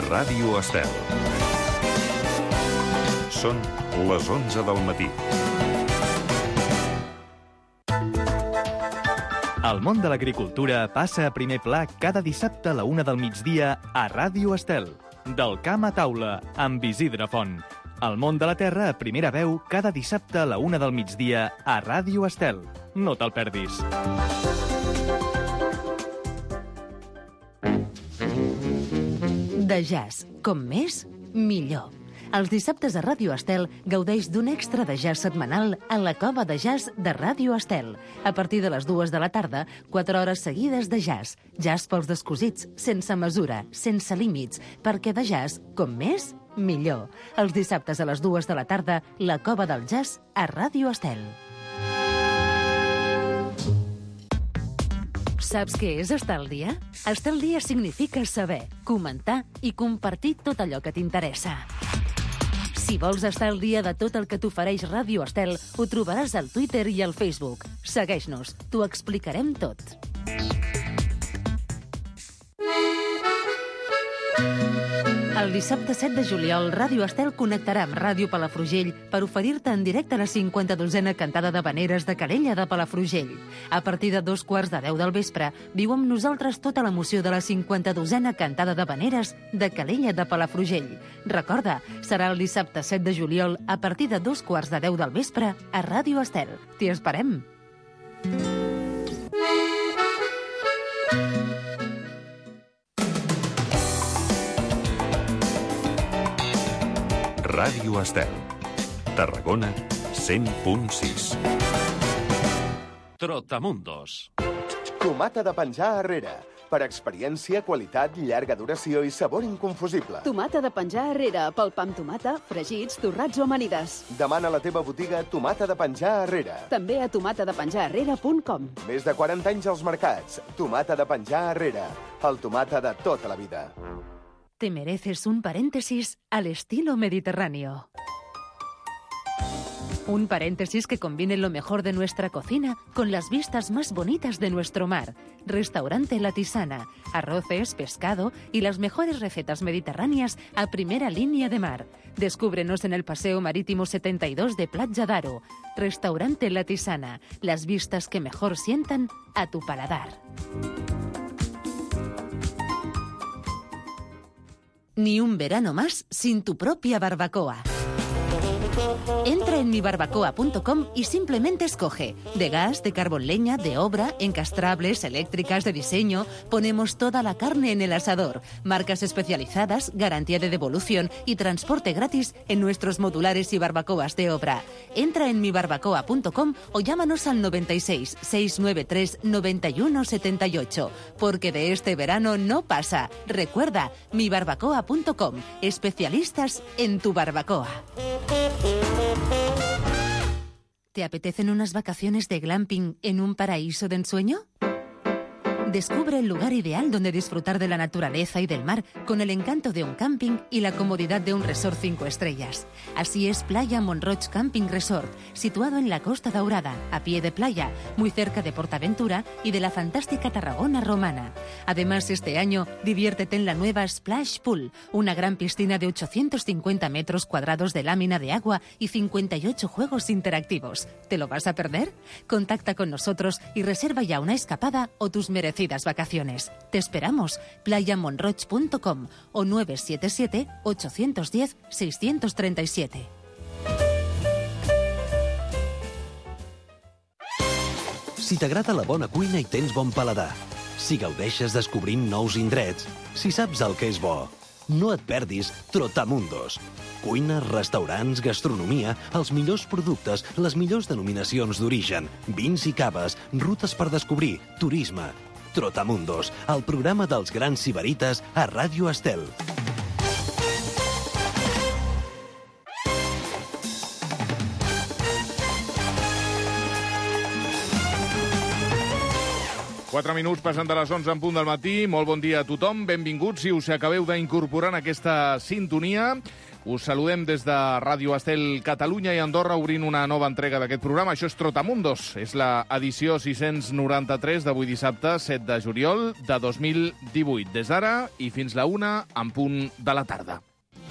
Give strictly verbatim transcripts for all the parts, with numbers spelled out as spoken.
Ràdio Estel. Són les onze del matí. El món de l'agricultura passa a primer pla cada dissabte a la una del migdia a Ràdio Estel. Del camp a taula, amb Isidre Font. El món de la terra a primera veu cada dissabte a la una del migdia a Ràdio Estel. No te'l perdis. De jazz, com més, millor. Els dissabtes a Ràdio Estel gaudeix d'un extra de jazz setmanal a la Cova de Jazz de Ràdio Estel. A partir de les dues de la tarda, quatre hores seguides de jazz. Jazz pels descosits, sense mesura, sense límits, perquè de jazz, com més, millor. Els dissabtes a les dues de la tarda, la Cova del Jazz a Ràdio Estel. Saps què és estar al dia? Estar al dia significa saber, comentar i compartir tot allò que t'interessa. Si vols estar al dia de tot el que t'ofereix Ràdio Estel, ho trobaràs al Twitter i al Facebook. Segueix-nos, t'ho explicarem tot. El dissabte set de juliol, Ràdio Estel connectarà amb Ràdio Palafrugell per oferir-te en directe la cinquanta-dosena cantada d'havaneres de Calella de Palafrugell. A partir de dos quarts de deu del vespre, viu amb nosaltres tota l'emoció de la cinquanta-dosena cantada d'havaneres de Calella de Palafrugell. Recorda, serà el dissabte set de juliol a partir de dos quarts de deu del vespre a Ràdio Estel. T'hi esperem! Ràdio Estel. Tarragona, cent punt sis. Trotamundos. Tomata de penjar arrere. Per experiència, qualitat, llarga duració i sabor inconfusible. Tomata de penjar arrere, pel pa amb tomata, fregits, torrats o amanides. Demana a la teva botiga Tomata de penjar arrere. També a tomata de penjar arrere punt com. Més de quaranta anys als mercats. Tomata de penjar arrere. El tomata de tota la vida. Te mereces un paréntesis al estilo mediterráneo. Un paréntesis que combine lo mejor de nuestra cocina con las vistas más bonitas de nuestro mar. Restaurante La Tisana. Arroces, pescado y las mejores recetas mediterráneas a primera línea de mar. Descúbrenos en el Paseo Marítimo setenta y dos de Platja d'Aro. Restaurante La Tisana. Las vistas que mejor sientan a tu paladar. Ni un verano más sin tu propia barbacoa. Entra en mi barbacoa punto com y simplemente escoge. De gas, de carbón leña, de obra, encastrables, eléctricas, de diseño. Ponemos toda la carne en el asador. Marcas especializadas, garantía de devolución y transporte gratis en nuestros modulares y barbacoas de obra. Entra en mi barbacoa punto com o llámanos al noventa y seis, seiscientos noventa y tres, noventa y uno setenta y ocho. Porque de este verano no pasa. Recuerda, mi barbacoa punto com. Especialistas en tu barbacoa. ¿Te apetecen unas vacaciones de glamping en un paraíso de ensueño? Descubre el lugar ideal donde disfrutar de la naturaleza y del mar con el encanto de un camping y la comodidad de un resort cinco estrellas. Así es Playa Monroig Camping Resort, situado en la Costa Daurada, a pie de playa, muy cerca de Portaventura y de la fantástica Tarragona romana. Además, este año, diviértete en la nueva Splash Pool, una gran piscina de ochocientos cincuenta metros cuadrados de lámina de agua y cincuenta y ocho juegos interactivos. ¿Te lo vas a perder? Contacta con nosotros y reserva ya una escapada o tus merecidas vacaciones. Te esperamos. playa monroig punto com o nueve siete siete, ocho uno cero, seis tres siete. Si t'agrada la bona cuina i tens bon paladar, si gaudeixes descobrint nous indrets, si saps el que és bo, no et perdis Trotamundos. Cuina, restaurants, gastronomia, els millors productes, les millors denominacions d'origen, vins i caves, rutes per descobrir, turisme. Trotamundos, el programa dels grans sibarites a Ràdio Estel. Quatre minuts passant de les onze en punt del matí. Molt bon dia a tothom. Benvinguts si us acabeu d'incorporar en aquesta sintonia. Us saludem des de Ràdio Estel Catalunya i Andorra, obrint una nova entrega d'aquest programa. Això és Trotamundos. És la edició sis-cents noranta-tres d'avui dissabte, set de juliol de dos mil divuit. Des d'ara i fins la una en punt de la tarda.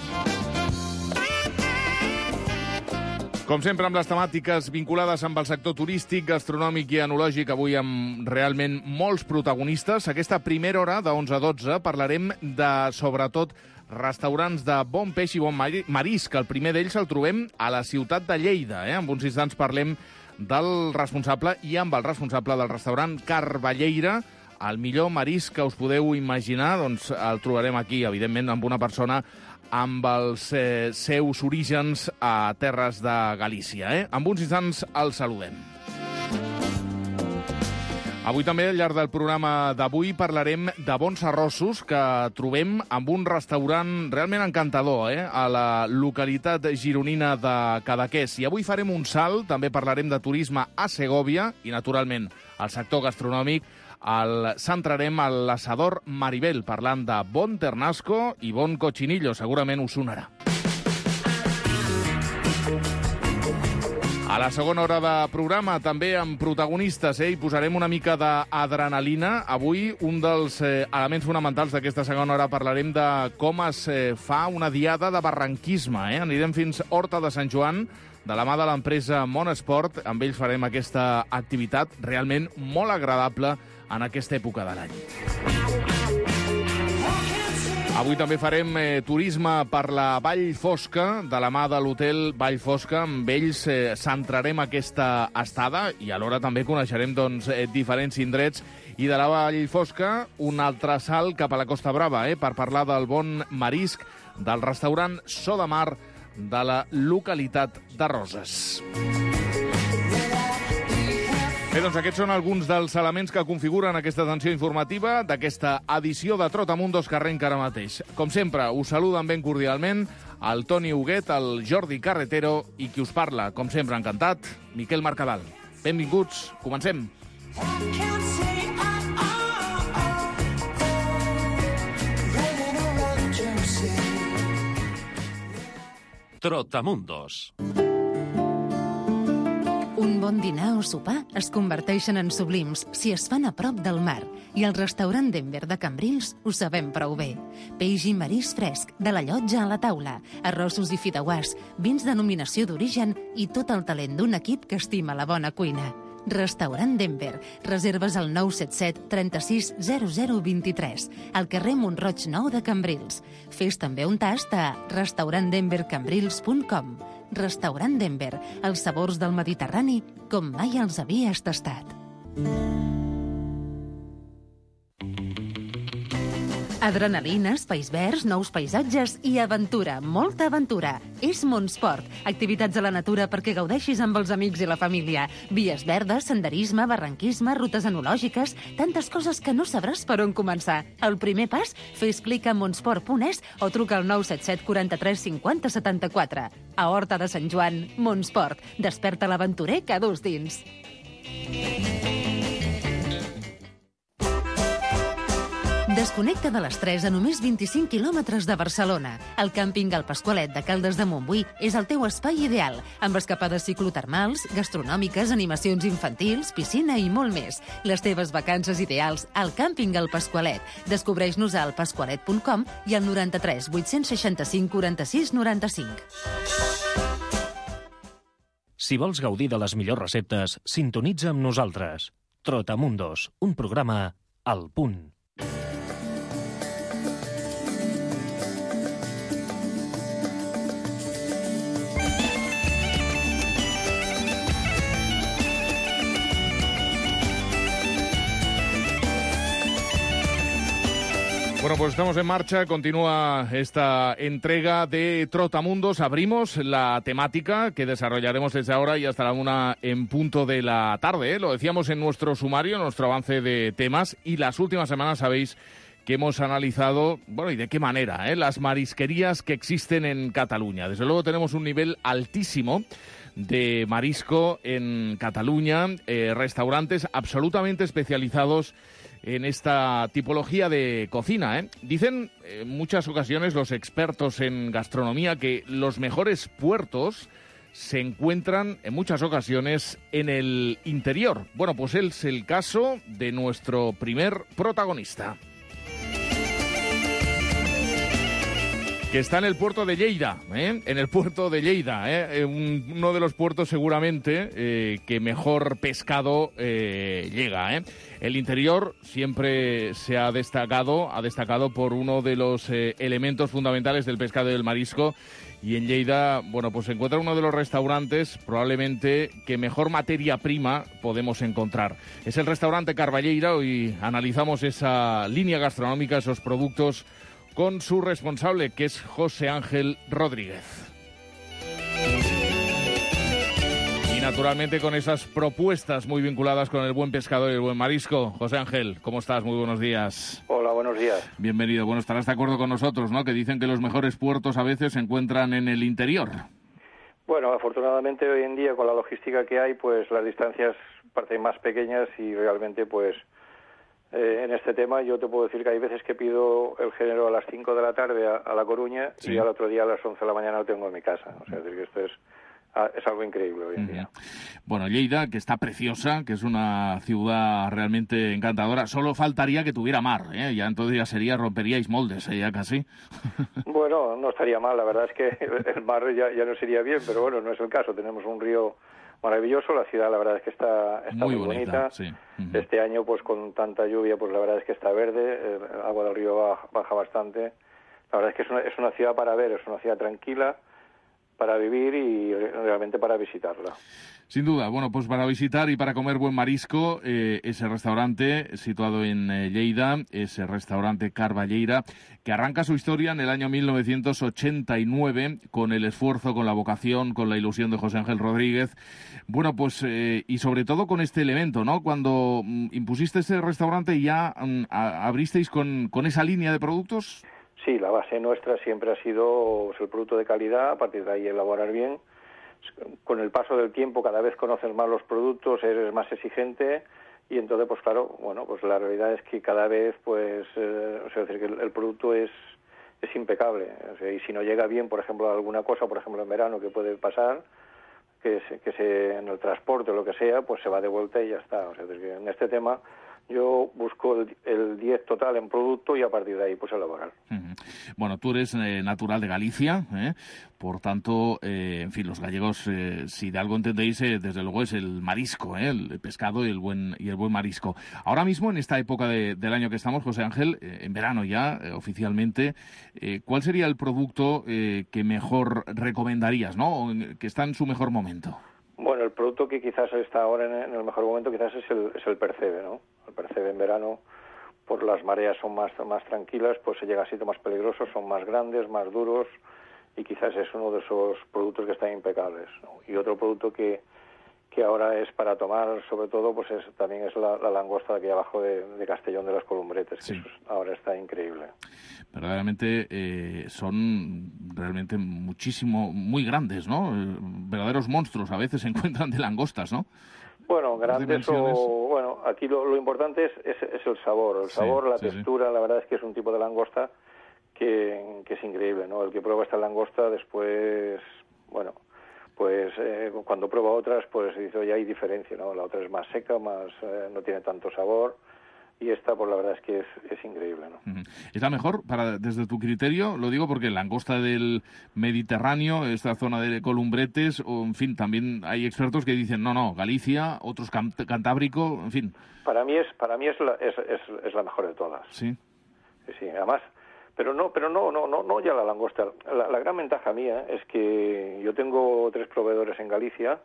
Com sempre, amb les temàtiques vinculades amb el sector turístic, gastronòmic i enològic, avui amb realment molts protagonistes. Aquesta primera hora, de onze a dotze, parlarem de, sobretot, restaurants de bon peix i bon marisc. El primer d'ells el trobem a la ciutat de Lleida. Eh? En uns instants parlem del responsable i amb el responsable del restaurant Carballeira. El millor marisc que us podeu imaginar, doncs el trobarem aquí, evidentment, amb una persona amb els eh, seus orígens a terres de Galícia. Eh? Amb uns instants el saludem. Avui també, al llarg del programa d'avui, parlarem de bons arrossos que trobem en un restaurant realment encantador, eh? a la localitat gironina de Cadaqués. I avui farem un salt, també parlarem de turisme a Segòvia i, naturalment, al sector gastronòmic. El centrarem a l'assador Maribel, parlant de bon ternasco i bon cochinillo. Segurament us sonarà. A la segona hora de programa, també amb protagonistes, eh? hi posarem una mica d'adrenalina. Avui, un dels eh, elements fonamentals d'aquesta segona hora, parlarem de com es eh, fa una diada de barranquisme. Eh? Anirem fins Horta de Sant Joan, de la mà de l'empresa Monesport. Amb ells farem aquesta activitat realment molt agradable en aquesta època de l'any. Avui també farem eh, turisme per la Vall Fosca, de la mà de l'hotel Vall Fosca. Amb ells eh, centrarem aquesta estada i alhora també coneixerem doncs, eh, diferents indrets. I de la Vall Fosca, un altre salt cap a la Costa Brava, eh, per parlar del bon marisc del restaurant So de Mar de la localitat de Roses. Bé, doncs aquests són alguns dels elements que configuren aquesta atenció informativa d'aquesta edició de Trotamundos que arrenca ara mateix. Com sempre, us saluden ben cordialment el Toni Huguet, el Jordi Carretero i qui us parla, com sempre, encantat, Miquel Mercadal. Benvinguts, comencem. Trotamundos. Un bon dinar o sopar es converteixen en sublims si es fan a prop del mar, i al restaurant Denver de Cambrils ho sabem prou bé. Peix i marisc fresc, de la llotja a la taula, arrossos i fideuàs, vins de denominació d'origen i tot el talent d'un equip que estima la bona cuina. Restaurant Denver. Reserves al nou set set trenta-sis zero zero vint-i-tres, al carrer Montroig nou de Cambrils. Fes també un tast a restaurant denver cambrils punt com. Restaurant Denver, els sabors del Mediterrani com mai els havies tastat. Adrenalina, espais verds, nous paisatges i aventura, molta aventura. És Montsport, activitats a la natura perquè gaudeixis amb els amics i la família. Vies verdes, senderisme, barranquisme, rutes enològiques, tantes coses que no sabràs per on començar. El primer pas? Fes clic a montsport punt es o truca al nou set set quaranta-tres cinquanta setanta-quatre. A Horta de Sant Joan, Montsport. Desperta l'aventurer que dus dins. Desconnecta de l'estrès a només vint-i-cinc quilòmetres de Barcelona. El càmping El Pasqualet de Caldes de Montbui és el teu espai ideal, amb escapades ciclotermals, gastronòmiques, animacions infantils, piscina i molt més. Les teves vacances ideals al càmping El Pasqualet. Descobreix-nos al pasqualet punt com i al noranta-tres vuit-cents seixanta-cinc quaranta-sis noranta-cinc. Si vols gaudir de les millors receptes, sintonitza amb nosaltres. Trotamundos, un programa al punt. Bueno, pues estamos en marcha, continúa esta entrega de Trotamundos. Abrimos la temática que desarrollaremos desde ahora y hasta la una en punto de la tarde, ¿eh? Lo decíamos en nuestro sumario, en nuestro avance de temas, y las últimas semanas sabéis que hemos analizado, bueno, y de qué manera, ¿eh? las marisquerías que existen en Cataluña. Desde luego tenemos un nivel altísimo de marisco en Cataluña, eh, restaurantes absolutamente especializados en esta tipología de cocina, ¿eh? Dicen en muchas ocasiones los expertos en gastronomía que los mejores puertos se encuentran en muchas ocasiones en el interior. Bueno, pues es el caso de nuestro primer protagonista, que está en el puerto de Lleida, ¿eh? En el puerto de Lleida, ¿eh? Un, uno de los puertos seguramente eh, que mejor pescado eh, llega, ¿eh? El interior siempre se ha destacado, ha destacado por uno de los eh, elementos fundamentales del pescado y del marisco, y en Lleida, bueno, pues se encuentra uno de los restaurantes probablemente que mejor materia prima podemos encontrar. Es el restaurante Carballeira. Hoy analizamos esa línea gastronómica, esos productos, con su responsable, que es José Ángel Rodríguez. Y naturalmente con esas propuestas muy vinculadas con el buen pescado y el buen marisco. José Ángel, ¿cómo estás? Muy buenos días. Hola, buenos días. Bienvenido. Bueno, estarás de acuerdo con nosotros, ¿no?, que dicen que los mejores puertos a veces se encuentran en el interior. Bueno, afortunadamente hoy en día con la logística que hay, pues las distancias parecen más pequeñas y realmente pues Eh, en este tema yo te puedo decir que hay veces que pido el género a las cinco de la tarde a, a La Coruña, sí, y al otro día a las once de la mañana lo tengo en mi casa. O sea, es decir, que esto es, es algo increíble hoy en uh-huh. día. Bueno, Lleida, que está preciosa, que es una ciudad realmente encantadora. Solo faltaría que tuviera mar, ¿eh? Ya entonces ya sería, romperíais moldes, ¿eh? Ya casi. Bueno, no estaría mal, la verdad es que el mar ya, ya no sería bien, pero bueno, no es el caso. Tenemos un río maravilloso, la ciudad la verdad es que está, está muy, muy bonita, bonita. Sí. Uh-huh. Este año pues con tanta lluvia pues la verdad es que está verde, el agua del río baja, baja bastante. La verdad es que es una, es una ciudad para ver, es una ciudad tranquila para vivir y realmente para visitarla. Sin duda, bueno, pues para visitar y para comer buen marisco, eh, ese restaurante situado en eh, Lleida, ese restaurante Carballeira, que arranca su historia en el año mil novecientos ochenta y nueve con el esfuerzo, con la vocación, con la ilusión de José Ángel Rodríguez. Bueno, pues eh, y sobre todo con este elemento, ¿no? Cuando mm, impusiste ese restaurante, ¿ya mm, a, abristeis con, con esa línea de productos? Sí, la base nuestra siempre ha sido pues, el producto de calidad, a partir de ahí elaborar bien. Con el paso del tiempo cada vez conoces más los productos, eres más exigente y entonces pues claro, bueno, pues la realidad es que cada vez pues, eh, o sea, es decir, que el, el producto es es impecable, o sea, y si no llega bien, por ejemplo, alguna cosa, por ejemplo en verano que puede pasar, que se, que se en el transporte o lo que sea, pues se va de vuelta y ya está, o sea, es que en este tema yo busco el, el diez total en producto y a partir de ahí pues elaborar. Uh-huh. Bueno, tú eres eh, natural de Galicia, ¿eh? Por tanto, eh, en fin, los gallegos, eh, si de algo entendéis, eh, desde luego es el marisco, ¿eh? El pescado y el buen y el buen marisco. Ahora mismo, en esta época de, del año que estamos, José Ángel, eh, en verano ya, eh, oficialmente, eh, ¿cuál sería el producto eh, que mejor recomendarías, ¿no? Que está en su mejor momento? Bueno, el producto que quizás está ahora en el mejor momento quizás es el, es el percebe, ¿no? El percebe en verano, por las mareas son más, más tranquilas, pues se llega a sitios más peligrosos, son más grandes, más duros, y quizás es uno de esos productos que están impecables, ¿no? Y otro producto que, que ahora es para tomar, sobre todo, pues es, también es la, la langosta de aquí abajo de, de Castellón de las Columbretes, que sí. Eso ahora está increíble. Verdaderamente eh, son realmente muchísimo, muy grandes, ¿no? Verdaderos monstruos a veces se encuentran de langostas, ¿no? Bueno, grandes o... Bueno, aquí lo, lo importante es, es, es el sabor. El sabor, sí, la sí, textura, sí. La verdad es que es un tipo de langosta que, que es increíble, ¿no? El que prueba esta langosta después, bueno, pues eh, cuando prueba otras, pues dice, oye, hay diferencia, ¿no? La otra es más seca, más eh, no tiene tanto sabor. Y esta, pues la verdad es que es, es increíble, ¿no? Uh-huh. ¿Es la mejor, para, desde tu criterio? Lo digo porque langosta del Mediterráneo, esta zona de Columbretes, o en fin, también hay expertos que dicen, no, no, Galicia, otros cant- Cantábrico, en fin. Para mí es para mí es la, es, es, es la mejor de todas. Sí. Sí, sí, además, pero no, pero no, no, no, no ya la langosta. La, la gran ventaja mía es que yo tengo tres proveedores en Galicia,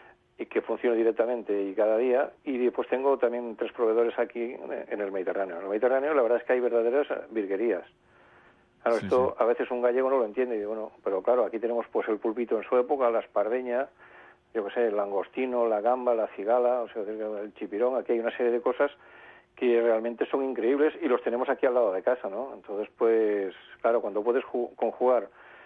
y que funciona directamente y cada día, y después tengo también tres proveedores aquí en el Mediterráneo. En el Mediterráneo la verdad es que hay verdaderas virguerías. Claro, sí, esto sí. A veces un gallego no lo entiende, y digo, bueno, pero claro, aquí tenemos pues el pulpito en su época, la espardeña, yo qué sé, el langostino, la gamba, la cigala, o sea, el chipirón, aquí hay una serie de cosas que realmente son increíbles y los tenemos aquí al lado de casa, ¿no? Entonces, pues, claro, cuando puedes ju- conjugar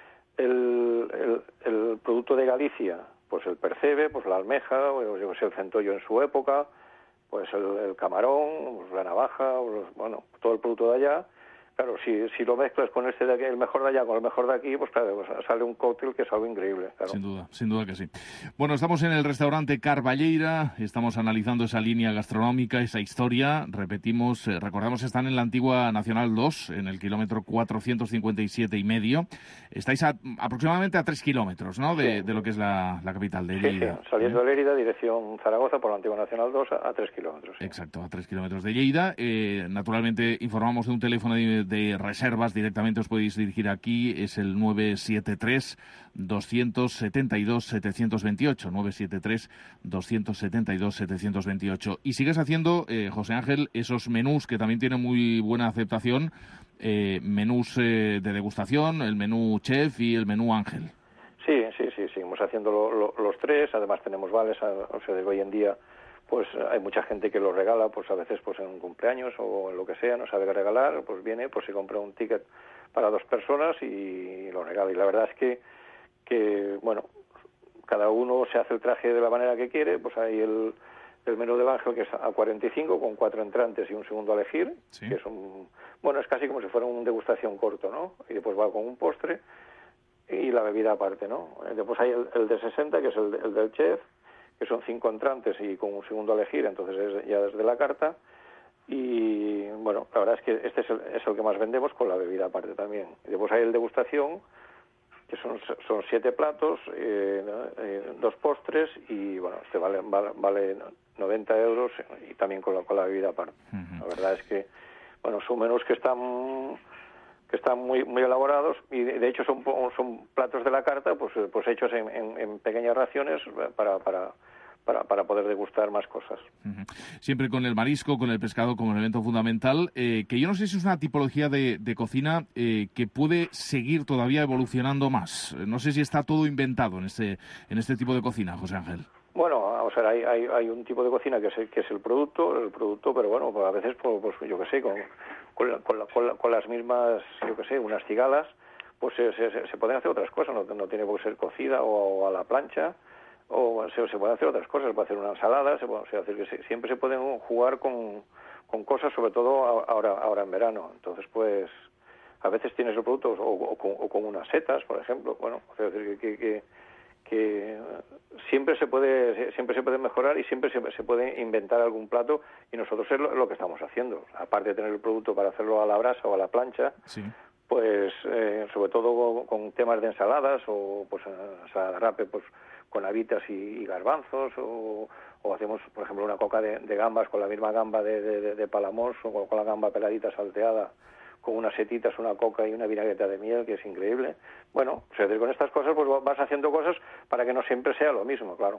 el, el, el producto de Galicia, pues el percebe, pues la almeja, o yo que sé, el centollo en su época, pues el, el camarón, pues la navaja, pues, bueno, todo el producto de allá. Claro, si, si lo mezclas con este de aquí, el mejor de allá con el mejor de aquí, pues claro, pues sale un cóctel que es algo increíble. Claro. Sin duda, sin duda que sí. Bueno, estamos en el restaurante Carballeira, estamos analizando esa línea gastronómica, esa historia. Repetimos, eh, recordamos, están en la antigua Nacional dos, en el kilómetro cuatrocientos cincuenta y siete y medio. Estáis a, aproximadamente a tres kilómetros, ¿no?, de, sí. de lo que es la, la capital de Lleida. Sí, sí. Saliendo ¿Eh? de Lérida, dirección Zaragoza, por la antigua Nacional dos, a, a tres kilómetros. Sí. Exacto, a tres kilómetros de Lleida. Eh, naturalmente, informamos de un teléfono de de reservas, directamente os podéis dirigir aquí, es el nueve siete tres, dos siete dos, siete dos ocho, nueve siete tres, dos siete dos, siete dos ocho. Y sigues haciendo, eh, José Ángel, esos menús que también tienen muy buena aceptación, eh, menús eh, de degustación, el menú chef y el menú Ángel. Sí, sí, sí, seguimos haciendo lo, lo, los tres, además tenemos vales, o sea, de hoy en día pues hay mucha gente que lo regala, pues a veces pues en un cumpleaños o en lo que sea, no sabe qué regalar, pues viene, pues se compra un ticket para dos personas y lo regala. Y la verdad es que, que bueno, cada uno se hace el traje de la manera que quiere, pues hay el, el menú del Ángel que es a cuarenta y cinco, con cuatro entrantes y un segundo a elegir, sí. que es un, bueno, es casi como si fuera una degustación corto, ¿no? Y después va con un postre y la bebida aparte, ¿no? Después hay el, el de sesenta, que es el, el del chef, que son cinco entrantes y con un segundo a elegir, entonces es ya desde la carta. Y bueno, la verdad es que este es el, es el que más vendemos, con la bebida aparte también. Y después hay el degustación, que son, son siete platos, eh, eh, dos postres y bueno, este vale, vale, vale noventa euros y también con la, con la bebida aparte. Uh-huh. La verdad es que, bueno, son menús que están que están muy muy elaborados y de, de hecho son son platos de la carta pues pues hechos en, en, en pequeñas raciones para para Para, para poder degustar más cosas. Uh-huh. Siempre con el marisco, con el pescado como elemento fundamental, eh, que yo no sé si es una tipología de, de cocina eh, que puede seguir todavía evolucionando más. No sé si está todo inventado en este en este tipo de cocina, José Ángel. Bueno, o sea, hay, hay, hay un tipo de cocina que es el, que es el producto, el producto, pero bueno, pues a veces, pues, pues yo qué sé, con, con, la, con, la, con, la, con las mismas, yo qué sé, unas cigalas, pues se, se, se pueden hacer otras cosas, no, no tiene por qué ser cocida o, o a la plancha. O se, se pueden hacer otras cosas, se puede hacer una ensalada, se puede, o sea, hacer que se, siempre se pueden jugar con, con cosas, sobre todo ahora ahora en verano. Entonces, pues, a veces tienes el producto o, o, con, o con unas setas, por ejemplo, bueno, o sea, que, que, que, que siempre se puede siempre se puede mejorar y siempre se, se puede inventar algún plato y nosotros es lo, lo que estamos haciendo. Aparte de tener el producto para hacerlo a la brasa o a la plancha, sí. pues, eh, sobre todo con, con temas de ensaladas o, pues, ensalada de rape, pues, con habitas y, y garbanzos, o, o hacemos, por ejemplo, una coca de, de gambas con la misma gamba de, de, de Palamós, o con la gamba peladita salteada, con unas setitas, una coca y una vinagreta de miel, que es increíble. Bueno, o sea, con estas cosas pues vas haciendo cosas para que no siempre sea lo mismo, claro.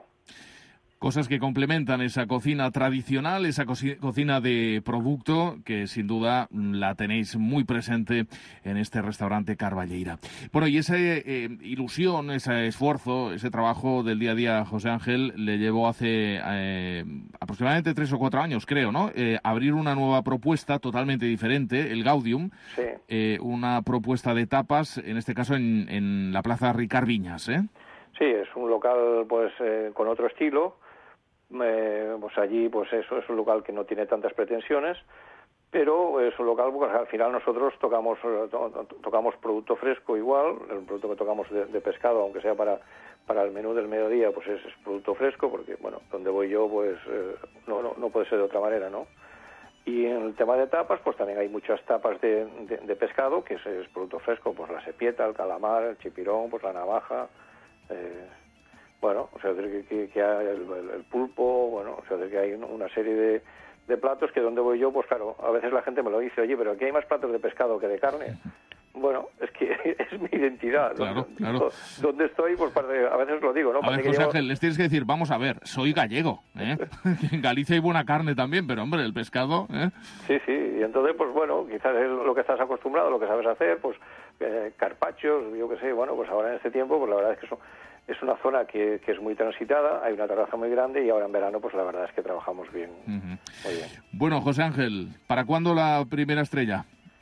Cosas que complementan esa cocina tradicional, esa co- cocina de producto, que sin duda la tenéis muy presente en este restaurante Carballeira. Bueno, y esa eh, ilusión, ese esfuerzo, ese trabajo del día a día, José Ángel, le llevó hace eh, aproximadamente tres o cuatro años, creo, ¿no? Eh, abrir una nueva propuesta totalmente diferente, el Gaudium, sí. eh, una propuesta de tapas, en este caso en, en la Plaza Ricard Viñas, ¿eh? Sí, es un local pues eh, con otro estilo. Eh, pues allí pues eso es un local que no tiene tantas pretensiones, pero es un local porque al final nosotros tocamos to, tocamos producto fresco igual, el producto que tocamos de, de pescado, aunque sea para para el menú del mediodía, pues es, es producto fresco, porque bueno, donde voy yo pues eh, no, no no puede ser de otra manera, ¿no? Y en el tema de tapas, pues también hay muchas tapas de, de, de pescado, que es, es producto fresco, pues la sepieta, el calamar, el chipirón, pues la navaja, eh, bueno, o sea, que, que, que hay el, el pulpo, bueno, o sea, que hay una serie de, de platos que donde voy yo, pues claro, a veces la gente me lo dice, oye, pero aquí hay más platos de pescado que de carne. Bueno, es que es mi identidad. Claro, ¿no? claro. ¿Dónde estoy? Pues a veces lo digo, ¿no? A ver, José Ángel, les tienes que decir, vamos a ver, soy gallego, ¿eh? En Galicia hay buena carne también, pero hombre, el pescado, ¿eh? Sí, sí, y entonces, pues bueno, quizás es lo que estás acostumbrado, lo que sabes hacer, pues eh, carpachos, yo qué sé, bueno, pues ahora en este tiempo, pues la verdad es que eso es una zona que, que es muy transitada, hay una terraza muy grande y ahora en verano, pues la verdad es que trabajamos bien, uh-huh. muy bien. Bueno, José Ángel, ¿para cuándo la primera estrella?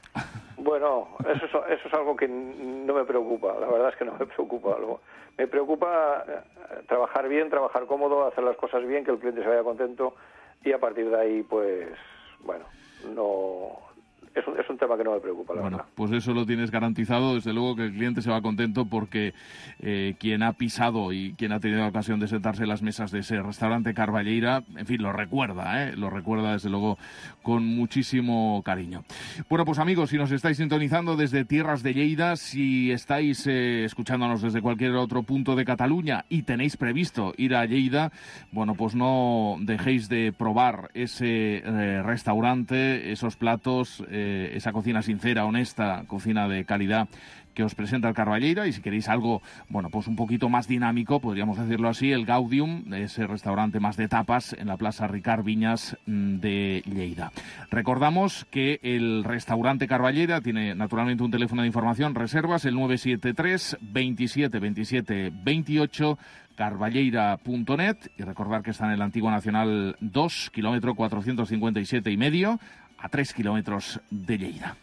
Bueno, eso es, eso es algo que no me preocupa, la verdad es que no me preocupa. Me preocupa trabajar bien, trabajar cómodo, hacer las cosas bien, que el cliente se vaya contento y a partir de ahí, pues, bueno, no... Es un, es un tema que no me preocupa, la bueno, verdad. Pues eso lo tienes garantizado. Desde luego que el cliente se va contento porque eh, quien ha pisado y quien ha tenido la ocasión de sentarse en las mesas de ese restaurante Carballeira, en fin, lo recuerda, ¿eh? Lo recuerda desde luego con muchísimo cariño. Bueno, pues amigos, si nos estáis sintonizando desde tierras de Lleida, si estáis eh, escuchándonos desde cualquier otro punto de Cataluña y tenéis previsto ir a Lleida, bueno, pues no dejéis de probar ese eh, restaurante, esos platos, eh, esa cocina sincera, honesta, cocina de calidad que os presenta el Carballeira. Y si queréis algo, bueno, pues un poquito más dinámico, podríamos decirlo así, el Gaudium, ese restaurante más de tapas en la plaza Ricard Viñas de Lleida. Recordamos que el restaurante Carballeira tiene naturalmente un teléfono de información, reservas, el nueve siete tres, veintisiete, veintisiete, veintiocho, carballeira punto net, y recordar que está en el Antiguo Nacional dos, kilómetro cuatrocientos cincuenta y siete y medio, a tres kilómetros de Lleida.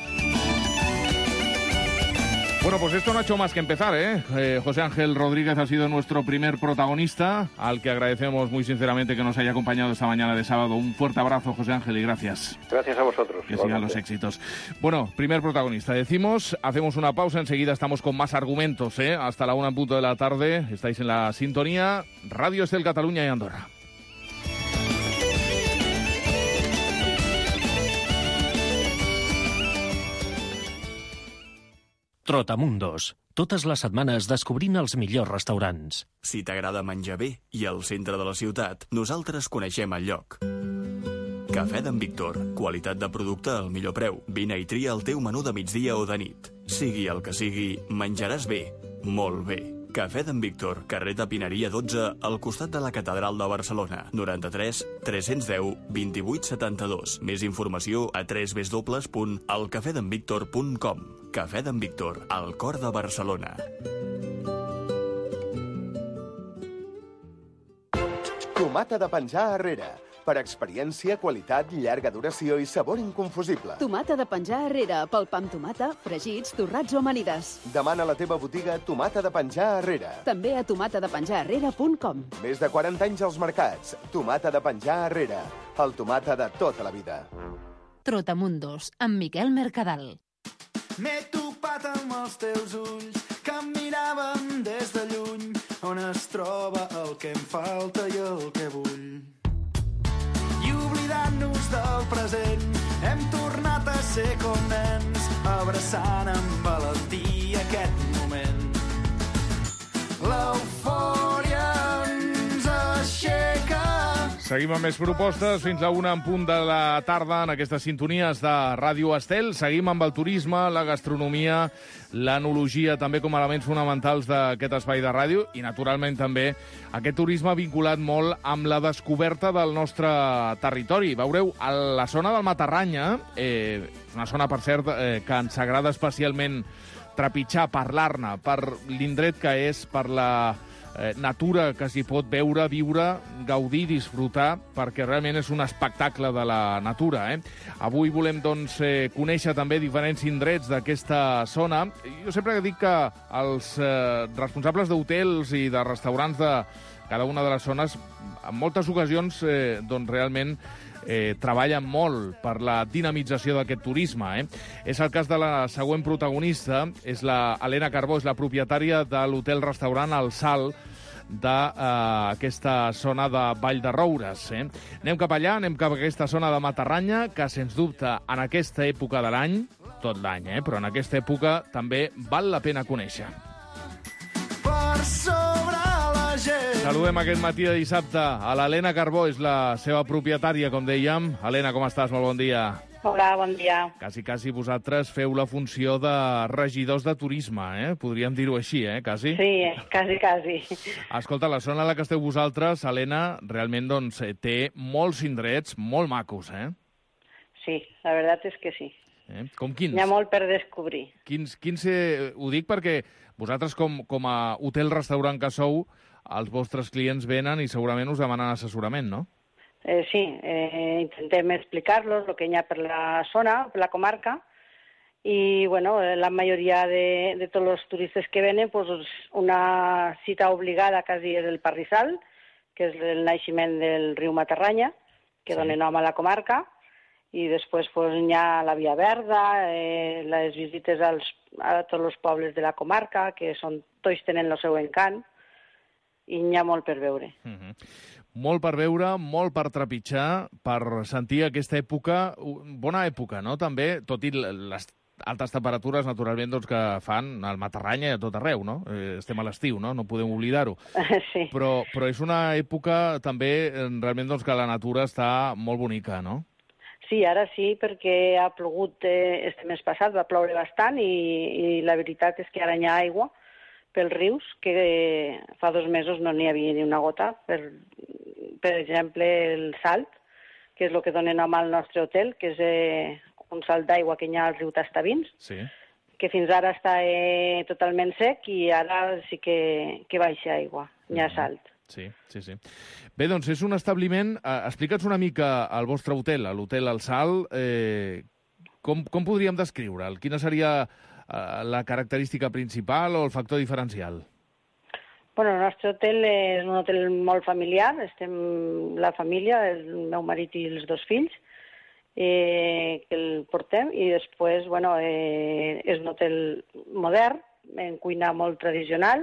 Bueno, pues esto no ha hecho más que empezar, ¿eh? ¿eh? José Ángel Rodríguez ha sido nuestro primer protagonista, al que agradecemos muy sinceramente que nos haya acompañado esta mañana de sábado. Un fuerte abrazo, José Ángel, y gracias. Gracias a vosotros. Que sigan los éxitos. Bueno, primer protagonista, decimos, hacemos una pausa, enseguida estamos con más argumentos, ¿eh? Hasta la una en punto de la tarde, estáis en la sintonía, Radio Estel Cataluña y Andorra. Trotamundos. Totes les setmanes descobrint els millors restaurants. Si t'agrada menjar bé i al centre de la ciutat, nosaltres coneixem el lloc. Cafè d'en Víctor. Qualitat de producte al millor preu. Vine i tria el teu menú de migdia o de nit. Sigui el que sigui, menjaràs bé. Molt bé. Cafè d'en Víctor, carrer de Pineria dotze, al costat de la Catedral de Barcelona. noranta-tres tres-cents deu vint-i-vuit setanta-dos. Més informació a w w w punt el cafè d'en víctor punt com. Cafè d'en Víctor, al cor de Barcelona. Tomata de penjar arrere. Per experiència, qualitat, llarga duració i sabor inconfusible. Tomata de penjar arrere, pel pa amb tomata, fregits, torrats o amanides. Demana a la teva botiga Tomata de penjar arrere. També a tomata de penjar arrere punt com. Més de quaranta anys als mercats. Tomata de penjar arrere. El tomata de tota la vida. Trotamundos, amb Miquel Mercadal. M'he topat amb els teus ulls que em miraven des de lluny, on es troba el que em falta i el que vull. I oblidant-nos del present, hem tornat a ser com nens, abraçant amb valentia aquest moment. L'eufòria ens aixeca. Seguim amb més propostes fins a una en punt de la tarda en aquestes sintonies de Ràdio Estel. Seguim amb el turisme, la gastronomia, l'enologia, també com a elements fonamentals d'aquest espai de ràdio, i naturalment també aquest turisme vinculat molt amb la descoberta del nostre territori. Veureu, a la zona del Matarranya, eh, una zona, per cert, eh, que ens agrada especialment trepitjar, parlar-ne, per l'indret que és, per la eh, natura que s'hi pot veure, viure, gaudir, disfrutar, perquè realment és un espectacle de la natura. Eh? Avui volem doncs, eh, conèixer també diferents indrets d'aquesta zona. Jo sempre dic que els eh, responsables d'hotels i de restaurants de cada una de les zones, en moltes ocasions, eh, doncs realment Eh, treballen molt per la dinamització d'aquest turisme. Eh? És el cas de la següent protagonista, és la Helena Carbó, és la propietària de l'hotel-restaurant El Salt d'aquesta eh, zona de Vall de Roures. Eh? Anem cap allà, anem cap a aquesta zona de Matarranya, que, sens dubte, en aquesta època de l'any, tot l'any, eh? però en aquesta època també val la pena conèixer. Per sobre la gent. Saludem aquest matí de dissabte a l'Helena Carbó, és la seva propietària, com dèiem. Helena, com estàs? Molt bon dia. Hola, bon dia. Quasi, quasi vosaltres feu la funció de regidors de turisme, eh? Podríem dir-ho així, eh? Quasi. Sí, quasi, quasi. Escolta, la zona en la que esteu vosaltres, Helena, realment doncs, té molts indrets molt macos, eh? Sí, la veritat és que sí. Eh? Com quins? Hi ha molt per descobrir. Quins, quins eh, ho dic perquè vosaltres, com, com a hotel-restaurant que sou, els vostres clients venen i segurament us demanen assessorament, no? Eh, sí, eh, intentem explicar-los el que hi ha per la zona, per la comarca, i bueno, la majoria de, de tots els turistes que venen, pues, una cita obligada quasi és el Parrissal, que és el naixement del riu Matarranya, que Sí. dona nom a la comarca, i després pues, hi ha la Via Verda, eh, les visites als, a tots els pobles de la comarca, que són, tots tenen el seu encant, i n'hi ha molt per veure. Uh -huh. Molt per veure, molt per trepitjar, per sentir aquesta època, bona època, no?, també, tot i les altes temperatures, naturalment, doncs, que fan al Matarranya i a tot arreu, no? Eh, estem a l'estiu, no? No podem oblidar-ho. Sí. Però, però és una època, també, realment, doncs, que la natura està molt bonica, no? Sí, ara sí, perquè ha plogut eh, este mes passat, va ploure bastant i, i la veritat és que ara hi ha aigua pels rius, que eh, fa dos mesos no n'hi havia ni una gota. Per, per exemple, el Salt, que és el que dona nom al nostre hotel, que és eh, un salt d'aigua que hi ha al riu Tastavins, sí. que fins ara està eh, totalment sec i ara sí que, que baixa aigua, hi ha salt. Sí, sí, sí. Bé, doncs és un establiment... Eh, explica'ns una mica al vostre hotel, a l'hotel El Salt. Eh, com, com podríem descriure'l? Quina seria eh, la característica principal o el factor diferencial? Bueno, el nostre hotel és un hotel molt familiar. Estem la família, el meu marit i els dos fills, eh, que el portem. I després, bueno, eh, és un hotel modern, en cuina molt tradicional.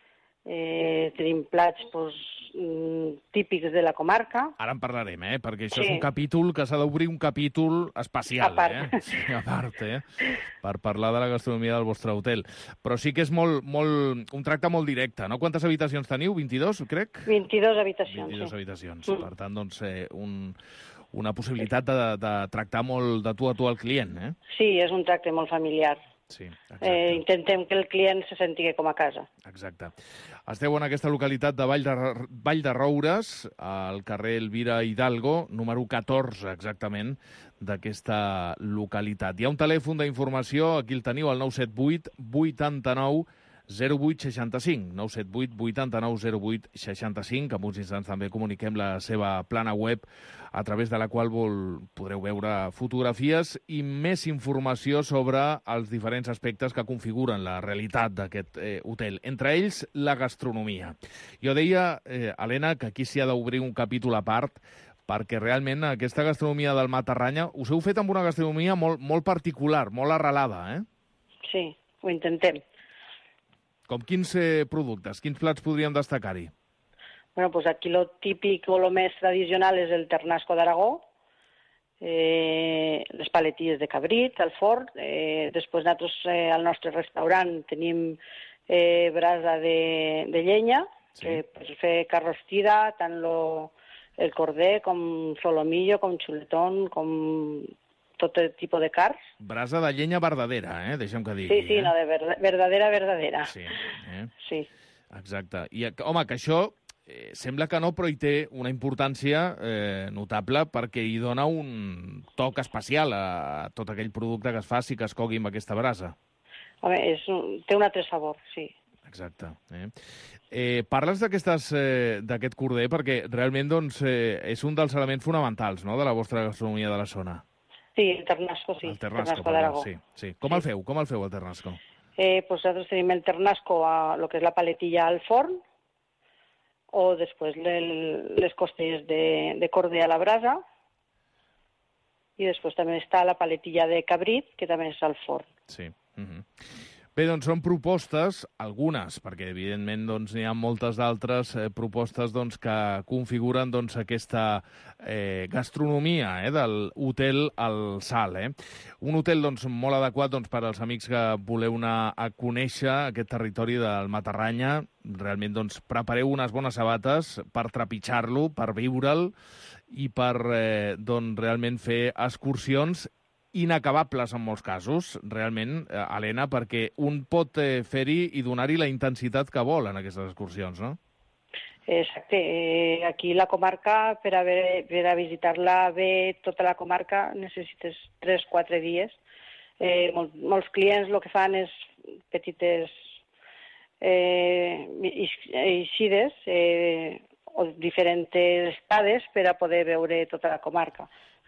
Eh, tenim plats pues, típics de la comarca. Ara en parlarem, eh? Perquè això Sí. és un capítol que s'ha d'obrir un capítol especial, A part. eh? Sí, a part, eh? Per parlar de la gastronomia del vostre hotel. Però sí que és molt, molt, un tracte molt directe, no? Quantes habitacions teniu? vint-i-dos, crec? vint-i-dos habitacions, vint-i-dos sí. habitacions. Mm. Per tant, doncs, eh, un, una possibilitat de, de tractar molt de tu a tu al client, eh? Sí, és un tracte molt familiar. Sí, eh, intentem que el client se senti com a casa. Exacte. Esteu en aquesta localitat de Vall de, Vall de Roures, al carrer Elvira Hidalgo, número catorze, exactament, d'aquesta localitat. Hi ha un telèfon d'informació, aquí el teniu, el nou set vuit vuitanta-nou zero vuit seixanta-cinc, nou set vuit vuitanta-nou zero vuit seixanta-cinc, que en uns instants també comuniquem la seva plana web, a través de la qual vol, podreu veure fotografies i més informació sobre els diferents aspectes que configuren la realitat d'aquest eh, hotel. Entre ells, la gastronomia. Jo deia, eh, Helena, que aquí s'hi ha d'obrir un capítol a part, perquè realment aquesta gastronomia del Matarranya us heu fet amb una gastronomia molt, molt particular, molt arrelada, eh? Sí, ho intentem. Com quins eh, productes, quins plats podríem destacar-hi? Bueno, pues aquí lo típic o lo més tradicional és el ternasco d'Aragó, eh, les paletilles de cabrit al forn. Eh, després nosaltres eh, al nostre restaurant tenim eh, brasa de, de llenya, sí. que per fer carrostida, tant lo, el corder com solomillo, com xuletón, com tot tipus de cars. Brasa de llenya verdadera, eh? Deixa'm que digui. Sí, sí, eh? no, de ver verdadera, verdadera. Sí, eh? Sí. Exacte. I, home, que això eh, sembla que no, però hi té una importància eh, notable perquè hi dona un toc especial a tot aquell producte que es faci, que es cogui amb aquesta brasa. Home, és un, té un altre sabor, sí. Exacte. Eh? Eh, parles d'aquestes eh, d'aquest corder perquè realment doncs, eh, és un dels elements fonamentals, no?, de la vostra gastronomia de la zona. Sí, el ternasco, sí. El ternasco, ternasco d'Aragó. sí, sí. Com sí. el feu? Com el feu, el ternasco? Eh, pues nosaltres tenim el ternasco, a lo que és la paletilla al forn, o després el, les costelles de, de corder a la brasa, i després també està la paletilla de cabrit, que també és al forn. Sí. Uh-huh. Bé, doncs són propostes, algunes, perquè evidentment doncs, n'hi ha moltes d'altres eh, propostes doncs, que configuren doncs, aquesta eh, gastronomia eh, del hotel El Salt. Eh? Un hotel doncs, molt adequat doncs, per als amics que voleu anar a conèixer aquest territori del Matarranya. Realment doncs, prepareu unes bones sabates per trepitjar-lo, per viure'l i per eh, doncs, realment fer excursions inacabables en molts casos, realment, eh, Helena, perquè un pot eh, fer-hi i donar-hi la intensitat que vol en aquestes excursions, no? Exacte. Eh, aquí la comarca, per a, ver, per a visitar-la bé, tota la comarca, necessites tres o quatre dies. Eh, mol, molts clients el que fan és petites eh, eixides eh, o diferents estades per a poder veure tota la comarca.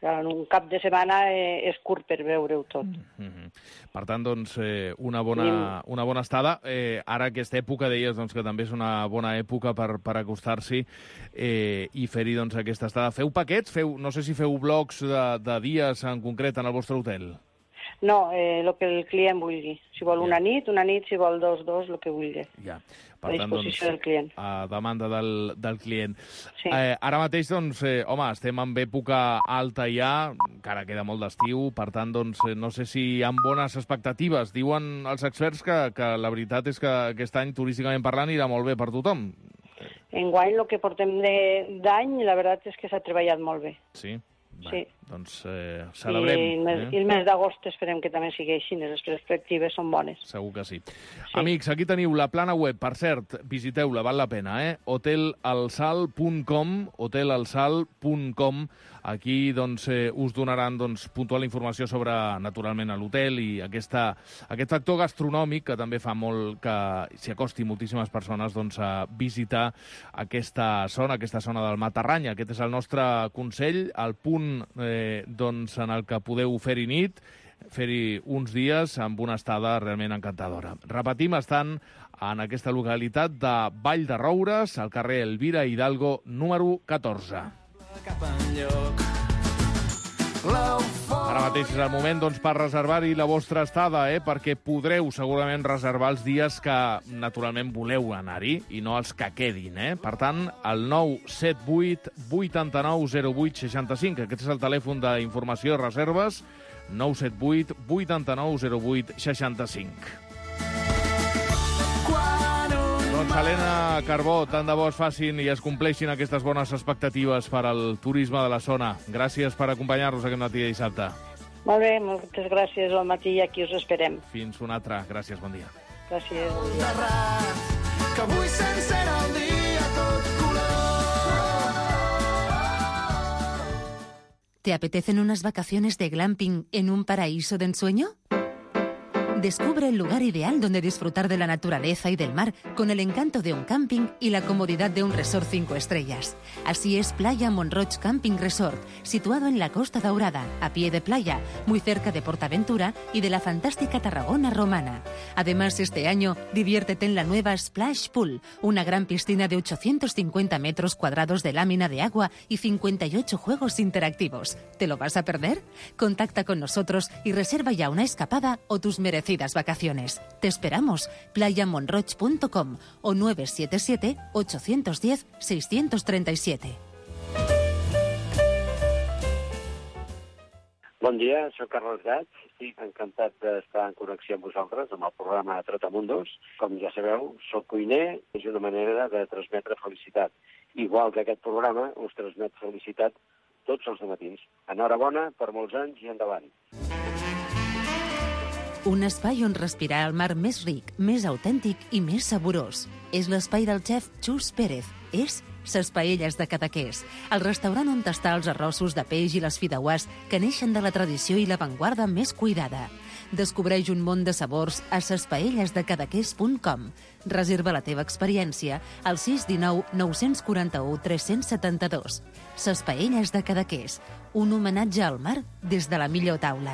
En un cap de setmana eh, és curt per veure-ho tot. Mm-hmm. Per tant, doncs, eh, una, bona, una bona estada. Eh, ara aquesta època, deies doncs, que també és una bona època per, per acostar-s'hi eh, i fer-hi doncs, aquesta estada. Feu paquets? Feu, no sé si feu blocs de, de dies en concret en el vostre hotel. No, el eh, que el client vulgui. Si vol una nit, una nit, si vol dos, dos, el que vulgui. Ja. Per a disposició doncs, del client. A demanda del, del client. Sí. Eh, ara mateix, doncs, eh, home, estem en època alta ja, encara queda molt d'estiu, per tant, doncs, eh, no sé si hi ha bones expectatives. Diuen els experts que, que la veritat és que aquest any, turísticament parlant, irà molt bé per tothom. Enguany, el que portem d'any, la veritat és que s'ha treballat molt bé. Sí? Va, sí. Doncs eh, celebrem. I el mes, eh? i el mes d'agost esperem que també sigui així, les perspectives són bones. Segur que sí. sí. Amics, aquí teniu la plana web, per cert, visiteu-la, val la pena, eh? hotel alsal punt com, hotel alsal punt com. Aquí doncs, eh, us donaran doncs, puntual informació sobre, naturalment, l'hotel i aquesta, aquest factor gastronòmic que també fa molt que s'hi acosti moltíssimes persones doncs, a visitar aquesta zona, aquesta zona del Matarranya. Aquest és el nostre consell, el punt eh, doncs, en el que podeu fer-hi nit, fer-hi uns dies amb una estada realment encantadora. Repetim, estan en aquesta localitat de Vall de Roures, al carrer Elvira Hidalgo, número catorze. Cap enlloc. Ara mateix és el moment doncs, per reservar-hi la vostra estada, eh? perquè podreu segurament reservar els dies que naturalment voleu anar-hi i no els que quedin. Eh? Per tant, el nou set vuit vuit nou zero vuit sis cinc, aquest és el telèfon d'informació i reserves, nou set vuit vuit nou zero vuit sis cinc. Doncs Helena Carbó, tant de bo es facin i es compleixin aquestes bones expectatives per al turisme de la zona. Gràcies per acompanyar-nos aquest matí de dissabte. Molt bé, moltes gràcies al matí i aquí us esperem. Fins un altre. Gràcies, bon dia. Gràcies, bon dia. Que avui s'encén el dia tot color. ¿Te apetecen unas vacaciones de glamping en un paraíso de ensueño? Descubre el lugar ideal donde disfrutar de la naturaleza y del mar con el encanto de un camping y la comodidad de un resort cinco estrellas. Así es Playa Monroig Camping Resort, situado en la Costa Daurada, a pie de playa, muy cerca de Portaventura y de la fantástica Tarragona romana. Además, este año, diviértete en la nueva Splash Pool, una gran piscina de ochocientos cincuenta metros cuadrados de lámina de agua y cincuenta y ocho juegos interactivos. ¿Te lo vas a perder? Contacta con nosotros y reserva ya una escapada o tus merecidas vacaciones. Te esperamos. playa monroig punto com o nueve siete siete ocho uno cero seis tres siete. Bon dia, soc Carles Gaig. Estic encantat d'estar en connexió amb vosaltres, amb el programa Trotamundos. Com ja sabeu, soc cuiner, és una manera de transmetre felicitat. Igual que aquest programa us transmet felicitat tots els matins. Enhorabona per molts anys i endavant. Un espai on respirar el mar més ric, més autèntic i més saborós. És l'espai del xef Xus Pérez. És Ses Paelles de Cadaqués, el restaurant on tastar els arrossos de peix i les fideuàs que neixen de la tradició i l'avantguarda més cuidada. Descobreix un món de sabors a ses paelles de cadaqués punt com. Reserva la teva experiència al sis un nou nou quatre u tres set dos. Ses Paelles de Cadaqués, un homenatge al mar des de la millor taula.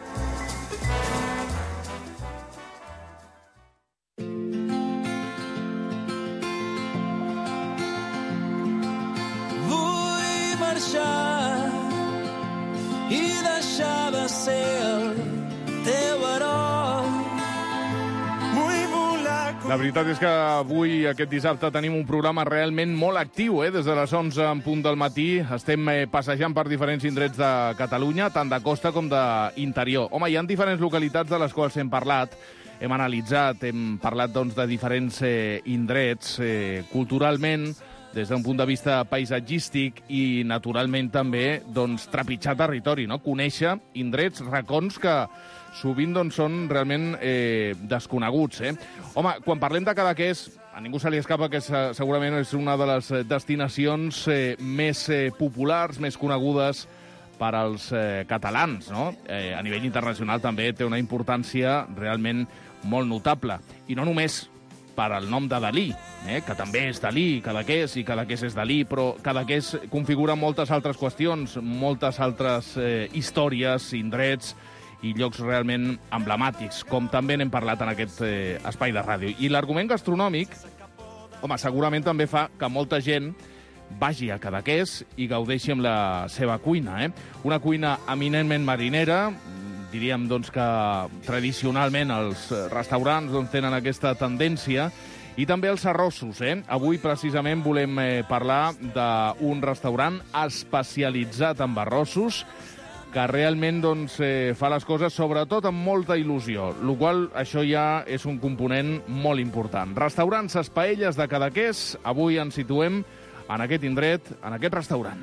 I deixar de ser el teu heroi. Vull volar... La veritat és que avui, aquest dissabte, tenim un programa realment molt actiu, eh? Des de les onze en punt del matí estem eh, passejant per diferents indrets de Catalunya, tant de costa com d'interior. Home, hi ha diferents localitats de les quals hem parlat, hem analitzat, hem parlat doncs, de diferents eh, indrets eh, culturalment, des d'un punt de vista paisatgístic i, naturalment, també doncs, trepitjar territori, no? Conèixer indrets, racons que sovint doncs, són realment eh, desconeguts. Eh? Home, quan parlem de Cadaqués, a ningú se li escapa que segurament és una de les destinacions eh, més eh, populars, més conegudes per als eh, catalans, no? Eh, a nivell internacional també té una importància realment molt notable. I no només per al nom de Dalí, eh? que també és Dalí, Cadaqués, i Cadaqués és Dalí, però Cadaqués configura moltes altres qüestions, moltes altres eh, històries, indrets i llocs realment emblemàtics, com també n'hem parlat en aquest eh, espai de ràdio. I l'argument gastronòmic, home, segurament també fa que molta gent vagi a Cadaqués i gaudeixi amb la seva cuina. Eh? Una cuina eminentment marinera, diríem doncs, que tradicionalment els restaurants doncs, tenen aquesta tendència, i també els arrossos. Eh? Avui, precisament, volem eh, parlar d'un restaurant especialitzat en arrossos, que realment doncs, eh, fa les coses sobretot amb molta il·lusió, el qual això ja és un component molt important. Restaurants Espaelles de Cadaqués, avui ens situem en aquest indret, en aquest restaurant.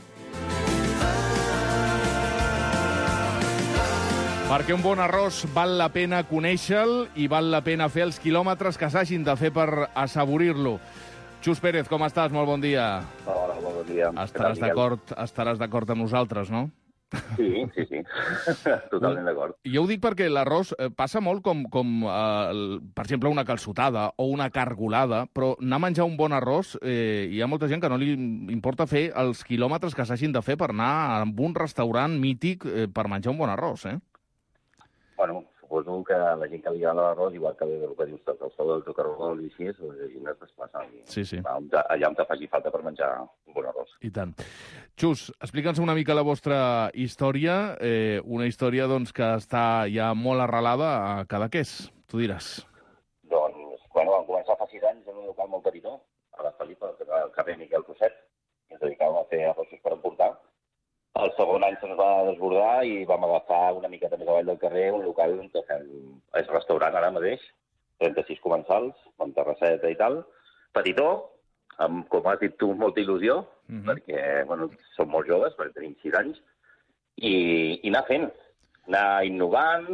Perquè un bon arròs val la pena conèixer-lo i val la pena fer els quilòmetres que s'hagin de fer per assaborir-lo. Xus Pérez, com estàs? Molt bon dia. Hola, bon dia. Estaràs d'acord estaràs d'acord amb nosaltres, no? Sí, sí, sí. Totalment d'acord. Jo ho dic perquè l'arròs eh, passa molt com, com eh, per exemple, una calçotada o una cargolada, però anar a menjar un bon arròs, eh, hi ha molta gent que no li importa fer els quilòmetres que s'hagin de fer per anar a un restaurant mític eh, per menjar un bon arròs, eh? Bueno, suposo que la gent que li agrada l'arròs, igual que el que dius, el sol del tocarrol i així, la gent es desplaça sí, sí. allà on te faci falta per menjar un bon arròs. I tant. Xus, explica'ns una mica la vostra història, eh, una història doncs, que està ja molt arrelada a Cadaqués, tu diràs. Doncs, bueno, vam començar fa sis anys en un local molt petitó, a la Felipa, al carrer Miquel Roset, i ens dedicàvem a fer arrossos per emportar. El segon any se'ns va desbordar i vam agafar una miqueta més avall del carrer un local on fem... és restaurant ara mateix, trenta-sis comensals, amb terrasseta i tal, petitó, amb, com has dit tu, molta il·lusió, mm-hmm. perquè, bueno, som molt joves, perquè tenim sis anys, i, i anar fent, anar innovant,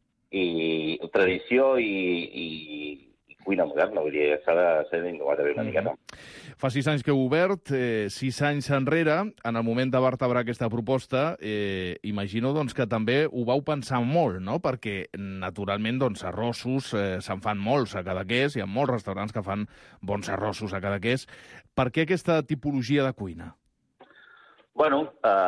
i tradició i, i, i cuina moderna, vull dir, s'ha de ser innovat també una miqueta. Fa sis anys que heu obert, eh, sis anys enrere, en el moment de vertebrar aquesta proposta, eh, imagino doncs, que també ho vau pensar molt, no? Perquè, naturalment, doncs, arrossos eh, se'n fan molts a Cadaqués, hi ha molts restaurants que fan bons arrossos a Cadaqués. Per què aquesta tipologia de cuina? Bueno,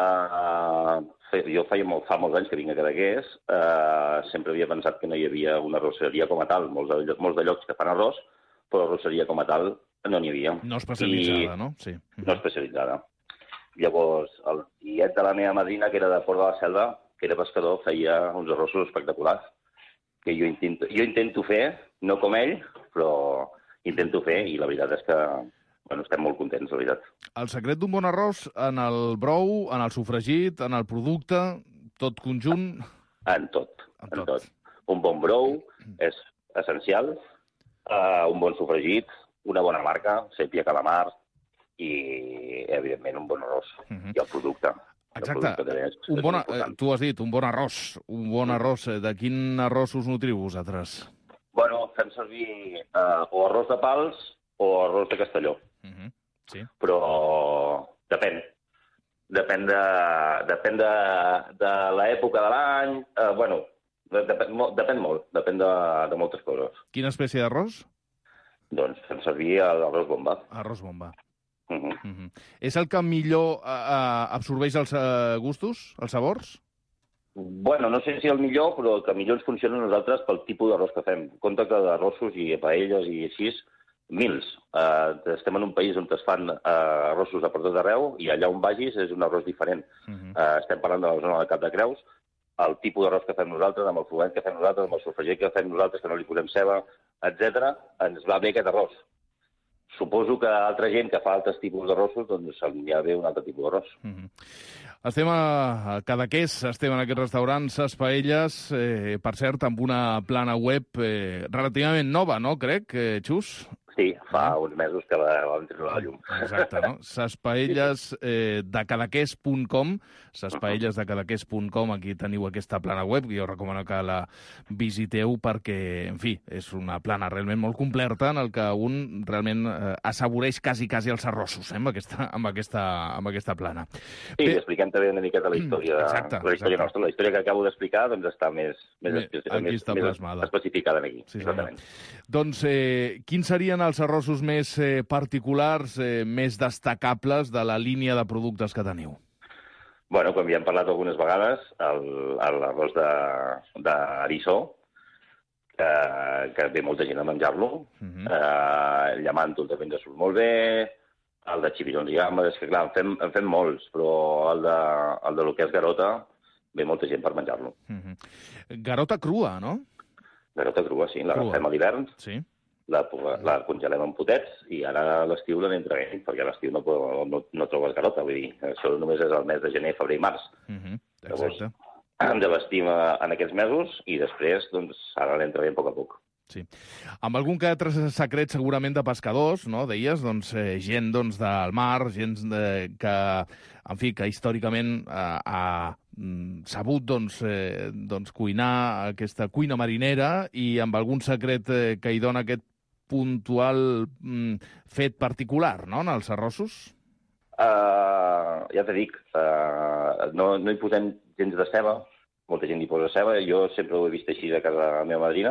eh, jo feia molt, fa molts anys que vinc a Cadaqués, eh, sempre havia pensat que no hi havia una arrosseria com a tal, molts de, molts de llocs que fan arròs, però arrosseria com a tal no n'hi havia. No especialitzada, I... no? Sí. No especialitzada. Llavors, el tiet de la meva madrina, que era de Port de la Selva, que era pescador, feia uns arrossos espectaculars, que jo intento, jo intento fer, no com ell, però intento fer, i la veritat és que bueno, estem molt contents, la veritat. El secret d'un bon arròs en el brou, en el sofregit, en el producte, tot conjunt? En tot, en, en tot. tot. Un bon brou és essencial, uh, un bon sofregit, una bona marca, sèpia, calamar, i, evidentment, un bon arròs. Uh-huh. I el producte. Exacte. El producte és, un bon, eh, tu has dit, un bon arròs. Un bon arròs. De quin arròs us nutriu vosaltres? Bueno, fem servir eh, o arròs de pals o arròs de Castelló. Uh-huh. Sí. Però depèn. Depèn de, depèn de, de l'època de l'any. Eh, bueno, depèn, depèn molt. Depèn de, de moltes coses. Quina espècie d'arròs? Doncs fem servir l'arròs bomba. Arròs bomba. Uh-huh. Uh-huh. És el que millor uh, uh, absorbeix els uh, gustos, els sabors? Bueno, no sé si el millor, però el que millor ens funciona a nosaltres pel tipus d'arròs que fem. Compte que d'arrossos i paelles i així, mils. Uh, estem en un país on es fan uh, arrossos de per tot arreu i allà on vagis és un arròs diferent. Uh-huh. uh, estem parlant de la zona de Cap de Creus. El tipus d'arròs que fem nosaltres, amb el florent que fem nosaltres, amb el sofregit que fem nosaltres, que no li posem ceba, etcètera, ens va bé aquest arròs. Suposo que altra gent que fa altres tipus d'arrossos, doncs hi ha bé un altre tipus d'arròs. Mm-hmm. Estem a Cadaqués, estem en aquests restaurants, Ses Paelles, eh, per cert, amb una plana web eh, relativament nova, no, crec, eh, Xus? Sí, fa uns mesos que vam treure la llum. Exacte, no? Saspaelles eh, de cadaqués punt com, saspaelles de cadaqués punt com, aquí teniu aquesta plana web, i jo recomano que la visiteu perquè, en fi, és una plana realment molt completa en el que un realment eh, assaboreix quasi, quasi els arrossos, eh, amb, aquesta, amb, aquesta, amb aquesta plana. Sí, Bé... expliquem també una miqueta la història, exacte, la història exacte. nostra. La història que acabo d'explicar doncs, està més, més, Bé, aquí més, està més plasmada. especificada aquí. Sí, doncs, eh, quins serien els arrossos més eh, particulars, eh, més destacables de la línia de productes que teniu? Bueno, com ja hem parlat algunes vegades, l'arròs d'Arissó, que, que ve molta gent a menjar-lo, uh-huh. eh, el llamàntol també ens surt molt bé, el de xipirons i gambes, és que clar, en fem, en fem molts, però el de, el de lo que és garota ve molta gent per menjar-lo. Uh-huh. Garota crua, no? Garota crua, sí, la agafem a l'hivern. Sí. La, la congelem en potets i ara a l'estiu l'anem traient, perquè a l'estiu no, no, no trobes garota, vull dir, això només és el mes de gener, febrer i març. Uh-huh. Exacte. Llavors, hem de vestir en aquests mesos i després, doncs, ara l'anem traient a poc a poc. Sí. Amb algun que altre secret segurament de pescadors, no? Deies, doncs, eh, gent doncs, del mar, gent de, que, en fi, que històricament eh, ha sabut doncs, eh, doncs, cuinar aquesta cuina marinera i amb algun secret eh, que hi dona aquest puntual mm, fet particular, no?, en els arrossos? Uh, ja t'he dic, uh, no, no hi posem gens de ceba, molta gent hi posa ceba, jo sempre ho he vist així de casa de la meva madrina,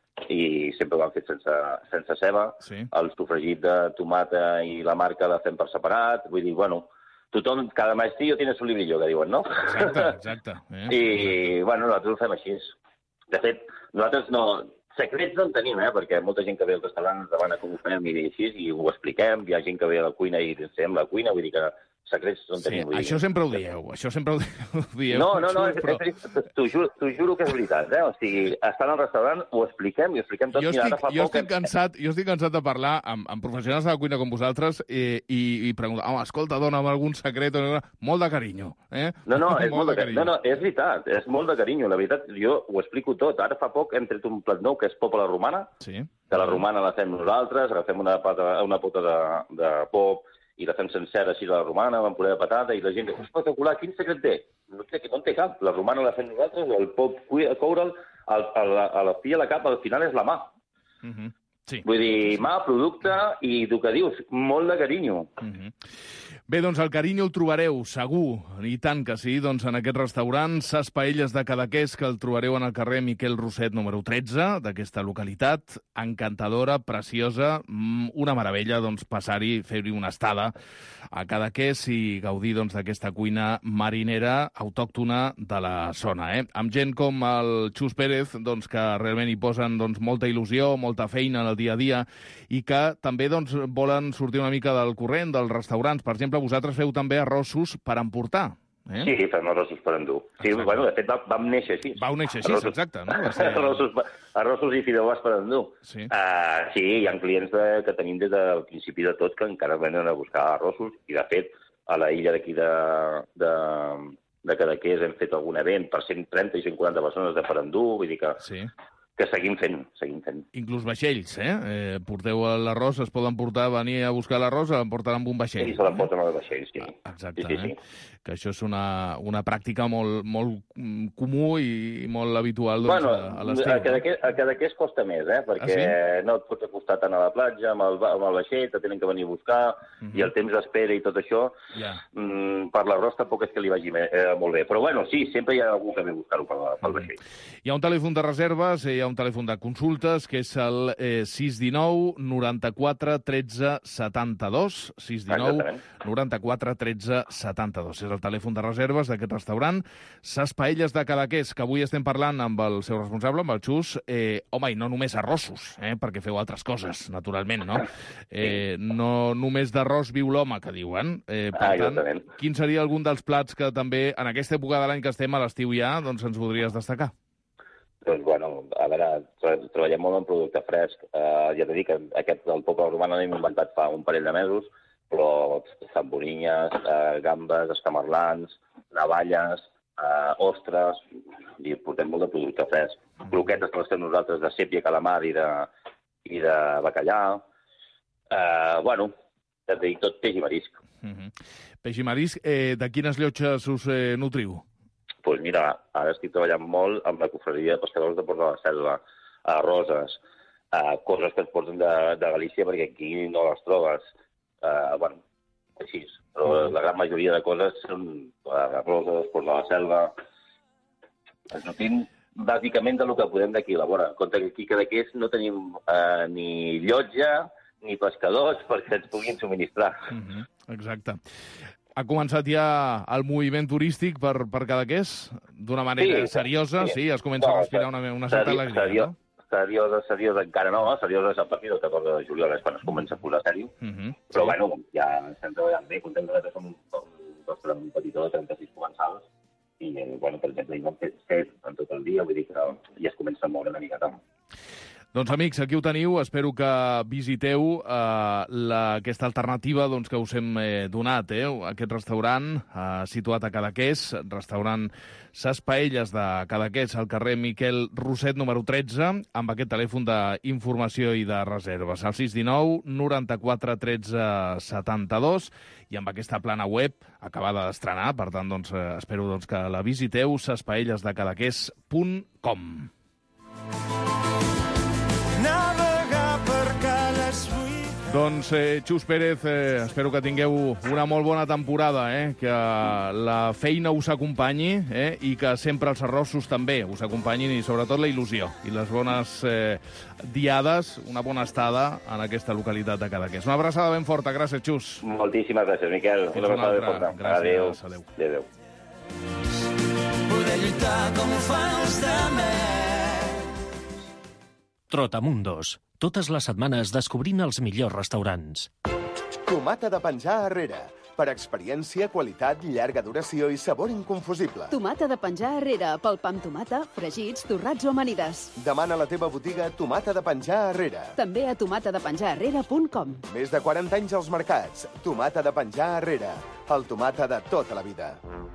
i sempre ho han fet sense, sense ceba. Sí. El sofregit de tomata i la marca la fem per separat, vull dir, bueno, tothom, cada maestrillo tiene su librillo, que diuen, no? Exacte, exacte. Eh? I, bueno, nosaltres ho fem així. De fet, nosaltres no... Secrets no en tenim, eh? Perquè molta gent que ve al restaurant ens demana com ho fem i així, i ho expliquem. Hi ha gent que ve a la cuina i ensenyem la cuina, vull dir que secrets no en sí, tenim. Això sempre ho dieu, això sempre ho dieu. No, no, no, però... t'ho juro, juro que és veritat, eh? O sigui, estant al restaurant ho expliquem i ho expliquem tot. Jo estic, Mira, fa jo, poc estic cansat, jo estic cansat de parlar amb, amb professionals de la cuina com vosaltres i, i, i preguntar, home, escolta, dona'm algun secret, molt de carinyo. Eh? No, no, és molt de carinyo. No, no, és veritat, és molt de carinyo. La veritat, jo ho explico tot. Ara fa poc hem tret un plat nou que és pop a la romana, sí. que la romana la fem nosaltres, agafem una, pata, una pota de, de pop i la fem sencera així a la romana, amb puré de patata, i la gent diu, espectacular, quin secret té? No té, no té cap. La romana la fem nosaltres, el pop coure'l, a, a, la, a la fi a la cap, al final és la mà. Uh-huh. Sí. Vull dir, mà, producte i tu que dius, molt de carinyo. Uh-huh. Bé, doncs el carinyo el trobareu, segur, i tant que sí, doncs en aquest restaurant Sas Paelles de Cadaqués, que el trobareu en el carrer Miquel Roset número tretze d'aquesta localitat, encantadora, preciosa, una meravella, doncs, passar-hi, fer-hi una estada a Cadaqués i gaudir, doncs, d'aquesta cuina marinera autòctona de la zona, eh? Amb gent com el Xus Pérez, doncs, que realment hi posen, doncs, molta il·lusió, molta feina en el dia a dia, i que també, doncs, volen sortir una mica del corrent dels restaurants. Per exemple, vosaltres feu també arrossos per emportar. Eh? Sí, fem arrossos per endur. Sí, bueno, de fet, vam néixer així. Vau néixer així, arrossos, exacte. No? Ser... arrossos, arrossos i fideuàs per endur. Sí, uh, sí hi ha clients de, que tenim des del principi de tot que encara venen a buscar arrossos, i de fet, a la illa d'aquí de, de, de Cadaqués hem fet algun event per cent trenta i cent quaranta persones de per endur, vull dir que... Sí. que seguim fent, seguim fent. Inclús vaixells, eh? eh porteu l'arròs, es poden portar, venir a buscar l'arròs, l'emporten amb un vaixell. Sí, se l'emporten amb el vaixell, sí. Exacte, sí, sí, eh? Sí. Que això és una, una pràctica molt, molt comú i molt habitual, doncs, bueno, a, a l'estiu. Bueno, a Cadaqués costa més, eh? Perquè ah, sí? no et pots acostar tant a la platja, amb el, amb el vaixell, te tenen que venir a buscar, uh-huh. i el temps d'espera i tot això, yeah. mm, per l'arròs tampoc és que li vagi me, eh, molt bé. Però bueno, sí, sempre hi ha algú que ve a buscar-ho pel, pel uh-huh. vaixell. Hi ha un telèfon de reserves, hi ha un telèfon de consultes, que és el eh, sis dinou noranta-quatre tretze setanta-dos, sis dinou noranta-quatre tretze setanta-dos. És el telèfon de reserves d'aquest restaurant, Sas Paelles de Cadaqués, que avui estem parlant amb el seu responsable, amb el Xus. Eh, home, i no només arrossos, eh, perquè feu altres coses, naturalment, no? Eh, no només d'arròs viu l'home, que diuen. Eh, per ah, tant, quin seria algun dels plats que també, en aquesta època de l'any que estem a l'estiu ja, doncs ens voldries destacar? Doncs, bueno, a veure, treballem molt en producte fresc. Uh, ja t'he dit que aquest, el poble romà l'hem inventat fa un parell de mesos, però zamboninyes, uh, gambes, escamarlans, navalles, uh, ostres, i portem molt de producte fresc. Croquetes que les fem nosaltres de sèpia, calamar i de, i de bacallà. Uh, bueno, ja et dic, tot peix i marisc. Uh-huh. Peix i marisc, eh, de quines llotges us eh, nutriu? Doncs pues mira, ara estic treballant molt amb la confraria de pescadors de Port de la Selva, a Roses, uh, coses que et porten de, de Galícia perquè aquí no les trobes. Uh, bueno, així. Però uh-huh. la gran majoria de coses són uh, Roses, Port de la Selva. Ens nutrim bàsicament del que podem d'aquí. A vora, en compte que aquí cada qués no tenim uh, ni llotja, ni pescadors perquè ens puguin subministrar. Uh-huh. Exacte. Ha començat ja el moviment turístic per, per Cadaqués d'una manera sí, seriosa? Sí, sí, es comença no, a respirar una, una certa seri alegria, serio, no? Seriosa, seriosa encara no, seriosa és a partir del catorze de juliol, és quan es comença a posar sèrio. Uh-huh. Però sí. bueno, ja estem treballant bé, contem que som un restaurant petitó de trenta-sis comensals i, bueno, per exemple, hi vam fer set en tot el dia, vull dir que ja es comença a moure una mica tant. Doncs, amics, aquí ho teniu. Espero que visiteu eh, la, aquesta alternativa doncs, que us hem eh, donat. Eh? Aquest restaurant eh, situat a Cadaqués, restaurant Ses Paelles de Cadaqués, al carrer Miquel Roset, número tretze, amb aquest telèfon d'informació i de reserves, al sis dinou noranta-quatre tretze setanta-dos, i amb aquesta plana web acabada d'estrenar. Per tant, doncs, eh, espero doncs, que la visiteu, ses paelles de cadaqués punt com. Doncs, eh, Xus Pérez, eh, espero que tingueu una molt bona temporada, eh? Que la feina us acompanyi eh? I que sempre els arrossos també us acompanyin i sobretot la il·lusió i les bones eh, diades, una bona estada en aquesta localitat de Cadaqués. Una abraçada ben forta. Gràcies, Xus. Moltíssimes gràcies, Miquel. Una abraçada ben forta. Gràcies. Adéu. Adéu. Poder lluitar com ho fan els demés. Trotamundos. Totes les setmanes descobrint els millors restaurants. Tomata de penjar arrere. Per experiència, qualitat, llarga duració i sabor inconfusible. Tomata de penjar arrere, pel pa amb tomata, fregits, torrats o amanides. Demana a la teva botiga Tomata de penjar arrere. També a tomata de penjar arrere punt com. Més de quaranta anys als mercats. Tomata de penjar arrere. El tomata de tota la vida.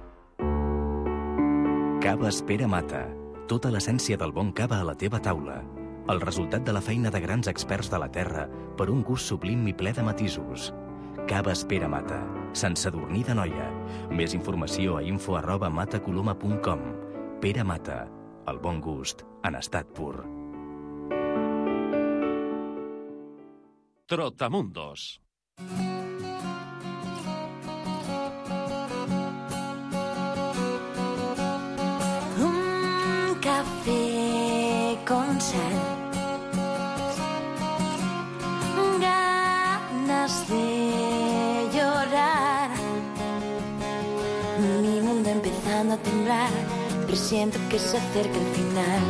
Caves Pere Mata. Tota l'essència del bon cava a la teva taula. El resultat de la feina de grans experts de la terra per un gust sublim i ple de matisos. Caves Pere Mata. Sant Sadurní d'Anoia. Més informació a info arroba matacoloma punt com. Pere Mata. El bon gust en estat pur. Trotamundos. Un café con sal. Ganas de llorar. Mi mundo empezando a temblar. Presiento que se acerca el final.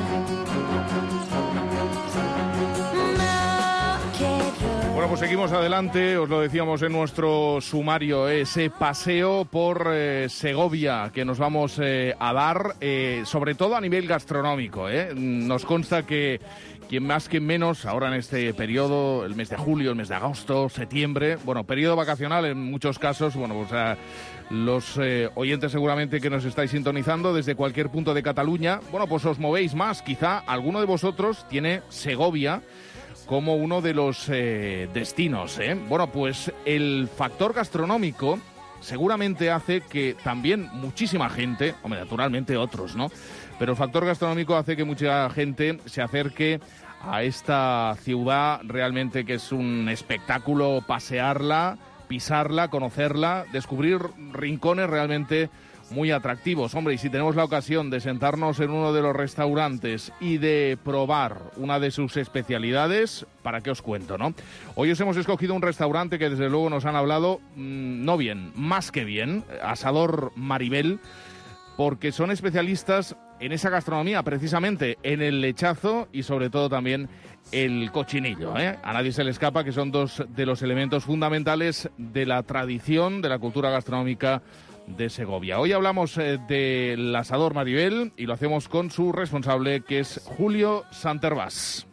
No quiero. Bueno, pues seguimos adelante, os lo decíamos en nuestro sumario, eh, ese paseo por eh, Segovia que nos vamos eh, a dar, eh, sobre todo a nivel gastronómico. Eh. Nos consta que quien más, quien menos, ahora en este periodo, el mes de julio, el mes de agosto, septiembre, bueno, periodo vacacional en muchos casos, bueno, pues a los eh, oyentes seguramente que nos estáis sintonizando desde cualquier punto de Cataluña, bueno, pues os movéis más. Quizá alguno de vosotros tiene Segovia como uno de los eh, destinos, ¿eh? Bueno, pues el factor gastronómico seguramente hace que también muchísima gente, hombre, naturalmente otros, ¿no? Pero el factor gastronómico hace que mucha gente se acerque a esta ciudad realmente que es un espectáculo pasearla, pisarla, conocerla, descubrir rincones realmente muy atractivos. Hombre, y si tenemos la ocasión de sentarnos en uno de los restaurantes y de probar una de sus especialidades, ¿para qué os cuento, no? Hoy os hemos escogido un restaurante que desde luego nos han hablado, mmm, no bien, más que bien, Asador Maribel, porque son especialistas en esa gastronomía, precisamente en el lechazo y sobre todo también el cochinillo, ¿eh? A nadie se le escapa que son dos de los elementos fundamentales de la tradición, de la cultura gastronómica de Segovia. Hoy hablamos eh, del Asador Maribel y lo hacemos con su responsable, que es Julio Santervás.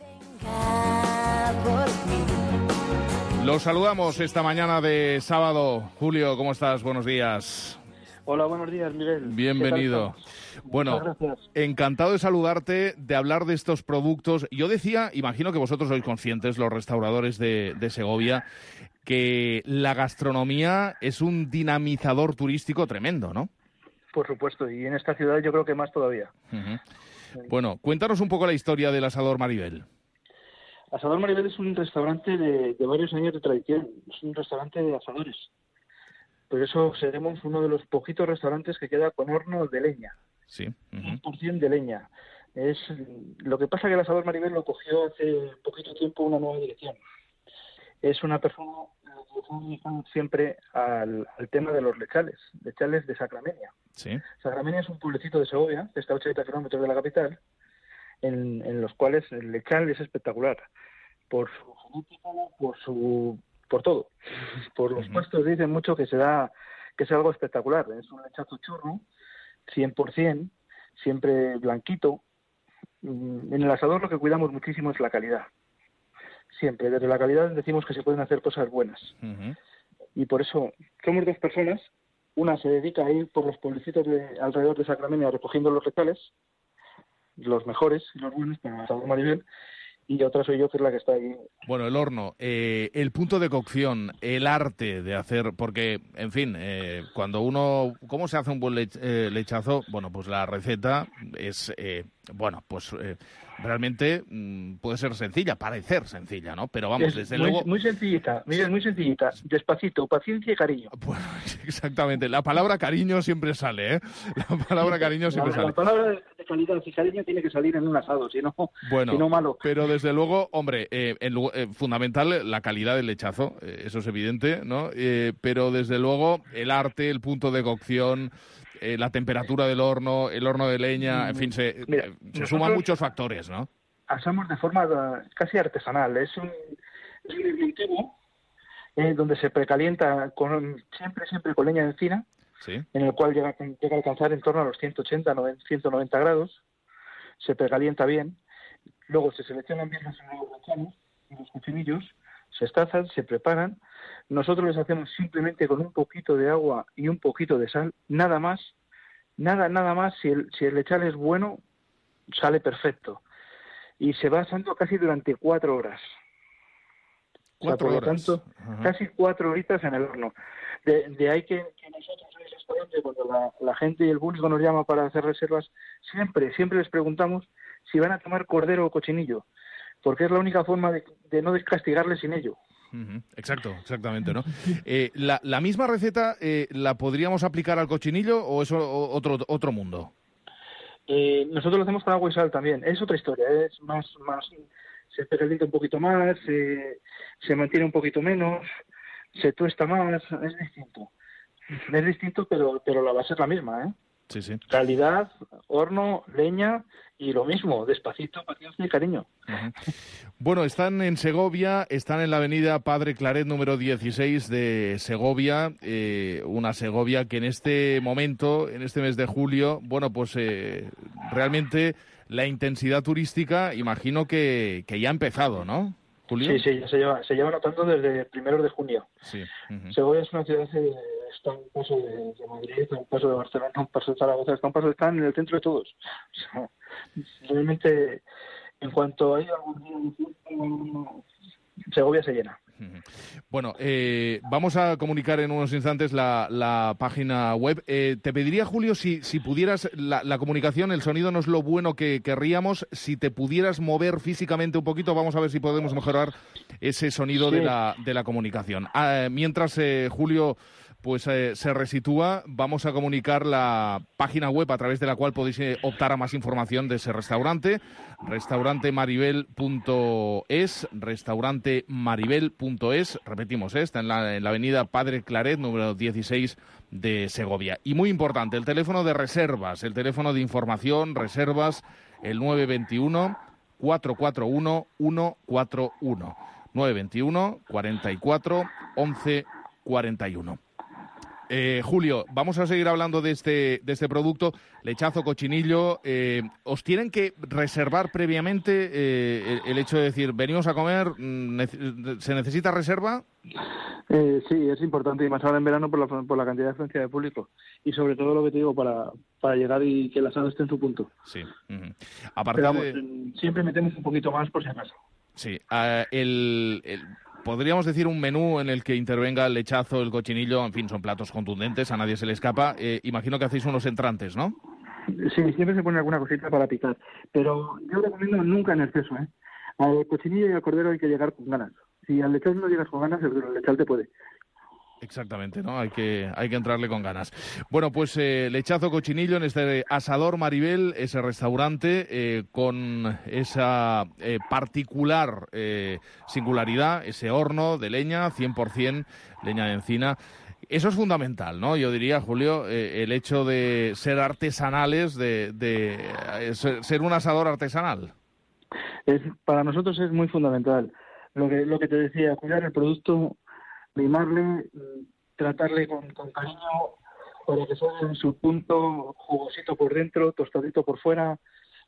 Los saludamos esta mañana de sábado. Julio, ¿cómo estás? Buenos días. Hola, buenos días, Miguel. Bienvenido. Bueno, encantado de saludarte, de hablar de estos productos. Yo decía, imagino que vosotros sois conscientes, los restauradores de, de Segovia, que la gastronomía es un dinamizador turístico tremendo, ¿no? Por supuesto, y en esta ciudad yo creo que más todavía. Uh-huh. Bueno, cuéntanos un poco la historia del Asador Maribel. Asador Maribel es un restaurante de, de varios años de tradición, es un restaurante de asadores. Por eso seremos uno de los poquitos restaurantes que queda con horno de leña. Sí. Uh-huh. cien por ciento de leña. Es, lo que pasa es que el Asador Maribel lo cogió hace poquito tiempo una nueva dirección. Es una persona que siempre al, al tema de los lechales, lechales de Sacramenia. Sí. Sacramenia es un pueblecito de Segovia, que está a ochenta kilómetros de la capital, en, en los cuales el lechal es espectacular. Por su genética, por su... por todo. Por los puestos dicen mucho que se da, que es algo espectacular. Es un lechazo churro, cien por ciento, siempre blanquito. En el asador lo que cuidamos muchísimo es la calidad. Siempre, desde la calidad decimos que se pueden hacer cosas buenas. Uh-huh. Y por eso somos dos personas. Una se dedica a ir por los pueblecitos de alrededor de Sacramenia recogiendo los lechales, los mejores y los buenos para el Asador Maribel. Y otra soy yo, que es la que está ahí. Bueno, el horno, eh, el punto de cocción, el arte de hacer, porque, en fin, eh, cuando uno... ¿Cómo se hace un buen lech, eh, lechazo? Bueno, pues la receta es, eh, bueno, pues eh, realmente mm, puede ser sencilla, parecer sencilla, ¿no? Pero vamos, es desde muy, luego... Muy sencillita, Miguel, muy sencillita. Despacito, paciencia y cariño. Bueno, exactamente. La palabra cariño siempre sale, ¿eh? La palabra cariño siempre la, sale. La palabra de calidad y cariño tiene que salir en un asado, si no, bueno, si no malo. Pero desde luego, hombre, eh, en, eh, fundamental la calidad del lechazo, eh, eso es evidente, ¿no? Eh, pero desde luego el arte, el punto de cocción, eh, la temperatura del horno, el horno de leña, en fin, se, Mira, eh, se suman muchos factores, ¿no? Asamos de forma uh, casi artesanal. Es un, es un inventivo eh, donde se precalienta con, siempre, siempre con leña de encina, sí. En el cual llega, llega a alcanzar en torno a los ciento ochenta, ciento noventa grados. Se precalienta bien. Luego se seleccionan bien los lechanes y los cochinillos, se estazan, se preparan. Nosotros les hacemos simplemente con un poquito de agua y un poquito de sal, nada más, nada, nada más. Si el, si el lechal es bueno, sale perfecto. Y se va asando casi durante cuatro horas. Cuatro o sea, por horas. Lo tanto, uh-huh. Casi cuatro horitas en el horno. De, de ahí que, que nosotros en el restaurante, cuando la, la gente y el público nos llama para hacer reservas, siempre, siempre les preguntamos si van a tomar cordero o cochinillo, porque es la única forma de, de no descastigarles sin ello. Uh-huh. Exacto, exactamente, ¿no? Eh, la, ¿La misma receta eh, la podríamos aplicar al cochinillo o es otro, otro mundo? Eh, nosotros lo hacemos con agua y sal también. Es otra historia, es más, más se precalienta un poquito más, se, se mantiene un poquito menos, se tuesta más, es distinto. Es distinto, pero, pero la base es la misma, ¿eh? Sí, sí. Calidad, horno, leña y lo mismo, despacito, paciencia y cariño. Uh-huh. Bueno, están en Segovia, están en la avenida Padre Claret número dieciséis de Segovia, eh, una Segovia que en este momento, en este mes de julio, bueno, pues eh, realmente la intensidad turística, imagino que, que ya ha empezado, ¿no, Julio? Sí, sí, ya se lleva, se lleva notando desde primeros de junio. Sí. Uh-huh. Segovia es una ciudad que está a un paso de, de Madrid, a un paso de Barcelona, a un paso de Zaragoza, está a un paso, están en el centro de todos. O sea, realmente, en cuanto hay algún día, Segovia se llena. Bueno, eh, vamos a comunicar en unos instantes la, la página web. Eh, te pediría, Julio, si, si pudieras, la, la comunicación, el sonido no es lo bueno que querríamos, si te pudieras mover físicamente un poquito, vamos a ver si podemos mejorar ese sonido sí. de, la, de la comunicación. Ah, mientras, eh, Julio, pues eh, se resitúa, vamos a comunicar la página web a través de la cual podéis eh, optar a más información de ese restaurante, restaurante maribel punto es, restaurante maribel punto es, repetimos, ¿eh? Está en la, en la avenida Padre Claret, número dieciséis de Segovia. Y muy importante, el teléfono de reservas, el teléfono de información, reservas, el nueve dos uno, cuatro cuatro uno, uno cuatro uno, nueve dos uno, cuarenta y cuatro, once cuarenta y uno. Eh, Julio, vamos a seguir hablando de este, de este producto, lechazo cochinillo. Eh, ¿Os tienen que reservar previamente eh, el, el hecho de decir, venimos a comer, ¿se necesita reserva? Eh, sí, es importante, y más ahora en verano por la, por la cantidad de afluencia de público. Y sobre todo lo que te digo, para, para llegar y que el asado esté en su punto. Sí. Uh-huh. A partir Pero vamos, de... siempre metemos un poquito más por si acaso. Sí. Uh, el, el, podríamos decir un menú en el que intervenga el lechazo, el cochinillo, en fin, son platos contundentes, a nadie se le escapa. Eh, imagino que hacéis unos entrantes, ¿no? Sí, siempre se pone alguna cosita para picar. Pero yo recomiendo nunca en exceso, ¿eh? Al cochinillo y al cordero hay que llegar con ganas. Si al lechal no llegas con ganas, el lechal te puede. Exactamente, ¿no? Hay que, hay que entrarle con ganas. Bueno, pues eh, lechazo cochinillo en este Asador Maribel, ese restaurante eh, con esa eh, particular eh, singularidad, ese horno de leña, cien por ciento leña de encina. Eso es fundamental, ¿no? Yo diría, Julio, eh, el hecho de ser artesanales, de, de eh, ser un asador artesanal. Es, para nosotros es muy fundamental. Lo que, lo que te decía, cuidar el producto, mimarle, tratarle con, con cariño para que salga en su punto, jugosito por dentro, tostadito por fuera.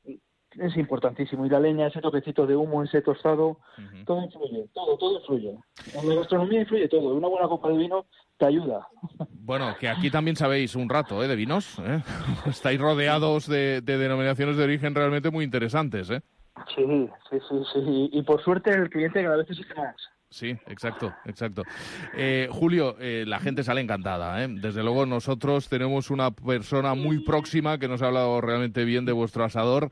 Es importantísimo. Y la leña, ese toquecito de humo, ese tostado, uh-huh. todo influye, todo, todo influye. En la gastronomía influye todo. Una buena copa de vino te ayuda. Bueno, que aquí también sabéis un rato, ¿eh? De vinos, ¿eh? Estáis rodeados de, de denominaciones de origen realmente muy interesantes, ¿eh? Sí, sí, sí, sí. Y por suerte el cliente cada vez exige más. Sí, exacto, exacto. Eh, Julio, eh, la gente sale encantada, ¿eh? Desde luego nosotros tenemos una persona muy próxima que nos ha hablado realmente bien de vuestro asador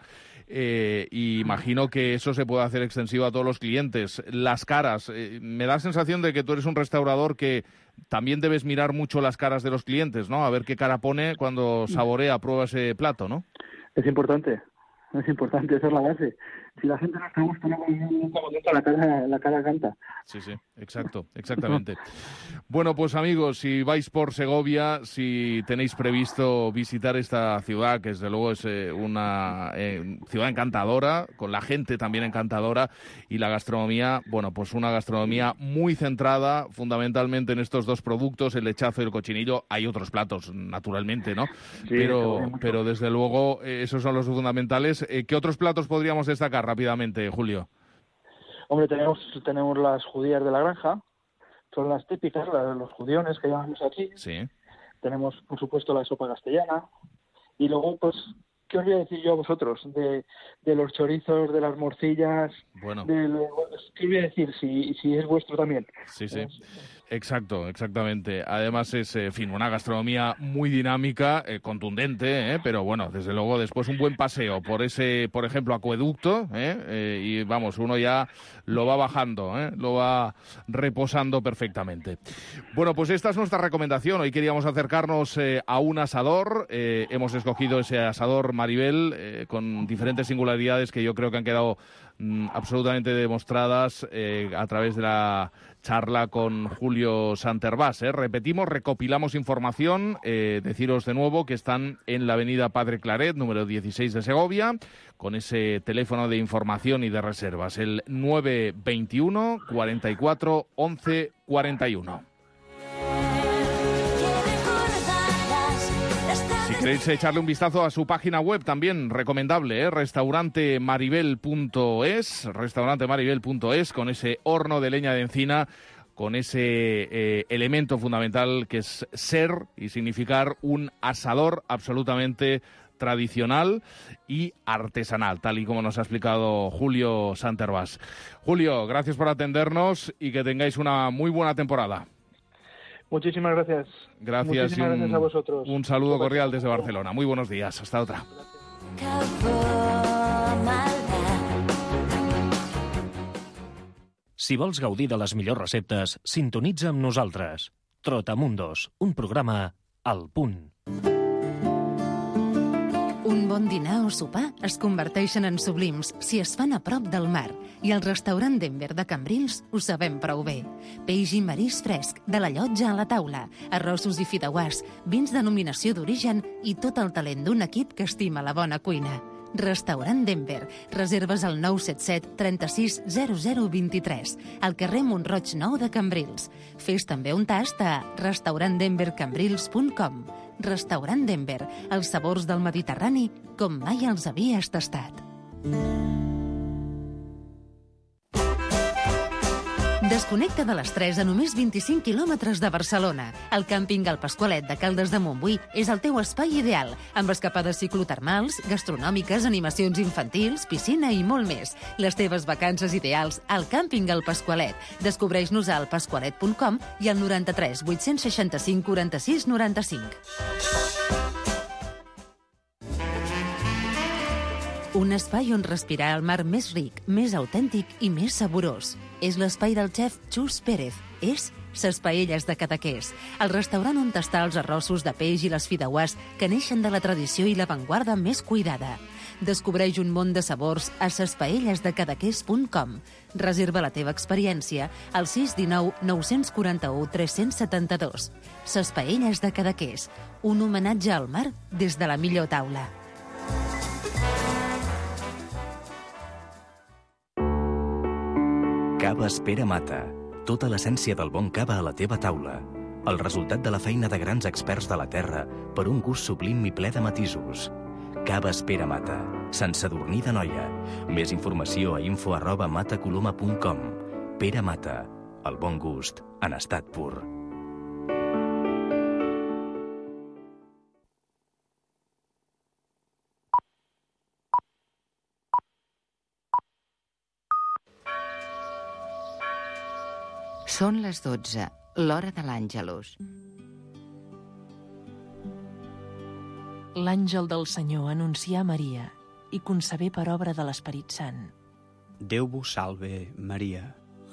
eh, y imagino que eso se puede hacer extensivo a todos los clientes. Las caras, eh, me da la sensación de que tú eres un restaurador que también debes mirar mucho las caras de los clientes, ¿no? A ver qué cara pone cuando saborea, prueba ese plato, ¿no? Es importante. Es importante, esa es la base. Si la gente no está a gusto, no está contenta, la cara, la cara canta. Sí, sí, exacto, exactamente. Bueno, pues amigos, si vais por Segovia, si tenéis previsto visitar esta ciudad, que desde luego es eh, una eh, ciudad encantadora, con la gente también encantadora, y la gastronomía, bueno, pues una gastronomía muy centrada fundamentalmente en estos dos productos, el lechazo y el cochinillo. Hay otros platos, naturalmente, ¿no? Sí, pero, pero desde luego eh, esos son los fundamentales. Eh, ¿Qué otros platos podríamos destacar rápidamente, Julio? Hombre, tenemos tenemos las judías de la granja, son las típicas, las, los judiones que llamamos aquí. Sí. Tenemos, por supuesto, la sopa castellana. Y luego, pues, ¿qué os voy a decir yo a vosotros? De, de los chorizos, de las morcillas. Bueno. De, ¿qué os voy a decir? Si, si es vuestro también. Sí, sí. Exacto, exactamente. Además es, en fin, una gastronomía muy dinámica, eh, contundente, eh, pero bueno, desde luego después un buen paseo por ese, por ejemplo, acueducto, eh, eh, y vamos, uno ya lo va bajando, eh, lo va reposando perfectamente. Bueno, pues esta es nuestra recomendación. Hoy queríamos acercarnos eh, a un asador. Eh, hemos escogido ese asador Maribel eh, con diferentes singularidades que yo creo que han quedado mm, absolutamente demostradas eh, a través de la charla con Julio Santervás. ¿eh? Repetimos, recopilamos información, eh, deciros de nuevo que están en la avenida Padre Claret, número dieciséis de Segovia, con ese teléfono de información y de reservas, el nueve veintiuno, cuarenta y cuatro, once, cuarenta y uno. Si queréis echarle un vistazo a su página web, también recomendable, ¿eh? restaurante maribel punto es, restaurante maribel punto es, con ese horno de leña de encina, con ese eh, elemento fundamental que es ser y significar un asador absolutamente tradicional y artesanal, tal y como nos ha explicado Julio Santervás. Julio, gracias por atendernos y que tengáis una muy buena temporada. Muchísimas gracias. Gracias. Muchísimas y un, gracias a vosotros. Un saludo cordial desde Barcelona. Muy buenos días. Hasta otra. Si vols gaudir de les millors receptes, sintonitza amb nosaltres. Trotamundos, un programa al punt. Un bon dinar o sopar es converteixen en sublims si es fan a prop del mar, i al restaurant Denver de Cambrils ho sabem prou bé. Peix i marís fresc, de la llotja a la taula, arrossos i fideuàs, vins denominació d'origen i tot el talent d'un equip que estima la bona cuina. Restaurant Denver. Reserves al nou set set trenta-sis zero zero vint-i-tres, al carrer Montroig nou de Cambrils. Fes també un tast a restaurant denver cambrils punt com. Restaurant Denver, els sabors del Mediterrani com mai els havies tastat. Desconnecta de l'estrès a només vint-i-cinc quilòmetres de Barcelona. El càmping El Pasqualet de Caldes de Montbui és el teu espai ideal, amb escapades ciclotermals, gastronòmiques, animacions infantils, piscina i molt més. Les teves vacances ideals al càmping El Pasqualet. Descobreix-nos al pasqualet punt com i al noranta-tres vuit-cents seixanta-cinc quaranta-sis noranta-cinc. Un espai on respirar el mar més ric, més autèntic i més saborós. És l'espai del xef Xus Pérez. És Ses Paelles de Cadaqués, el restaurant on tastar els arrossos de peix i les fideuàs que neixen de la tradició i l'avantguarda més cuidada. Descobreix un món de sabors a ses paelles de cadaqués punt com. Reserva la teva experiència al sis un nou nou quatre u tres set dos. Ses Paelles de Cadaqués, un homenatge al mar des de la millor taula. Caves Pere Mata. Tota l'essència del bon cava a la teva taula. El resultat de la feina de grans experts de la terra per un gust sublim i ple de matisos. Caves Pere Mata. Sant Sadurní d'Anoia. Més informació a info arroba matacoloma punt com. Pere Mata. El bon gust en estat pur. Són les dotze, l'hora de l'Àngelus. L'àngel del Senyor anuncià a Maria i concebé per obra de l'Esperit Sant. Déu vos salve, Maria.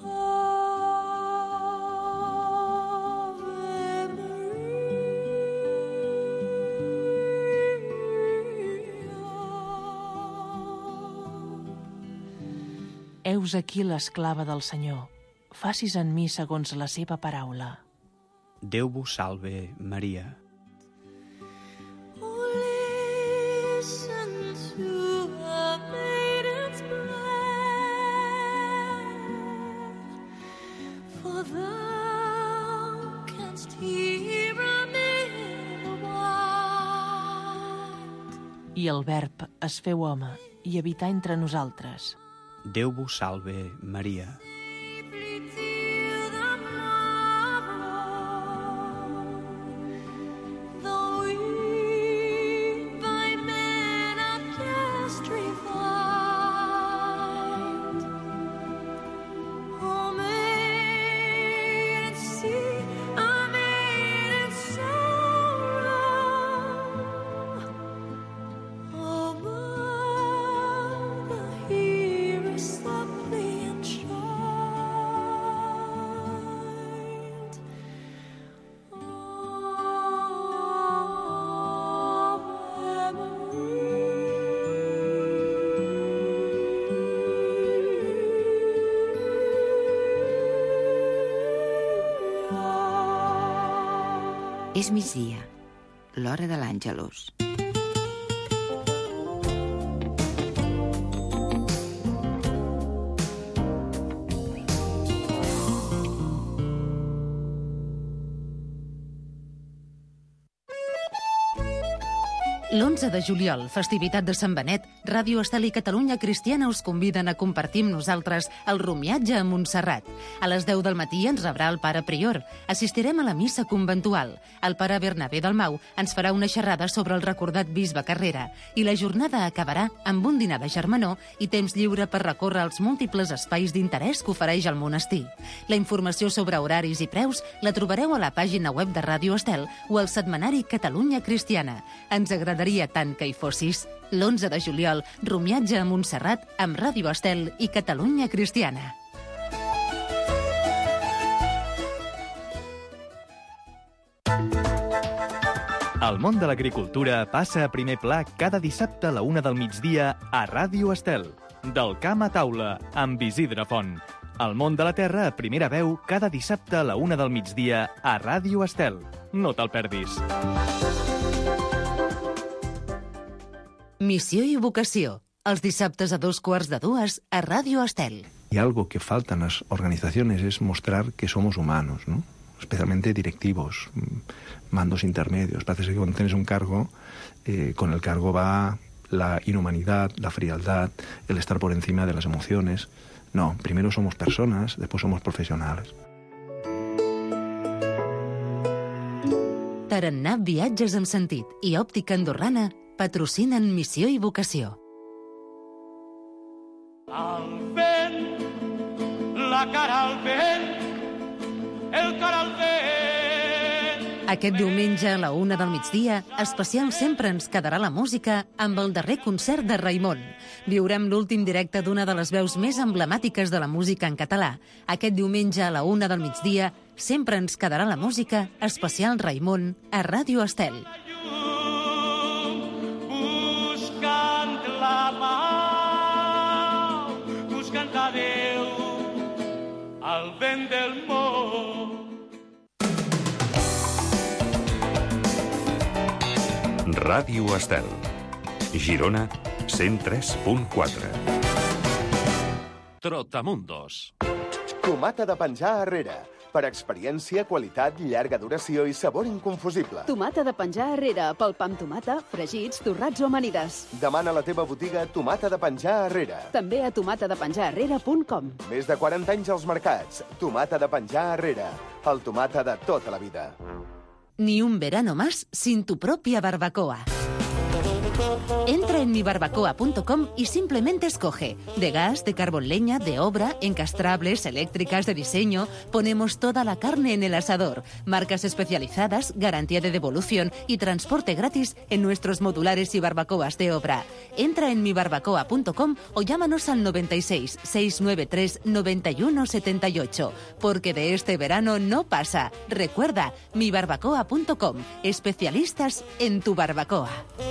Heus aquí l'esclava del Senyor. Facis en mi segons la seva paraula. Déu vos salve, Maria. I el Verb es feu home i habità entre nosaltres. Déu vos salve, Maria. És migdia, l'hora de l'Àngelus. L'onze de juliol, festivitat de Sant Benet, Ràdio Estel i Catalunya Cristiana us conviden a compartir amb nosaltres el romiatge a Montserrat. A les deu del matí ens rebrà el pare prior. Assistirem a la missa conventual. El pare Bernabé Dalmau ens farà una xerrada sobre el recordat bisbe Carrera i la jornada acabarà amb un dinar de germanor i temps lliure per recórrer els múltiples espais d'interès que ofereix el monestir. La informació sobre horaris i preus la trobareu a la pàgina web de Ràdio Estel o al setmanari Catalunya Cristiana. Ens agradaria tant que hi fossis. L'onze de juliol, romiatge a Montserrat amb Ràdio Estel i Catalunya Cristiana. El món de l'agricultura passa a primer pla cada dissabte a la una del migdia a Ràdio Estel. Del camp a taula, amb Isidre Font. El món de la terra a primera veu cada dissabte a la una del migdia a Ràdio Estel. No te'l perdis. Missió i vocació. Els dissabtes a dos quarts de dues a Ràdio Estel. Y algo que falta en las organizaciones es mostrar que somos humanos, ¿no? Especialmente directivos, mandos intermedios. Parece que cuando tienes un cargo, eh, con el cargo va la inhumanidad, la frialdad, el estar por encima de las emociones. No, primero somos personas, después somos profesionales. Tarannà Viatges amb Sentit i Òptica Andorrana patrocinen Missió i Vocació. Al vent, la cara al vent, el cor al vent. Aquest diumenge a la una del migdia, especial Sempre ens quedarà la música amb el darrer concert de Raimon. Viurem l'últim directe d'una de les veus més emblemàtiques de la música en català. Aquest diumenge a la una del migdia, Sempre ens quedarà la música, especial Raimon, a Ràdio Estel. Buscant la pau, buscant a Déu, al vent del món. Ràdio Estel. Girona, cent tres punt quatre. Trotamundos. Tomata de penjar arrere. Per experiència, qualitat, llarga duració i sabor inconfusible. Tomata de penjar arrere, pel pa amb tomata, fregits, torrats o amanides. Demana a la teva botiga Tomata de penjar arrere. També a tomata de penjar arrere punt com. Més de quaranta anys als mercats. Tomata de penjar arrere. El tomata de tota la vida. Ni un verano más sin tu propia barbacoa. Entra en mi barbacoa punto com y simplemente escoge. De gas, de carbón leña, de obra, encastrables, eléctricas, de diseño. Ponemos toda la carne en el asador. Marcas especializadas, garantía de devolución y transporte gratis en nuestros modulares y barbacoas de obra. Entra en mi barbacoa punto com o llámanos al noventa y seis, seiscientos noventa y tres, noventa y uno setenta y ocho. Porque de este verano no pasa. Recuerda, mi barbacoa punto com. Especialistas en tu barbacoa.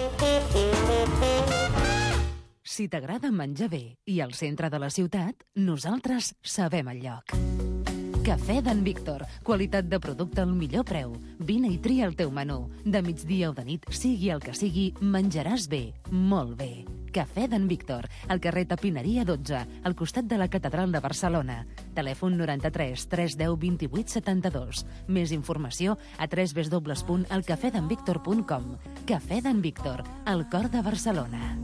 Si t'agrada menjar bé i al centre de la ciutat, nosaltres sabem el lloc. Cafè d'en Víctor. Qualitat de producte al millor preu. Vine i tria el teu menú. De migdia o de nit, sigui el que sigui, menjaràs bé, molt bé. Cafè d'en Víctor, al carrer Tapineria dotze, al costat de la Catedral de Barcelona. Telèfon noranta-tres tres deu vint-i-vuit setanta-dos. Més informació a w w w punt el cafè d'en víctor punt com. Cafè d'en Víctor, al cor de Barcelona.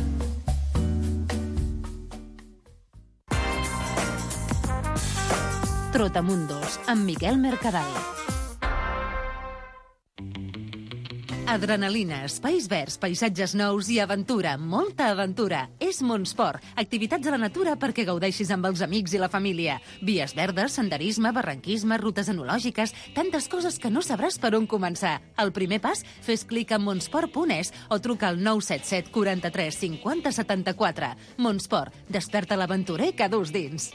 Trotamundos, amb Miquel Mercadal. Adrenalina, espais verds, paisatges nous i aventura, molta aventura. És Montsport, activitats a la natura perquè gaudeixis amb els amics i la família. Vies verdes, senderisme, barranquisme, rutes enològiques, tantes coses que no sabràs per on començar. El primer pas, fes clic a montsport punt es o truca al nou set set quaranta-tres cinquanta setanta-quatre. Montsport, desperta l'aventurer que dus dins.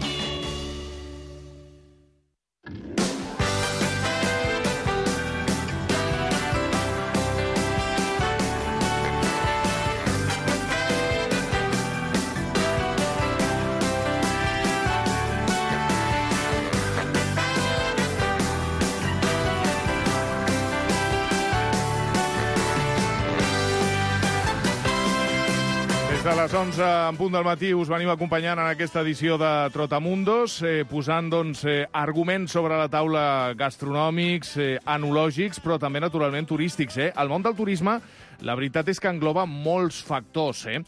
Des de les onze en punt del matí us venim acompanyant en aquesta edició de Trotamundos, eh, posant doncs, eh, arguments sobre la taula gastronòmics, eh, enològics, però també naturalment turístics. Eh? El món del turisme, la veritat és que engloba molts factors. Eh?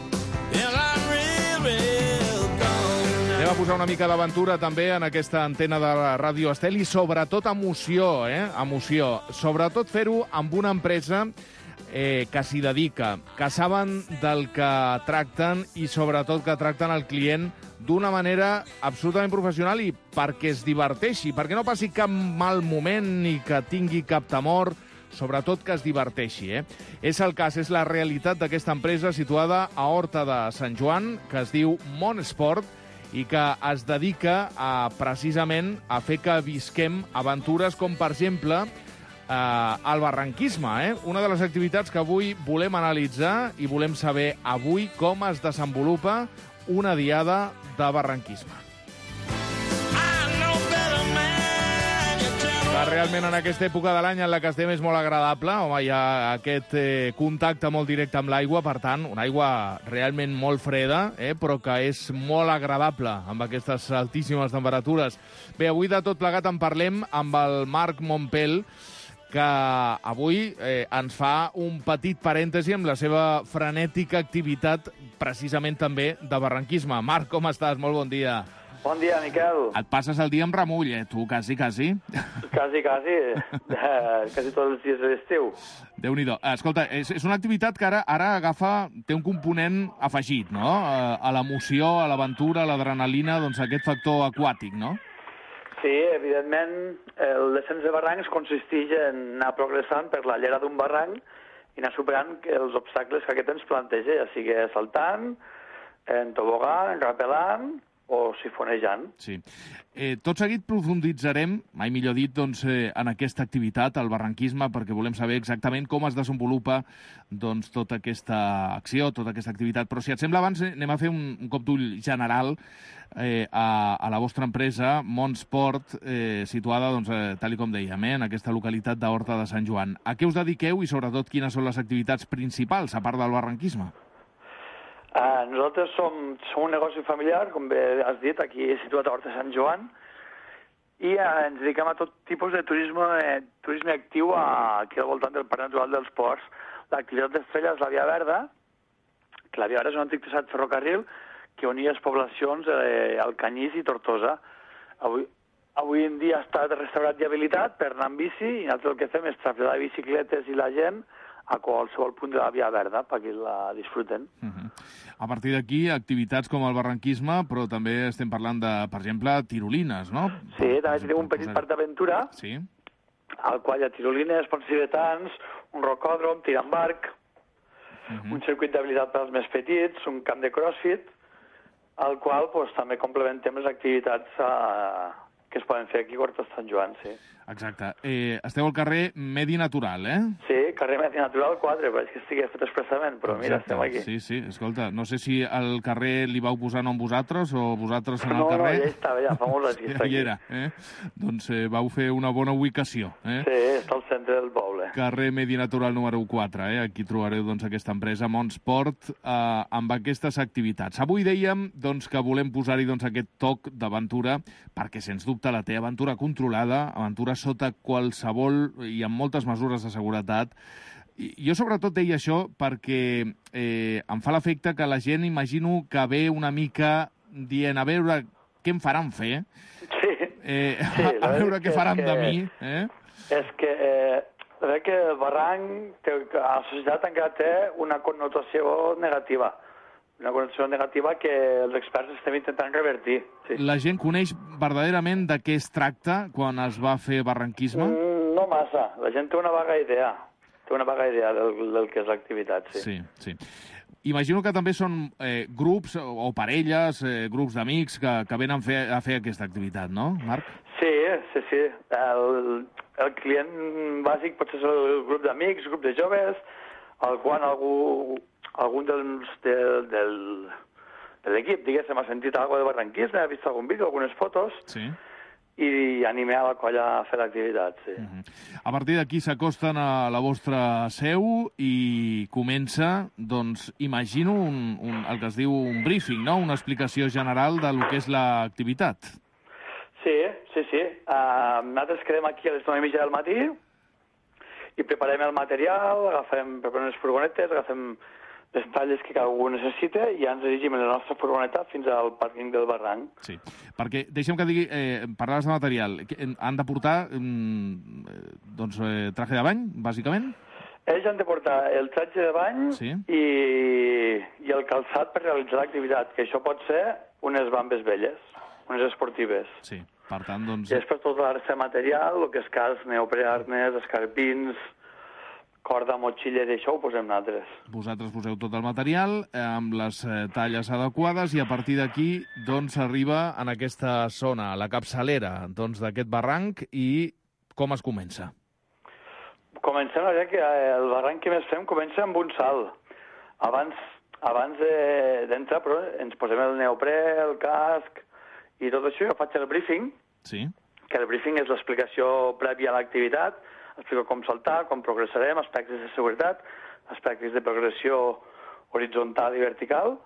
Anem a posar una mica d'aventura també en aquesta antena de la Ràdio Estel i sobretot emoció, eh? emoció. Sobretot fer-ho amb una empresa Eh, que s'hi dedica, que saben del que tracten i sobretot que tracten el client d'una manera absolutament professional i perquè es diverteixi, perquè no passi cap mal moment ni que tingui cap temor, sobretot que es diverteixi. Eh? És el cas, és la realitat d'aquesta empresa situada a Horta de Sant Joan, que es diu Montsport i que es dedica a, precisament a fer que visquem aventures com, per exemple, Uh, el barranquisme, eh? Una de les activitats que avui volem analitzar i volem saber avui com es desenvolupa una diada de barranquisme. Clar, realment en aquesta època de l'any en la que estem és molt agradable. Home, hi ha aquest eh, contacte molt directe amb l'aigua, per tant, una aigua realment molt freda, eh, però que és molt agradable amb aquestes altíssimes temperatures. Bé, avui de tot plegat en parlem amb el Marc Mompel, que avui eh, ens fa un petit parèntesi amb la seva frenètica activitat, precisament també de barranquisme. Marc, com estàs? Molt bon dia. Bon dia, Miquel. Et passes el dia en remull, eh, tu, quasi, quasi. Quasi, quasi. Quasi tots els dies de l'estiu. Déu-n'hi-do. Escolta, és, és una activitat que ara, ara agafa, té un component afegit, no? A, a l'emoció, a l'aventura, a l'adrenalina, doncs aquest factor aquàtic, no? Sí, evidentment, el descens de barrancs consisteix en anar progressant per la llera d'un barranc i anar superant els obstacles que aquest ens planteja, ja sigui saltant, en tobogan, rapelant o sifonejant. Sí. Eh, tot seguit profunditzarem, mai millor dit, doncs, eh, en aquesta activitat, el barranquisme, perquè volem saber exactament com es desenvolupa doncs, tota aquesta acció, tota aquesta activitat. Però si et sembla, abans eh, anem a fer un, un cop d'ull general eh, a, a la vostra empresa, Montsport, eh, situada, doncs, eh, tal com dèiem, eh, en aquesta localitat d'Horta de Sant Joan. A què us dediqueu i, sobretot, quines són les activitats principals, a part del barranquisme? Uh, nosaltres som, som un negoci familiar, com bé has dit, aquí situat a Horta de Sant Joan, i uh, ens dediquem a tot tipus de turisme, eh, turisme actiu a, aquí al voltant del Parc Natural dels Ports. L'activitat d'estrella és la Via Verda, que la Via Verda és un antic traçat ferrocarril que unia les poblacions eh, Alcanyís i Tortosa. Avui, avui en dia està restaurat i habilitat per anar amb bici, i nosaltres el que fem és traslladar bicicletes i la gent a qualsevol punt de la Via Verda perquè la disfruten. Uh-huh. A partir d'aquí, activitats com el barranquisme, però també estem parlant de, per exemple, tirolines, no? Sí, per, també tenim un petit parc d'aventura, sí, al qual hi ha tirolines, ponts tibetans, un rocòdrom, tir amb barc, uh-huh, un circuit d'habilitat per als més petits, un camp de crossfit, al qual pues, també complementem les activitats uh, que es poden fer aquí a Horta de Sant Joan, sí. Exacte. Eh, esteu al carrer Medi Natural, eh? Sí, carrer Medi Natural quatre, però és que estigui fet expressament, però Exacte. Mira, estem aquí. Sí, sí, escolta, no sé si el carrer li vau posar nom vosaltres o vosaltres en el no, carrer... No, ja estava, ja, fa molts anys que està ja hi aquí. era, eh? Doncs eh, vau fer una bona ubicació, eh? Sí, està al centre del poble. Carrer Medi Natural número quatre, eh? Aquí trobareu doncs, aquesta empresa, Montsport, eh, amb aquestes activitats. Avui dèiem doncs, que volem posar-hi doncs, aquest toc d'aventura, perquè, sens dubte, la té aventura controlada, aventura sota qualsevol i amb moltes mesures de seguretat. I jo sobretot deia això perquè eh, em fa l'efecte que la gent, imagino, que ve una mica dient a veure què em faran fer, sí, eh, sí, a, a veure què faran que, de mi. Eh? És que eh, crec que el barranc té, a la societat encara té una connotació negativa. Una connotació negativa que els experts estem intentant revertir. Sí. La gent coneix verdaderament de què es tracta quan es va fer barranquisme? Mm, no massa. La gent té una vaga idea. Té una vaga idea del, del que és l'activitat, sí. Sí, sí. Imagino que també són eh, grups o parelles, eh, grups d'amics que, que venen a fer, a fer aquesta activitat, no, Marc? Sí, sí, sí. El, el client bàsic pot ser el grup d'amics, grup de joves, el quan algú... algun dels, de, del, de l'equip, diguéssim, ha sentit alguna cosa de barranquisme, ha vist algun vídeo, algunes fotos, sí, i animar a la colla a fer l'activitat, sí. Uh-huh. A partir d'aquí s'acosten a la vostra seu i comença, doncs, imagino, un, un, el que es diu un briefing, no? Una explicació general de lo que és l'activitat. Sí, sí, sí. Uh, nosaltres quedem aquí a les nou i mitja del matí i preparem el material, agafem, preparem les furgonetes, agafem les talles que algú necessita i ja ens dirigim en la nostra furgoneta fins al pàrquing del barranc. Sí, perquè deixem que digui, eh, parlaves de material, han de portar mm, doncs, eh, traje de bany, bàsicament? Ells han de portar el traje de bany, sí, i, i el calçat per realitzar l'activitat, que això pot ser unes bambes velles, unes esportives. Sí, per tant, doncs... I després tot la resta de material, el que és cas, neoprè, arnès, escarpins, corda, motxilles, i això ho posem nosaltres. Vosaltres poseu tot el material eh, amb les eh, talles adequades i a partir d'aquí doncs arriba en aquesta zona, la capçalera doncs, d'aquest barranc, i com es comença? Comencem a dir que el barranc que més fem comença amb un salt. Abans, abans d'entrar, però ens posem el neoprè, el casc i tot això, jo faig el briefing, sí, que el briefing és l'explicació prèvia a l'activitat, explico com saltar, com progressarem, aspectes de seguretat, aspectes de progressió horitzontal i vertical,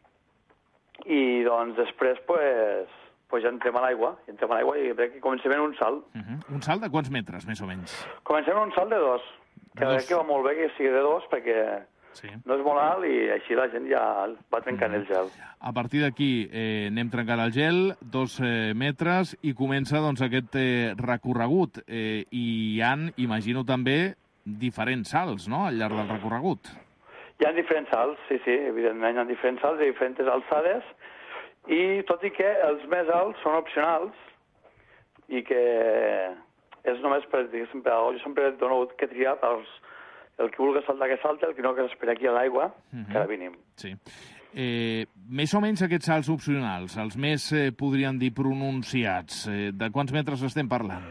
i doncs després pues, pues ja entrem a l'aigua, entrem a l'aigua i crec que comencem en un salt. Uh -huh. Un salt de quants metres, més o menys? Comencem en un salt de dos, que crec que va molt bé que sigui de dos, perquè sí. no és molt alt i així la gent ja va trencant uh -huh. el gel. A partir d'aquí eh, anem trencant el gel, dos eh, metres, i comença doncs, aquest eh, recorregut. Eh, I hi ha, imagino també, diferents salts, no?, al llarg del recorregut. Hi ha diferents salts, sí, sí, evidentment hi ha diferents salts de diferents alçades, i tot i que els més alts són opcionals i que és només per, diguéssim, per jo sempre dono que triar pels, el que vulgui saltar que salta, el que no que s'espera aquí a l'aigua, uh -huh. que ara venim. Sí. Eh, més o menys aquests salts opcionals, els més, eh, podríem dir, pronunciats, eh, de quants metres estem parlant?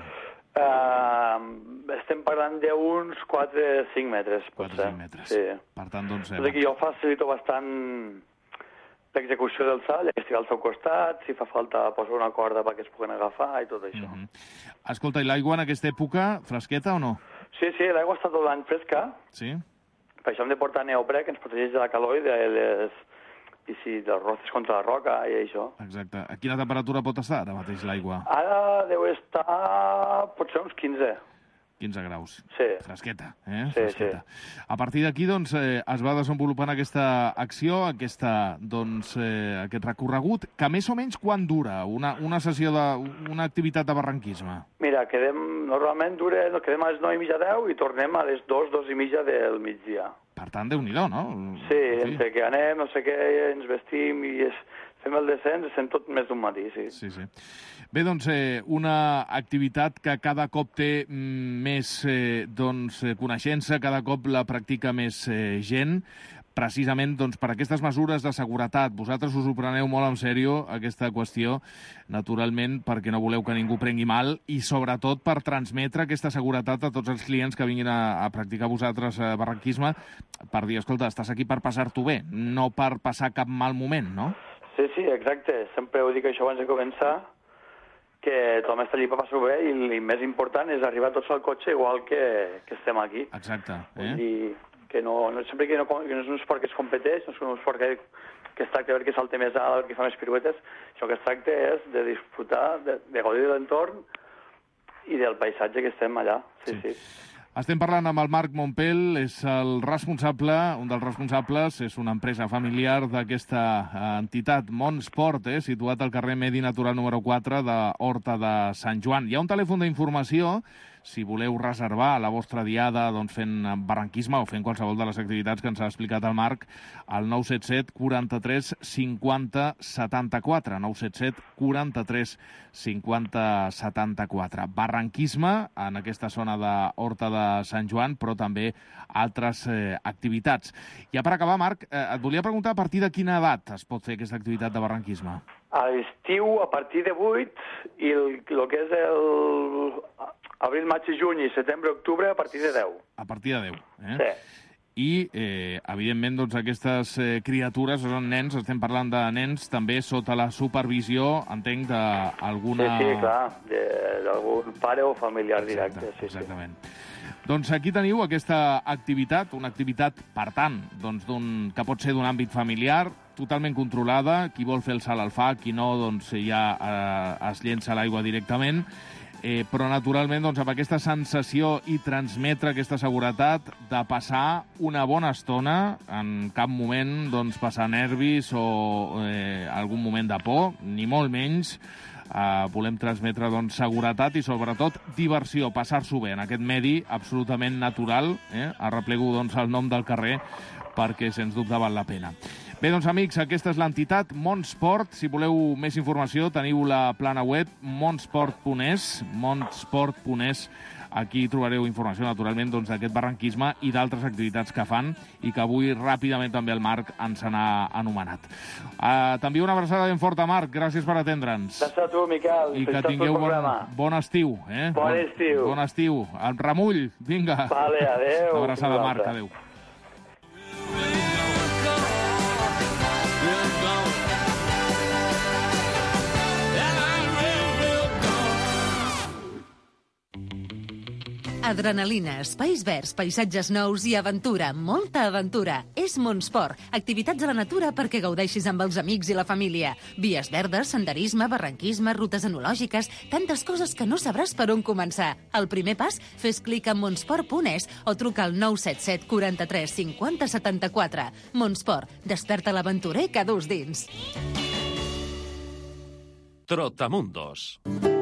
Uh, estem parlant d'uns quatre cinc metres, potser. quatre cinc metres. Sí. Per tant, doncs... Eh, o sigui, jo facilito bastant l'execució del salt, ja que estic al seu costat, si fa falta posar una corda perquè es puguen agafar i tot això. Uh -huh. Escolta, i l'aigua en aquesta època, fresqueta o no? Sí, sí, l'aigua està tot l'any fresca. Sí. Per això hem de portar neoprè, que ens protegeix de la calor i de les... i si dels roces contra la roca i això. Exacte. A quina temperatura pot estar ara mateix l'aigua? Ara deu estar potser uns quinze. quinze graus. Sí. Fresqueta, eh? Sí, Fresqueta. Sí. A partir d'aquí, doncs, eh, es va desenvolupant aquesta acció, aquesta, doncs, eh, aquest recorregut, que més o menys quan dura una, una sessió de... una activitat de barranquisme? Mira, quedem, normalment dura, quedem a les nou i mitja, deu, i tornem a les dos, dos i mitja del migdia. Per tant, Déu-n'hi-do, no? Sí, entre que anem, no sé què, ens vestim i es, fem el descens, estem tot més d'un matí, sí. Sí, sí. Bé, doncs, eh, una activitat que cada cop té més eh, doncs, coneixença, cada cop la practica més eh, gent, precisament doncs, per aquestes mesures de seguretat. Vosaltres us ho preneu molt en sèrio, aquesta qüestió, naturalment, perquè no voleu que ningú prengui mal i, sobretot, per transmetre aquesta seguretat a tots els clients que vinguin a, a practicar vosaltres eh, barranquisme, per dir, escolta, estàs aquí per passar-t'ho bé, no per passar cap mal moment, no? Sí, sí, exacte. Sempre ho dic això abans de començar, que tothom està allí per passar-ho bé i el més important és arribar tots al cotxe igual que, que estem aquí. Exacte. Eh? Vull dir que no, no, sempre que no, que no és un esport que es competeix, no és un esport que, que es tracta de veure qui salta més alt, qui fa més piruetes, això que es tracta és de disfrutar, de, de gaudir de l'entorn i del paisatge que estem allà. Sí, sí. sí. Estem parlant amb el Marc Montpel, és el responsable, un dels responsables, és una empresa familiar d'aquesta entitat Montsport, eh, situat al carrer Medi Natural número quatre de Horta de Sant Joan. Hi ha un telèfon d'informació, si voleu reservar la vostra diada doncs, fent barranquisme o fent qualsevol de les activitats que ens ha explicat el Marc, al nou set set quaranta-tres cinquanta setanta-quatre, nou set set quaranta-tres cinquanta setanta-quatre. Barranquisme en aquesta zona de Horta de Sant Joan, però també altres eh, activitats. Ja per acabar, Marc, eh, et volia preguntar a partir de quina edat es pot fer aquesta activitat de barranquisme? A l'estiu, a partir de vuit, i el, el que és el abril, maig i juny i setembre, octubre, a partir de deu. A partir de deu, eh? Sí. I, eh, evidentment, doncs, aquestes eh, criatures, són nens, estem parlant de nens, també sota la supervisió, entenc, d'alguna... Sí, sí, clar, d'algun pare o familiar directe. Exacte, sí, exactament. Sí. Doncs aquí teniu aquesta activitat, una activitat, per tant, doncs, que pot ser d'un àmbit familiar, totalment controlada. Qui vol fer el salt el fa, qui no, doncs ja eh, es llença a l'aigua directament. Eh, però, naturalment, doncs, amb aquesta sensació i transmetre aquesta seguretat de passar una bona estona, en cap moment doncs, passar nervis o eh, algun moment de por, ni molt menys. Uh, volem transmetre doncs, seguretat i, sobretot, diversió, passar-s'ho bé en aquest medi absolutament natural. Eh? Arreplego doncs, el nom del carrer perquè, sens dubte, val la pena. Bé, doncs, amics, aquesta és l'entitat Montsport. Si voleu més informació, teniu la plana web montsport punt es, montsport punt es. Aquí trobareu informació, naturalment, doncs, d'aquest barranquisme i d'altres activitats que fan i que avui ràpidament també el Marc ens n'ha anomenat. Uh, T'envio una abraçada ben forta, Marc. Gràcies per atendre'ns. Gràcies a tu, Miquel. I que tingueu bon, bon estiu. Eh? Bon estiu. Bon estiu. El remull, vinga. Vale, adéu. Una abraçada, Marc, adéu. Adrenalina, espais verds, paisatges nous i aventura, molta aventura. És Montsport, activitats a la natura perquè gaudeixis amb els amics i la família. Vies verdes, senderisme, barranquisme, rutes enològiques, tantes coses que no sabràs per on començar. El primer pas, fes clic a montsport punt es o truca al nou set set quaranta-tres cinquanta setanta-quatre. Montsport, desperta l'aventurer que dus dins. Trotamundos.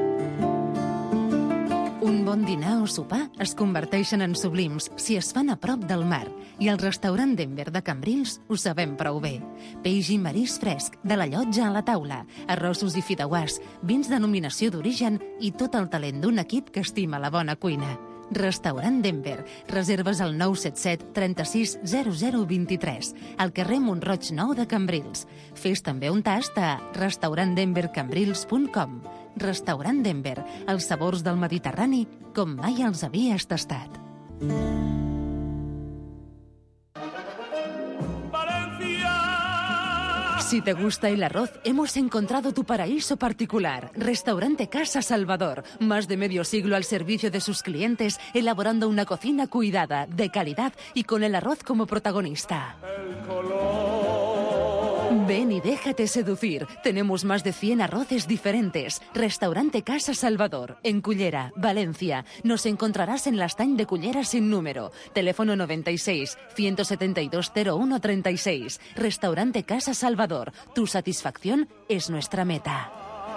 Un bon dinar o sopar es converteixen en sublims si es fan a prop del mar, i al restaurant Denver de Cambrils ho sabem prou bé. Peix i marís fresc, de la llotja a la taula, arrossos i fideuàs, vins denominació d'origen i tot el talent d'un equip que estima la bona cuina. Restaurant Denver. Reserves al nou set set trenta-sis zero zero vint-i-tres, al carrer Montroig nou de Cambrils. Fes també un tast a restaurant denver cambrils punt com. Restaurant Denver, els sabors del Mediterrani com mai els havies tastat. Si te gusta el arroz, hemos encontrado tu paraíso particular. Restaurante Casa Salvador. Más de medio siglo al servicio de sus clientes, elaborando una cocina cuidada, de calidad y con el arroz como protagonista. Ven y déjate seducir. Tenemos más de cien arroces diferentes. Restaurante Casa Salvador, en Cullera, Valencia. Nos encontrarás en la Estany de Cullera sin número. Teléfono noventa y seis, ciento setenta y dos, cero uno treinta y seis. Restaurante Casa Salvador. Tu satisfacción es nuestra meta.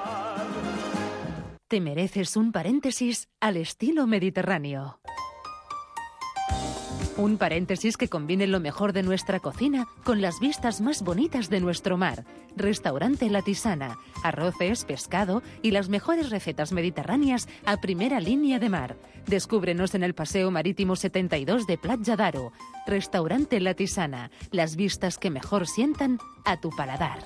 Te mereces un paréntesis al estilo mediterráneo. Un paréntesis que combine lo mejor de nuestra cocina con las vistas más bonitas de nuestro mar. Restaurante La Tisana. Arroces, pescado y las mejores recetas mediterráneas a primera línea de mar. Descúbrenos en el Paseo Marítimo setenta y dos de Platja d'Aro. Restaurante La Tisana. Las vistas que mejor sientan a tu paladar.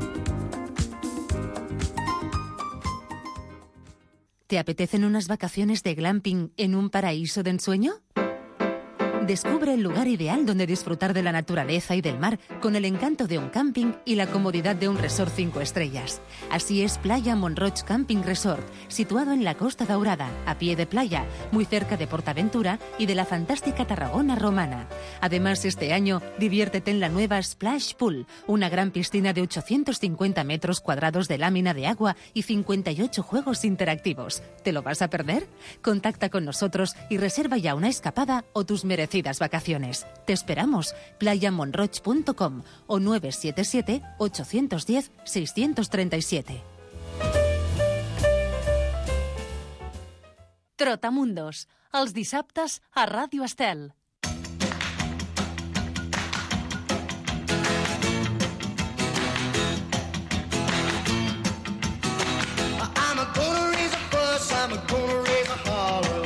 ¿Te apetecen unas vacaciones de glamping en un paraíso de ensueño? Descubre el lugar ideal donde disfrutar de la naturaleza y del mar con el encanto de un camping y la comodidad de un resort cinco estrellas. Así es Playa Montroig Camping Resort, situado en la Costa Daurada, a pie de playa, muy cerca de Portaventura y de la fantástica Tarragona romana. Además, este año, diviértete en la nueva Splash Pool, una gran piscina de ochocientos cincuenta metros cuadrados de lámina de agua y cincuenta y ocho juegos interactivos. ¿Te lo vas a perder? Contacta con nosotros y reserva ya una escapada o tus merecidas vacaciones. Te esperamos. playa monroig punto com o nueve siete siete, ocho uno cero, seis tres siete. Trotamundos, els dissabtes a Ràdio Estel. I'm gonna raise a fuss, I'm gonna raise a holler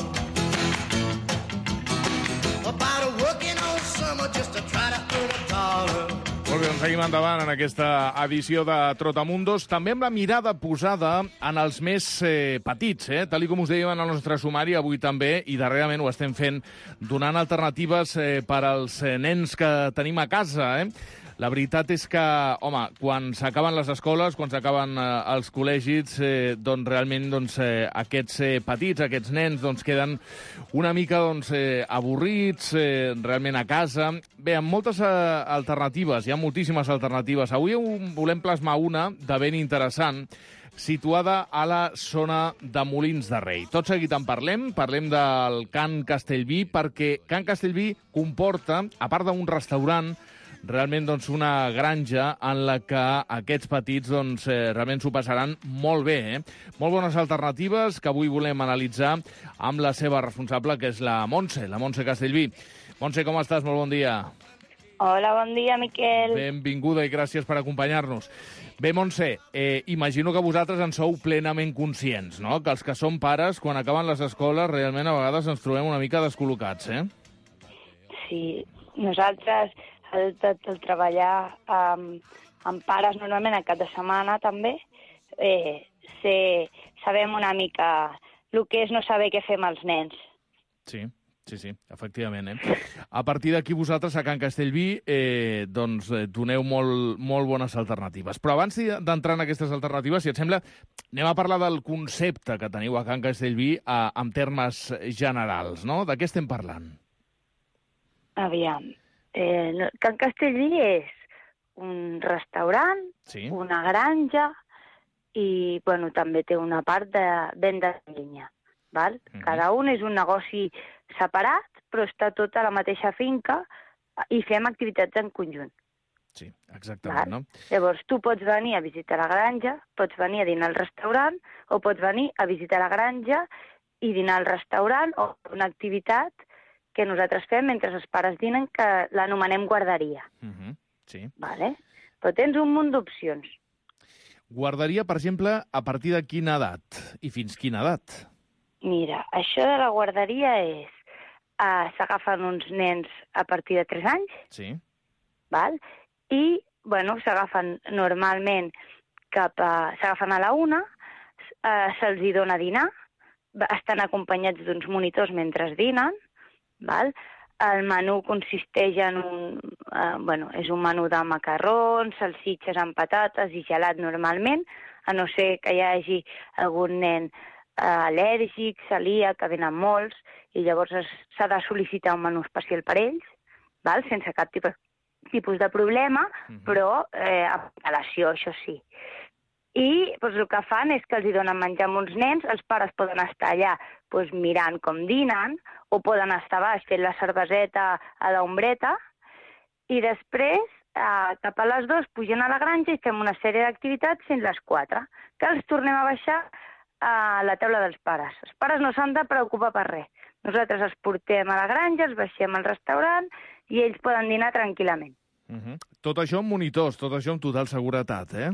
about a working all summer just to try to earn a dollar. Molt bé, doncs seguim endavant en aquesta edició de Trotamundos, també amb la mirada posada en els més eh, petits, eh? Tal com us dèiem en el nostre sumari, avui també, i darrerament ho estem fent, donant alternatives eh, per als eh, nens que tenim a casa, eh? La veritat és que, home, quan s'acaben les escoles, quan s'acaben eh, els col·legis, eh, doncs realment doncs, eh, aquests eh, petits, aquests nens, doncs queden una mica doncs, eh, avorrits, eh, realment a casa. Bé, amb moltes eh, alternatives, hi ha moltíssimes alternatives. Avui volem plasmar una de ben interessant, situada a la zona de Molins de Rei. Tot seguit en parlem, parlem del Can Castellví, perquè Can Castellví comporta, a part d'un restaurant, realment doncs, una granja en la que aquests petits doncs, eh, realment s'ho passaran molt bé. Eh? Molt bones alternatives que avui volem analitzar amb la seva responsable, que és la Montse, la Montse Castellví. Montse, com estàs? Molt bon dia. Hola, bon dia, Miquel. Benvinguda i gràcies per acompanyar-nos. Bé, Montse, eh, imagino que vosaltres en sou plenament conscients, no? Que els que som pares, quan acaben les escoles, realment a vegades ens trobem una mica descol·locats, eh? Sí, nosaltres, el, el, el treballar amb, amb pares normalment al cap de setmana també, eh, sé, sabem una mica el que és no saber què fer amb els nens. Sí. Sí, sí, efectivament. Eh? A partir d'aquí vosaltres a Can Castellví eh, doncs, eh, doneu molt, molt bones alternatives. Però abans d'entrar en aquestes alternatives, si et sembla, anem a parlar del concepte que teniu a Can Castellví a, en termes generals, no? De què estem parlant? Aviam. Eh, Can Castellví és un restaurant, sí. una granja i bueno, també té una part de venda de llenya. Val? Mm-hmm. Cada un és un negoci separat, però està tot a la mateixa finca i fem activitats en conjunt. Sí, exactament, no? Llavors, tu pots venir a visitar la granja, pots venir a dinar al restaurant, o pots venir a visitar la granja i dinar al restaurant, o una activitat que nosaltres fem mentre els pares dinen, que l'anomenem guarderia. Mm-hmm. Sí. Vale? Però tens un munt d'opcions. Guarderia, per exemple, a partir de quina edat? I fins quina edat? Mira, això de la guarderia és... Uh, s'agafen uns nens a partir de tres anys, sí. val? I, bueno, s'agafen normalment cap a... s'agafen a la una, uh, se'ls hi dona a dinar, estan acompanyats d'uns monitors mentre dinen, val? El menú consisteix en un... Uh, bueno, és un menú de macarrons, salsitxes amb patates i gelat normalment, a no ser que hi hagi algun nen al·lèrgic, celíac, que venen molts, i llavors s'ha de sol·licitar un menú especial per ells, val? Sense cap tipus, tipus de problema, uh-huh. però eh, amb relació, això sí. I doncs, el que fan és que els hi donen menjar amb uns nens, els pares poden estar allà doncs, mirant com dinen, o poden estar baix fent la cerveseta a l'ombreta, i després, eh, cap a les dues, pugen a la granja i fem una sèrie d'activitats fins les quatre, que els tornem a baixar a la taula dels pares. Els pares no s'han de preocupar per res. Nosaltres els portem a la granja, els baixem al restaurant i ells poden dinar tranquil·lament. Uh-huh. Tot això amb monitors, tot això amb total seguretat, eh?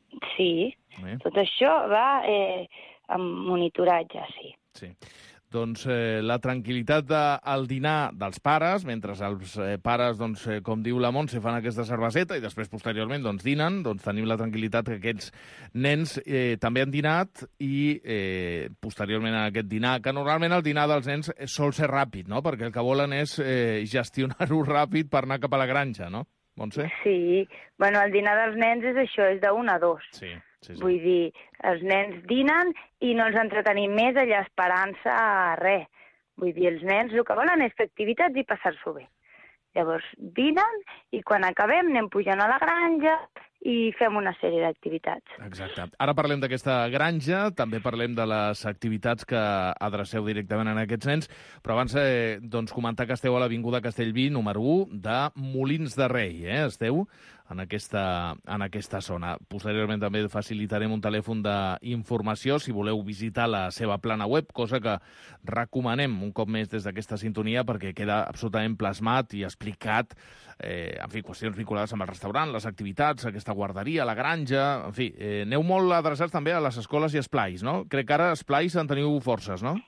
Sí, eh? Tot això va eh, amb monitoratge, sí. Sí. Doncs eh, la tranquil·litat del dinar dels pares, mentre els eh, pares, doncs, eh, com diu la Montse, fan aquesta cerveseta i després, posteriorment, doncs, dinen, doncs tenim la tranquil·litat que aquests nens eh, també han dinat i, eh, posteriorment, a aquest dinar, que normalment el dinar dels nens sol ser ràpid, no?, perquè el que volen és eh, gestionar-ho ràpid per anar cap a la granja, no, Montse? Sí, bueno, el dinar dels nens és això, és d'un a dos. Sí. Sí, sí. Vull dir, els nens dinen i no els entretenim més allà esperant-se a res. Vull dir, els nens el que volen és fer activitats i passar-s'ho bé. Llavors, dinen i quan acabem anem pujant a la granja i fem una sèrie d'activitats. Exacte. Ara parlem d'aquesta granja, també parlem de les activitats que adreceu directament a aquests nens, però abans eh, doncs, comentar que esteu a l'Avinguda Castellví, número u, de Molins de Rei, eh? Esteu en aquesta, en aquesta zona. Posteriorment també facilitarem un telèfon d'informació si voleu visitar la seva plana web, cosa que recomanem un cop més des d'aquesta sintonia perquè queda absolutament plasmat i explicat, eh, en fi, qüestions vinculades amb el restaurant, les activitats, aquesta guarderia, la granja, en fi, eh, aneu molt adreçats també a les escoles i esplais, no? Crec que ara esplais en teniu forces, no?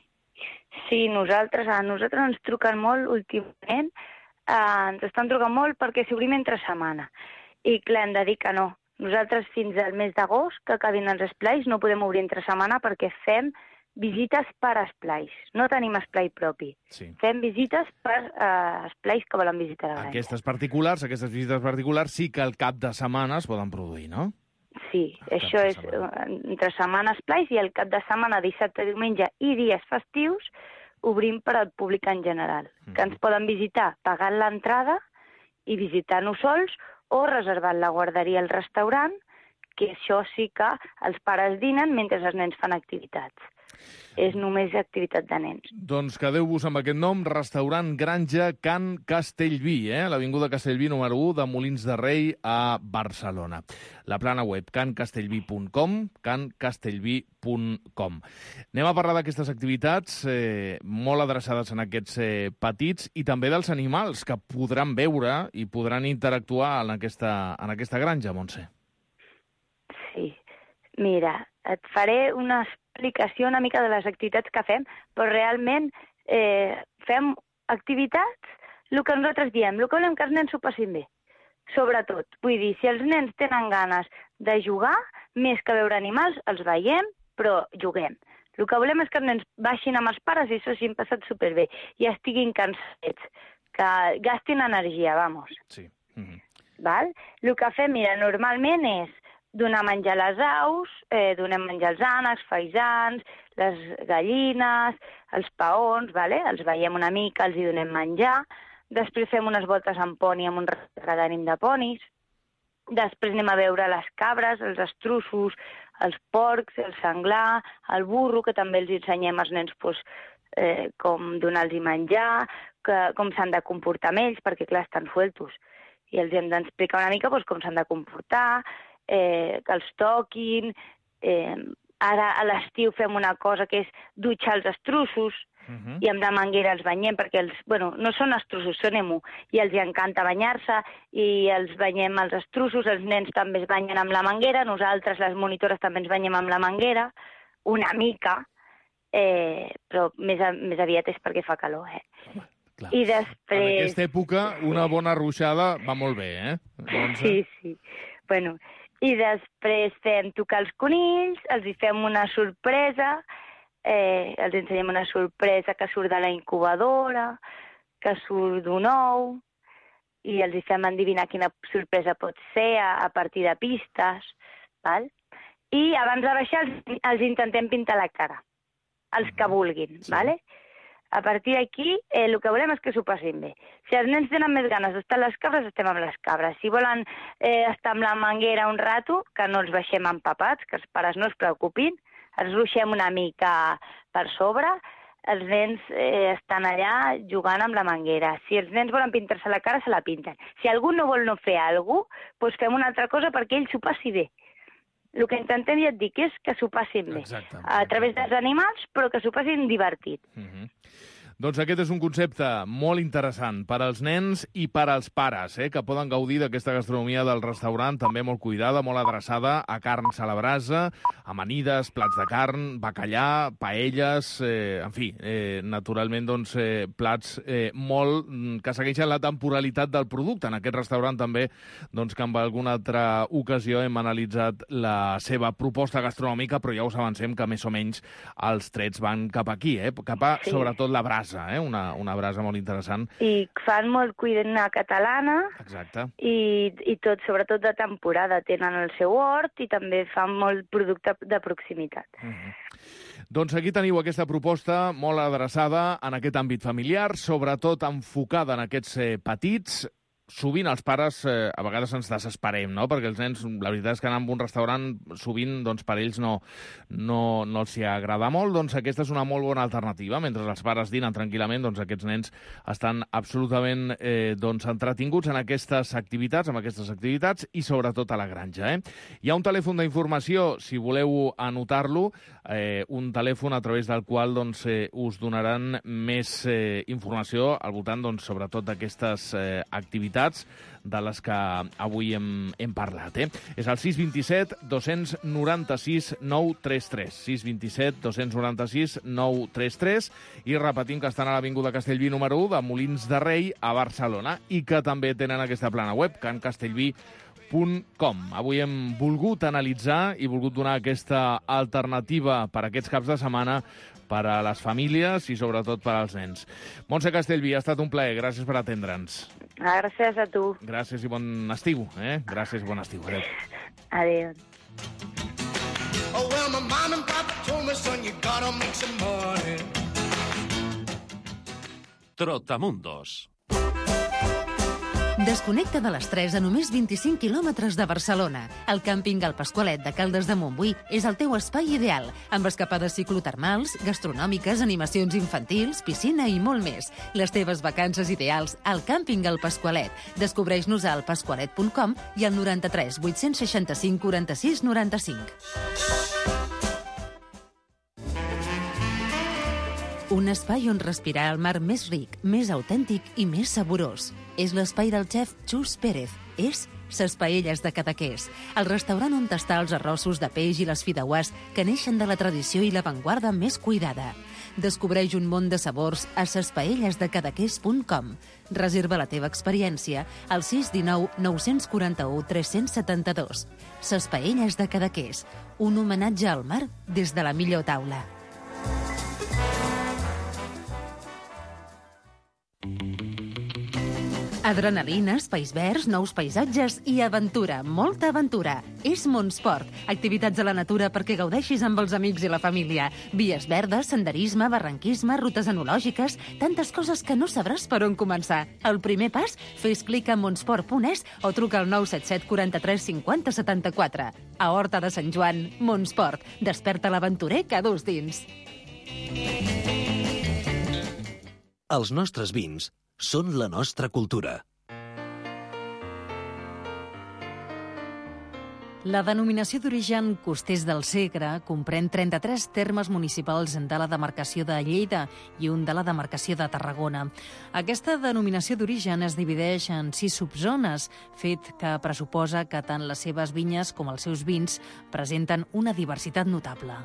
Sí, nosaltres, a nosaltres ens truquen molt últimament, eh, ens estan trucant molt perquè s'obrim entre setmana. I clar, hem de dir que no. Nosaltres fins al mes d'agost, que acabin els esplais, no podem obrir entre setmana perquè fem visites per esplais. No tenim esplai propi. Sí. Fem visites per uh, esplais que volen visitar la granja. Aquestes particulars, aquestes visites particulars sí que al cap de setmana es poden produir, no? Sí, al això és setmana. Entre setmana esplais i el cap de setmana, dissabte, diumenge i dies festius, obrim per al públic en general, mm. que ens poden visitar pagant l'entrada i visitar-nos sols o reservant la guarderia al restaurant, que això sí que els pares dinen mentre els nens fan activitats. És només activitat de nens. Doncs quedeu-vos amb aquest nom, Restaurant Granja Can Castellví, eh? l'Avinguda Castellví número u de Molins de Rei a Barcelona. La plana web can castellví punt com, can castellví punt com. Anem a parlar d'aquestes activitats eh, molt adreçades en aquests eh, petits i també dels animals que podran veure i podran interactuar en aquesta, en aquesta granja, Montse. Sí. Mira, et faré una explicació una mica de les activitats que fem, però realment eh, fem activitats, el que nosaltres diem, el que volem que els nens s'ho passin bé, sobretot. Vull dir, si els nens tenen ganes de jugar, més que veure animals, els veiem, però juguem. El que volem és que els nens baixin amb els pares i s'ho hagin passat superbé i estiguin cansats, que gastin energia, vamos. Sí. Mm-hmm. Val? El que fem, mira, normalment és donar menjar a les aus, eh, donem menjar als ànecs, faisans, les gallines, els paons, vale? Els veiem una mica, els hi donem menjar. Després fem unes voltes amb poni, amb un redànim de ponis. Després anem a veure les cabres, els estruços, els porcs, el senglar, el burro, que també els ensenyem als nens pues, eh, com donar-los menjar, que, com s'han de comportar amb ells, perquè clar, estan sueltos. I els hem d'explicar una mica pues, com s'han de comportar, eh, que els toquin. Eh, ara a l'estiu fem una cosa que és dutxar els estruços, uh-huh. i amb la manguera els banyem, perquè els, bueno, no són estruços, són emu, i els encanta banyar-se, i els banyem els estruços, els nens també es banyen amb la manguera, nosaltres, les monitores, també ens banyem amb la manguera, una mica, eh, però més, més aviat és perquè fa calor, eh? Clar. I després... En aquesta època, una bona ruixada va molt bé, eh? Doncs, sí, sí. Bueno, i després fem tocar els conills, els hi fem una sorpresa, eh, els ensenyem una sorpresa que surt de la incubadora, que surt d'un ou, i els hi fem endevinar quina sorpresa pot ser a, a partir de pistes, val? I abans de baixar els, els intentem pintar la cara, els que vulguin, sí. Vale? A partir d'aquí, eh, el que volem és que s'ho passin bé. Si els nens tenen més ganes d'estar amb les cabres, estem amb les cabres. Si volen eh, estar amb la manguera un rato, que no els baixem empapats, que els pares no es preocupin, els ruixem una mica per sobre, els nens eh, estan allà jugant amb la manguera. Si els nens volen pintar-se la cara, se la pinten. Si algú no vol no fer alguna cosa, doncs fem una altra cosa perquè ell s'ho passi bé. El que intentem, ja et dic, és que s'ho passin bé. Exacte. A través dels animals, però que s'ho passin divertit. Mm-hmm. Doncs aquest és un concepte molt interessant per als nens i per als pares, eh, que poden gaudir d'aquesta gastronomia del restaurant, també molt cuidada, molt adreçada a carns a la brasa, amanides, plats de carn, bacallà, paelles, eh, en fi, eh, naturalment, doncs, eh, plats eh, molt que segueixen la temporalitat del producte. En aquest restaurant també, doncs, que en alguna altra ocasió hem analitzat la seva proposta gastronòmica, però ja us avancem que més o menys els trets van cap aquí, eh, cap a, sí. sobretot, la brasa. Eh? Una, una brasa molt interessant. I fan molt cuina catalana. Exacte. I, i tot, sobretot de temporada. Tenen el seu hort i també fan molt producte de proximitat. Mm-hmm. Doncs aquí teniu aquesta proposta molt adreçada en aquest àmbit familiar, sobretot enfocada en aquests eh, petits. Sovint els pares, eh, a vegades ens desesperem, no? Perquè els nens, la veritat és que anar a un restaurant sovint, doncs, per ells no, no, no els hi agrada molt, doncs aquesta és una molt bona alternativa. Mentre els pares dinen tranquil·lament, doncs aquests nens estan absolutament eh, doncs, entretinguts en aquestes activitats, amb aquestes activitats i sobretot a la granja. Eh? Hi ha un telèfon d'informació, si voleu anotar-lo, eh, un telèfon a través del qual doncs, eh, us donaran més eh, informació al voltant, doncs, sobretot d'aquestes eh, activitats de les que avui hem, hem parlat. Eh? És el sis dos set, dos nou sis, nou tres tres. sis dos set, dos nou sis, nou tres tres. I repetim que estan a l'Avinguda Castellví número u de Molins de Rei a Barcelona i que també tenen aquesta plana web, can castellví punt com. Avui hem volgut analitzar i volgut donar aquesta alternativa per a aquests caps de setmana per a les famílies i sobretot per als nens. Montse Castellví, ha estat un plaer. Gràcies per atendre'ns. Ah, gràcies a tu. Gràcies i bon estiu. Eh? Gràcies i bon estiu. Adéu. Adéu. Oh, well, my mom and papa told me, son, you gotta make some money. Trotamundos. Desconnecta de l'estrès a només vint-i-cinc quilòmetres de Barcelona. El càmping El Pasqualet de Caldes de Montbui és el teu espai ideal, amb escapades ciclotermals, gastronòmiques, animacions infantils, piscina i molt més. Les teves vacances ideals al càmping El Pasqualet. Descobreix-nos a el pasqualet punt com i al noranta-tres vuit-cents seixanta-cinc quaranta-sis noranta-cinc. Un espai on respirar el mar més ric, més autèntic i més saborós. És l'espai del xef Xus Pérez. És Ses Paelles de Cadaqués, el restaurant on tastar els arrossos de peix i les fideuàs que neixen de la tradició i l'avantguarda més cuidada. Descobreix un món de sabors a ses paelles de cadaqués punt com. Reserva la teva experiència al sis un nou, nou quatre u, tres set dos. Ses Paelles de Cadaqués, un homenatge al mar des de la millor taula. Adrenalina, espais verds, nous paisatges i aventura, molta aventura. És Montsport, activitats a la natura perquè gaudeixis amb els amics i la família. Vies verdes, senderisme, barranquisme, rutes enològiques, tantes coses que no sabràs per on començar. El primer pas? Fes clic a montsport punt es o truca al nou set set quatre tres cinquanta setanta-quatre. A Horta de Sant Joan, Montsport. Desperta l'aventurer que dus dins. Els nostres vins són la nostra cultura. La denominació d'origen Costers del Segre comprèn trenta-tres termes municipals de la demarcació de Lleida i un de la demarcació de Tarragona. Aquesta denominació d'origen es divideix en sis subzones, fet que pressuposa que tant les seves vinyes com els seus vins presenten una diversitat notable.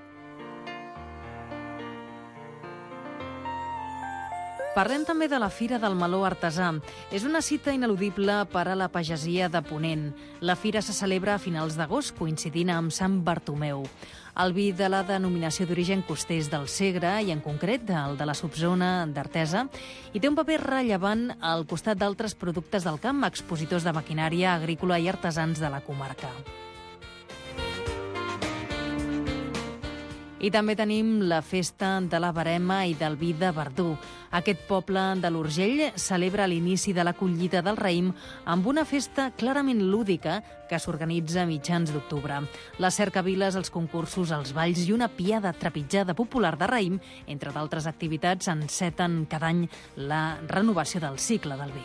Parlem també de la Fira del Meló Artesà. És una cita ineludible per a la pagesia de Ponent. La fira se celebra a finals d'agost, coincidint amb Sant Bartomeu. El vi de la denominació d'origen Costers del Segre, i en concret el de la subzona d'Artesa, hi té un paper rellevant al costat d'altres productes del camp, expositors de maquinària agrícola i artesans de la comarca. I també tenim la festa de la Verema i del vi de Verdú. Aquest poble de l'Urgell celebra l'inici de la collita del raïm amb una festa clarament lúdica que s'organitza a mitjans d'octubre. Les cercaviles, els concursos, els balls i una piada trepitjada popular de raïm, entre d'altres activitats, enceten cada any la renovació del cicle del vi.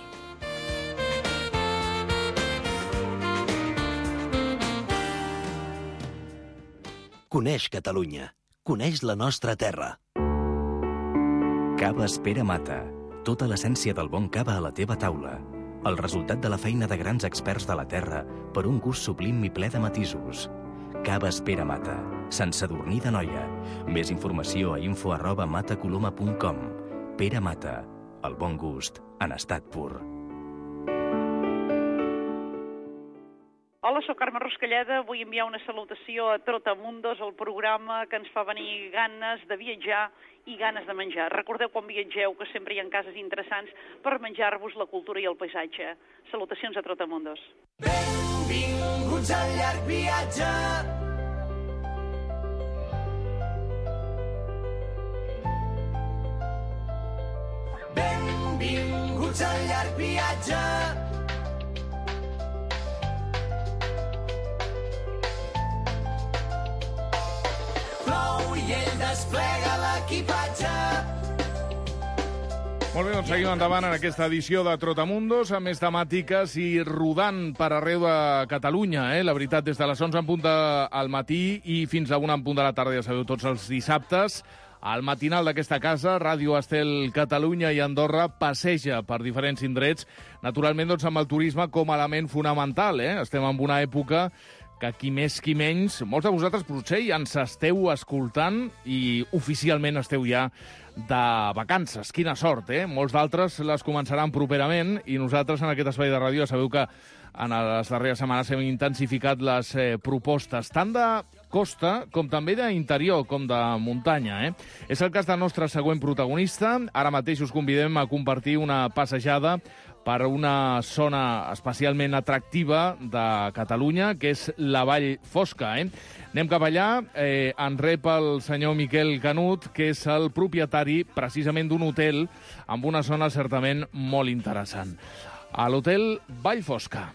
Coneix Catalunya. Coneix la nostra terra. Caves Pere Mata. Tota l'essència del bon cava a la teva taula. El resultat de la feina de grans experts de la terra per un gust sublim i ple de matisos. Caves Pere Mata. Sant Sadurní d'Anoia. Més informació a info arroba matacoloma punt com. Pere Mata. El bon gust en estat pur. Hola, soc Carme Ruscalleda. Vull enviar una salutació a Trotamundos, el programa que ens fa venir ganes de viatjar i ganes de menjar. Recordeu quan viatgeu que sempre hi ha cases interessants per menjar-vos la cultura i el paisatge. Salutacions a Trotamundos. Benvinguts al llarg viatge. Benvinguts al llarg viatge. I ell desplega l'equipatge. Molt bé, doncs seguim endavant en aquesta edició de Trotamundos, amb més temàtiques i rodant per arreu de Catalunya. Eh? La veritat, des de les onze en punt al matí i fins a una en punt de la tarda, ja sabeu, tots els dissabtes, el matinal d'aquesta casa, Ràdio Estel Catalunya i Andorra, passeja per diferents indrets, naturalment doncs, amb el turisme com a element fonamental. Eh? Estem en una època que qui més qui menys, molts de vosaltres potser ja ens esteu escoltant i oficialment esteu ja de vacances. Quina sort, eh? Molts d'altres les començaran properament i nosaltres en aquest espai de ràdio ja sabeu que en les darreres setmanes hem intensificat les eh, propostes, tant de costa com també d'interior, com de muntanya. Eh? És el cas del nostre següent protagonista. Ara mateix us convidem a compartir una passejada per una zona especialment atractiva de Catalunya, que és la Vall Fosca. Eh? Anem cap allà, eh, en rep el senyor Miquel Canut, que és el propietari precisament d'un hotel amb una zona certament molt interessant. A l'hotel Vall Fosca.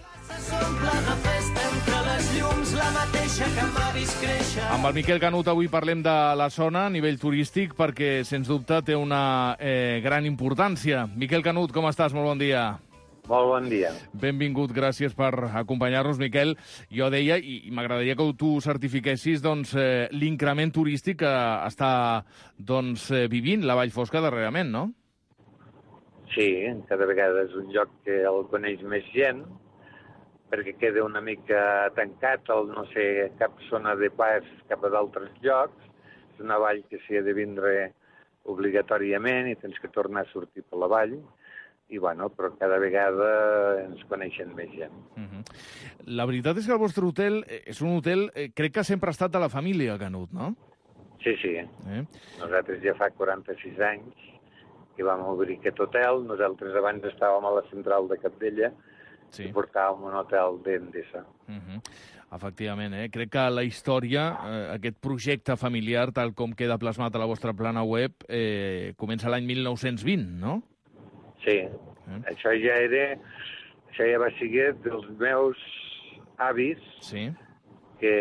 Amb el Miquel Canut avui parlem de la zona a nivell turístic perquè, sens dubte, té una eh, gran importància. Miquel Canut, com estàs? Molt bon dia. Molt bon dia. Benvingut, gràcies per acompanyar-nos, Miquel. Jo deia, i m'agradaria que tu certifiquessis doncs, eh, l'increment turístic que està doncs, eh, vivint la Vall Fosca darrerament, no? Sí, cada vegada és un lloc que el coneix més gent, perquè queda una mica tancat, el no sé, cap zona de pas cap a d'altres llocs. És una vall que s'hi ha de vindre obligatòriament i tens que tornar a sortir per la vall. I, bueno, però cada vegada ens coneixen més gent. Uh-huh. La veritat és que el vostre hotel és un hotel, eh, crec que sempre ha estat de la família Canut, no? Sí, sí. Eh? Nosaltres ja fa quaranta-sis anys que vam obrir aquest hotel. Nosaltres abans estàvem a la central de Capdella sí. i portàvem un hotel d'Endesa. Uh-huh. Efectivament, eh? Crec que la història, eh, aquest projecte familiar, tal com queda plasmat a la vostra plana web, eh, comença l'any mil nou-cents vint, no? Sí, eh? això ja era... Això ja va ser dels meus avis, sí. que,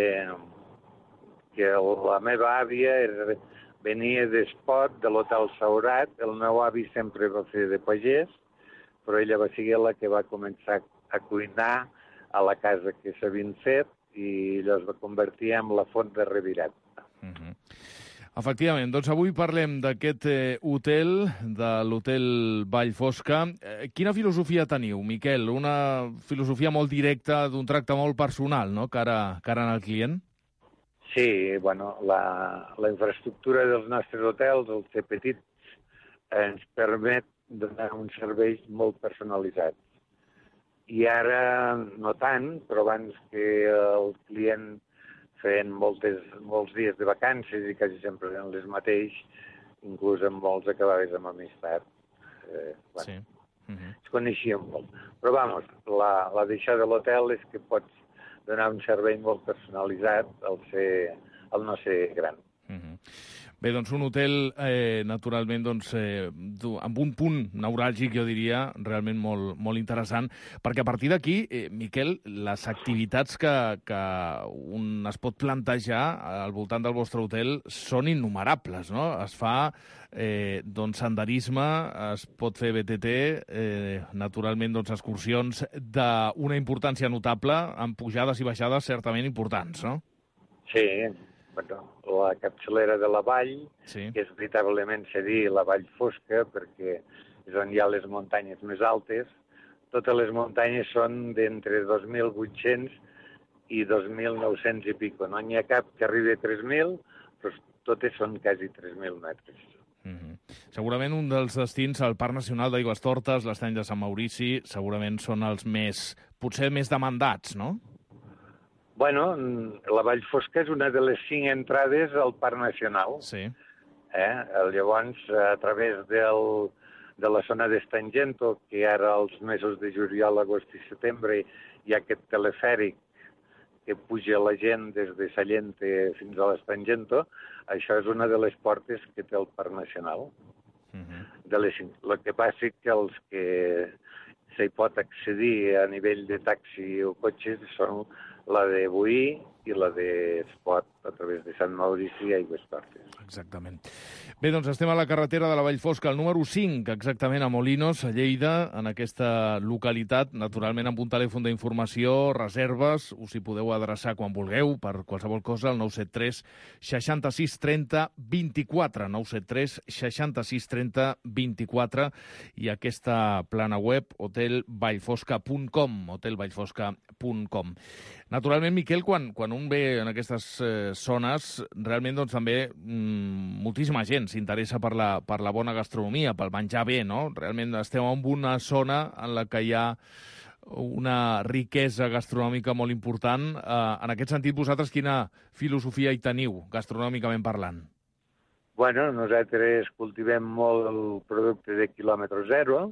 que la meva àvia era, venia d'Espot, de l'Hotel Saurat. El meu avi sempre va fer de pagès, però ella va ser la que va començar a cuinar a la casa que s'havien fet i allò es va convertir en la font de Revirat. Uh-huh. Efectivament, doncs avui parlem d'aquest eh, hotel, de l'hotel Vallfosca. Eh, quina filosofia teniu, Miquel? Una filosofia molt directa, d'un tracte molt personal, no?, cara, cara al client? Sí, bueno, la, la infraestructura dels nostres hotels, els ser petits, ens permet donar un servei molt personalitzat. I ara no tant, però abans que el client feien moltes, molts dies de vacances i quasi sempre eren les mateix, inclús amb molts acabaves amb amistat. Eh, bueno, sí. Uh-huh. Es coneixien molt. Però, vamos, la, la deixada de l'hotel és que pots donar un servei molt personalitzat al, ser, al no ser gran. Uh-huh. Bé, doncs un hotel, eh, naturalment, doncs, eh, amb un punt neuràlgic, jo diria, realment molt, molt interessant, perquè a partir d'aquí, eh, Miquel, les activitats que, que un es pot plantejar al voltant del vostre hotel són innumerables, no? Es fa eh, doncs, senderisme, es pot fer B T T, eh, naturalment, doncs, excursions d'una importància notable, amb pujades i baixades certament importants, no? Sí, bueno, la capçalera de la vall, sí. que és veritablement cedir la vall fosca, perquè és on hi ha les muntanyes més altes. Totes les muntanyes són d'entre dos mil vuit-cents i dos mil nou-cents i pico. No n'hi ha cap que arribi a tres mil, però totes són quasi tres mil metres. Mm-hmm. Segurament un dels destins, el Parc Nacional d'Aigüestortes, l'Estany de Sant Maurici, segurament són els més, potser més demandats, no? Bueno, la Vall Fosca és una de les cinc entrades al Parc Nacional. Sí. Eh? Llavors, a través del, de la zona d'Estangento, que ara als mesos de juliol, agost i setembre hi ha aquest telefèric que puja la gent des de Sallente fins a l'Estangento, això és una de les portes que té el Parc Nacional. Uh-huh. De les cinc. El que passa és que els que s'hi pot accedir a nivell de taxi o cotxes són la de Boí i la d'Espot, a través de Sant Maurici i Aigüestortes. Exactament. Bé, doncs estem a la carretera de la Vallfosca, el número cinc, exactament a Molinos, a Lleida, en aquesta localitat, naturalment amb un telèfon d'informació, reserves, us hi podeu adreçar quan vulgueu, per qualsevol cosa, al nou set tres seixanta-sis trenta vint-i-quatre, nou set tres seixanta-sis trenta vint-i-quatre, i aquesta plana web, hotel vallfosca punt com, hotel vallfosca punt com. Naturalment, Miquel, quan, quan un ve en aquestes eh, zones, realment doncs, també mm, moltíssima gent s'interessa per la, per la bona gastronomia, pel menjar bé, no? Realment estem en una zona en la que hi ha una riquesa gastronòmica molt important. Eh, en aquest sentit, vosaltres quina filosofia hi teniu, gastronòmicament parlant? Bueno, nosaltres cultivem molt el producte de quilòmetre zero,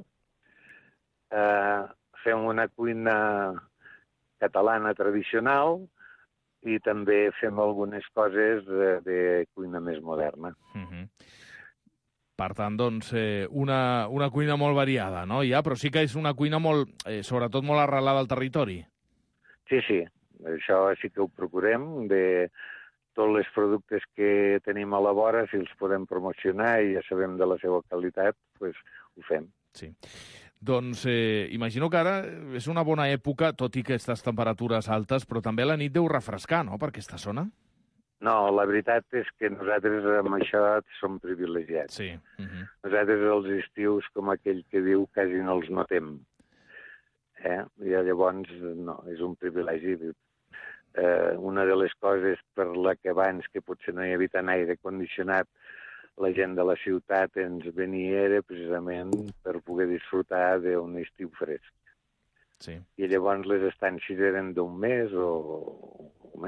eh, fem una cuina catalana tradicional i també fem algunes coses de, de cuina més moderna. Uh-huh. Per tant, doncs, eh, una, una cuina molt variada, no? Ja, però sí que és una cuina molt, eh, sobretot molt arrelada al territori. Sí, sí, això sí que ho procurem, de tots els productes que tenim a la vora, si els podem promocionar i ja sabem de la seva qualitat, doncs ho fem. Sí. Doncs eh, imagino que ara és una bona època, tot i aquestes temperatures altes, però també a la nit deu refrescar, no?, per aquesta zona? No, la veritat és que nosaltres amb això som privilegiats. Sí. Uh-huh. Nosaltres els estius, com aquell que diu, quasi no els notem. Eh? I llavors, no, és un privilegi. Eh, una de les coses per la que abans, que potser no hi havia tant aire condicionat, la gent de la ciutat ens venia era precisament per poder disfrutar d'un estiu fresc. Sí. I llavors les estàncies eren d'un mes o, o més.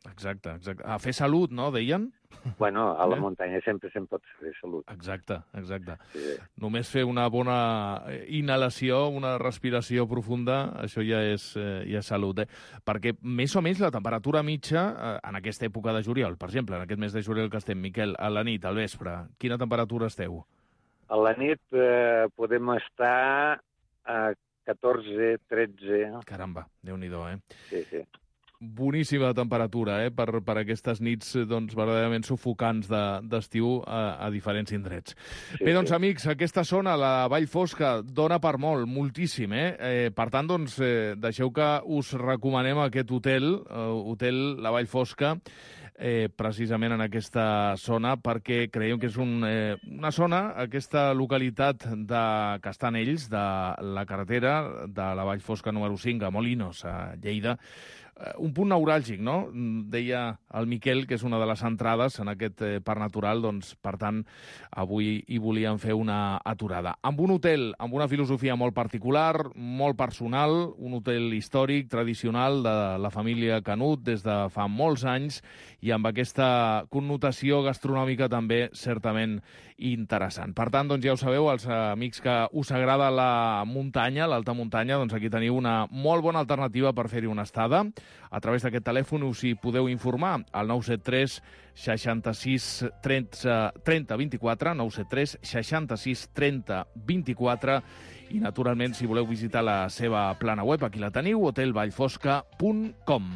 Exacte, exacte. A fer salut, no, deien? Bueno, a la eh? muntanya sempre se'n pot fer salut. Exacte, exacte. Sí. Només fer una bona inhalació, una respiració profunda, això ja és, eh, ja és salut. Eh? Perquè més o menys la temperatura mitja eh, en aquesta època de juliol, per exemple, en aquest mes de juliol que estem, Miquel, a la nit, al vespre, quina temperatura esteu? A la nit eh, podem estar a catorze, tretze... Caramba, Déu-n'hi-do, eh? Sí, sí. Boníssima temperatura, eh, per, per aquestes nits doncs, verdaderament sufocants d'estiu de, a, a diferents indrets. Sí, Bé, doncs, sí. amics, aquesta zona, la Vall Fosca, dona per molt, moltíssim, eh? eh per tant, doncs, eh, deixeu que us recomanem aquest hotel, eh, Hotel La Vall Fosca, eh, precisament en aquesta zona, perquè creiem que és un, eh, una zona, aquesta localitat de Castanells, de la carretera de la Vall Fosca número cinc, a Molinos, a Lleida, un punt neuràlgic, no? Deia el Miquel, que és una de les entrades en aquest eh, parc natural, doncs, per tant, avui hi volíem fer una aturada. Amb un hotel amb una filosofia molt particular, molt personal, un hotel històric, tradicional, de la família Canut, des de fa molts anys, i amb aquesta connotació gastronòmica també certament interessant. Per tant, doncs ja ho sabeu, els amics que us agrada la muntanya, l'alta muntanya, doncs aquí teniu una molt bona alternativa per fer-hi una estada. A través d'aquest telèfon us hi podeu informar al nou set tres seixanta-sis trenta vint-i-quatre, nou set tres seixanta-sis trenta vint-i-quatre, i naturalment si voleu visitar la seva plana web, aquí la teniu, hotel vallfosca punt com.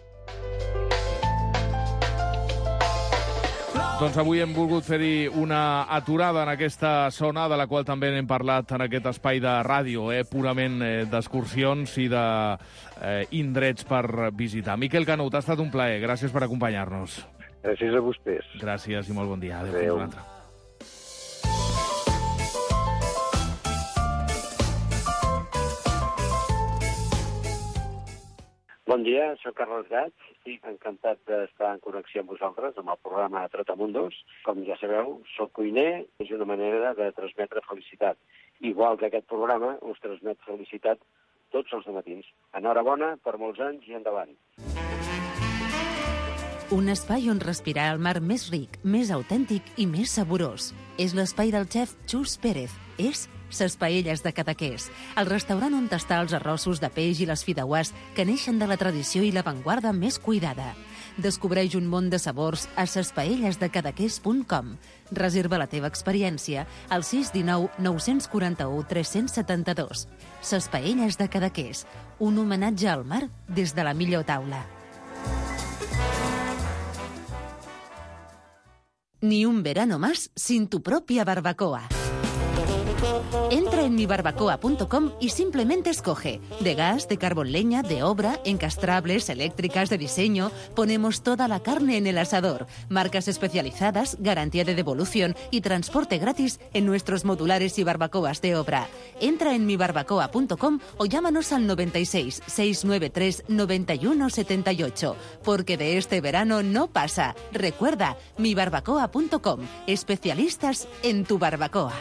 Doncs avui hem volgut fer-hi una aturada en aquesta zona, de la qual també n'hem parlat en aquest espai de ràdio, eh? purament eh, d'excursions i d'indrets eh, per visitar. Miquel Canut, ha estat un plaer. Gràcies per acompanyar-nos. Gràcies a vostès. Gràcies i molt bon dia. Adéu. Adéu. Adéu. Bon dia, soc Carles Gat i encantat d'estar en connexió amb vosaltres amb el programa Trotamundos. Com ja sabeu, soc cuiner, és una manera de transmetre felicitat. Igual que aquest programa us transmet felicitat tots els matins. Enhorabona per molts anys i endavant. Un espai on respirar el mar més ric, més autèntic i més saborós. És l'espai del xef Xus Pérez. És Ses Paelles de Cadaqués, el restaurant on tastar els arrossos de peix i les fideuàs que neixen de la tradició i l'avantguarda més cuidada. Descobreix un món de sabors a ses paelles de cadaqués punt com. Reserva la teva experiència al sis un nou nou quatre u tres set dos. Ses Paelles de Cadaqués, un homenatge al mar des de la millor taula. Ni un verano más sin tu propia barbacoa. Entra en mi barbacoa punto com y simplemente escoge. De gas, de carbón leña, de obra, encastrables, eléctricas, de diseño. Ponemos toda la carne en el asador. Marcas especializadas, garantía de devolución y transporte gratis en nuestros modulares y barbacoas de obra. Entra en mi barbacoa punto com o llámanos al noventa y seis, seiscientos noventa y tres, noventa y uno setenta y ocho. Porque de este verano no pasa. Recuerda, mi barbacoa punto com. Especialistas en tu barbacoa.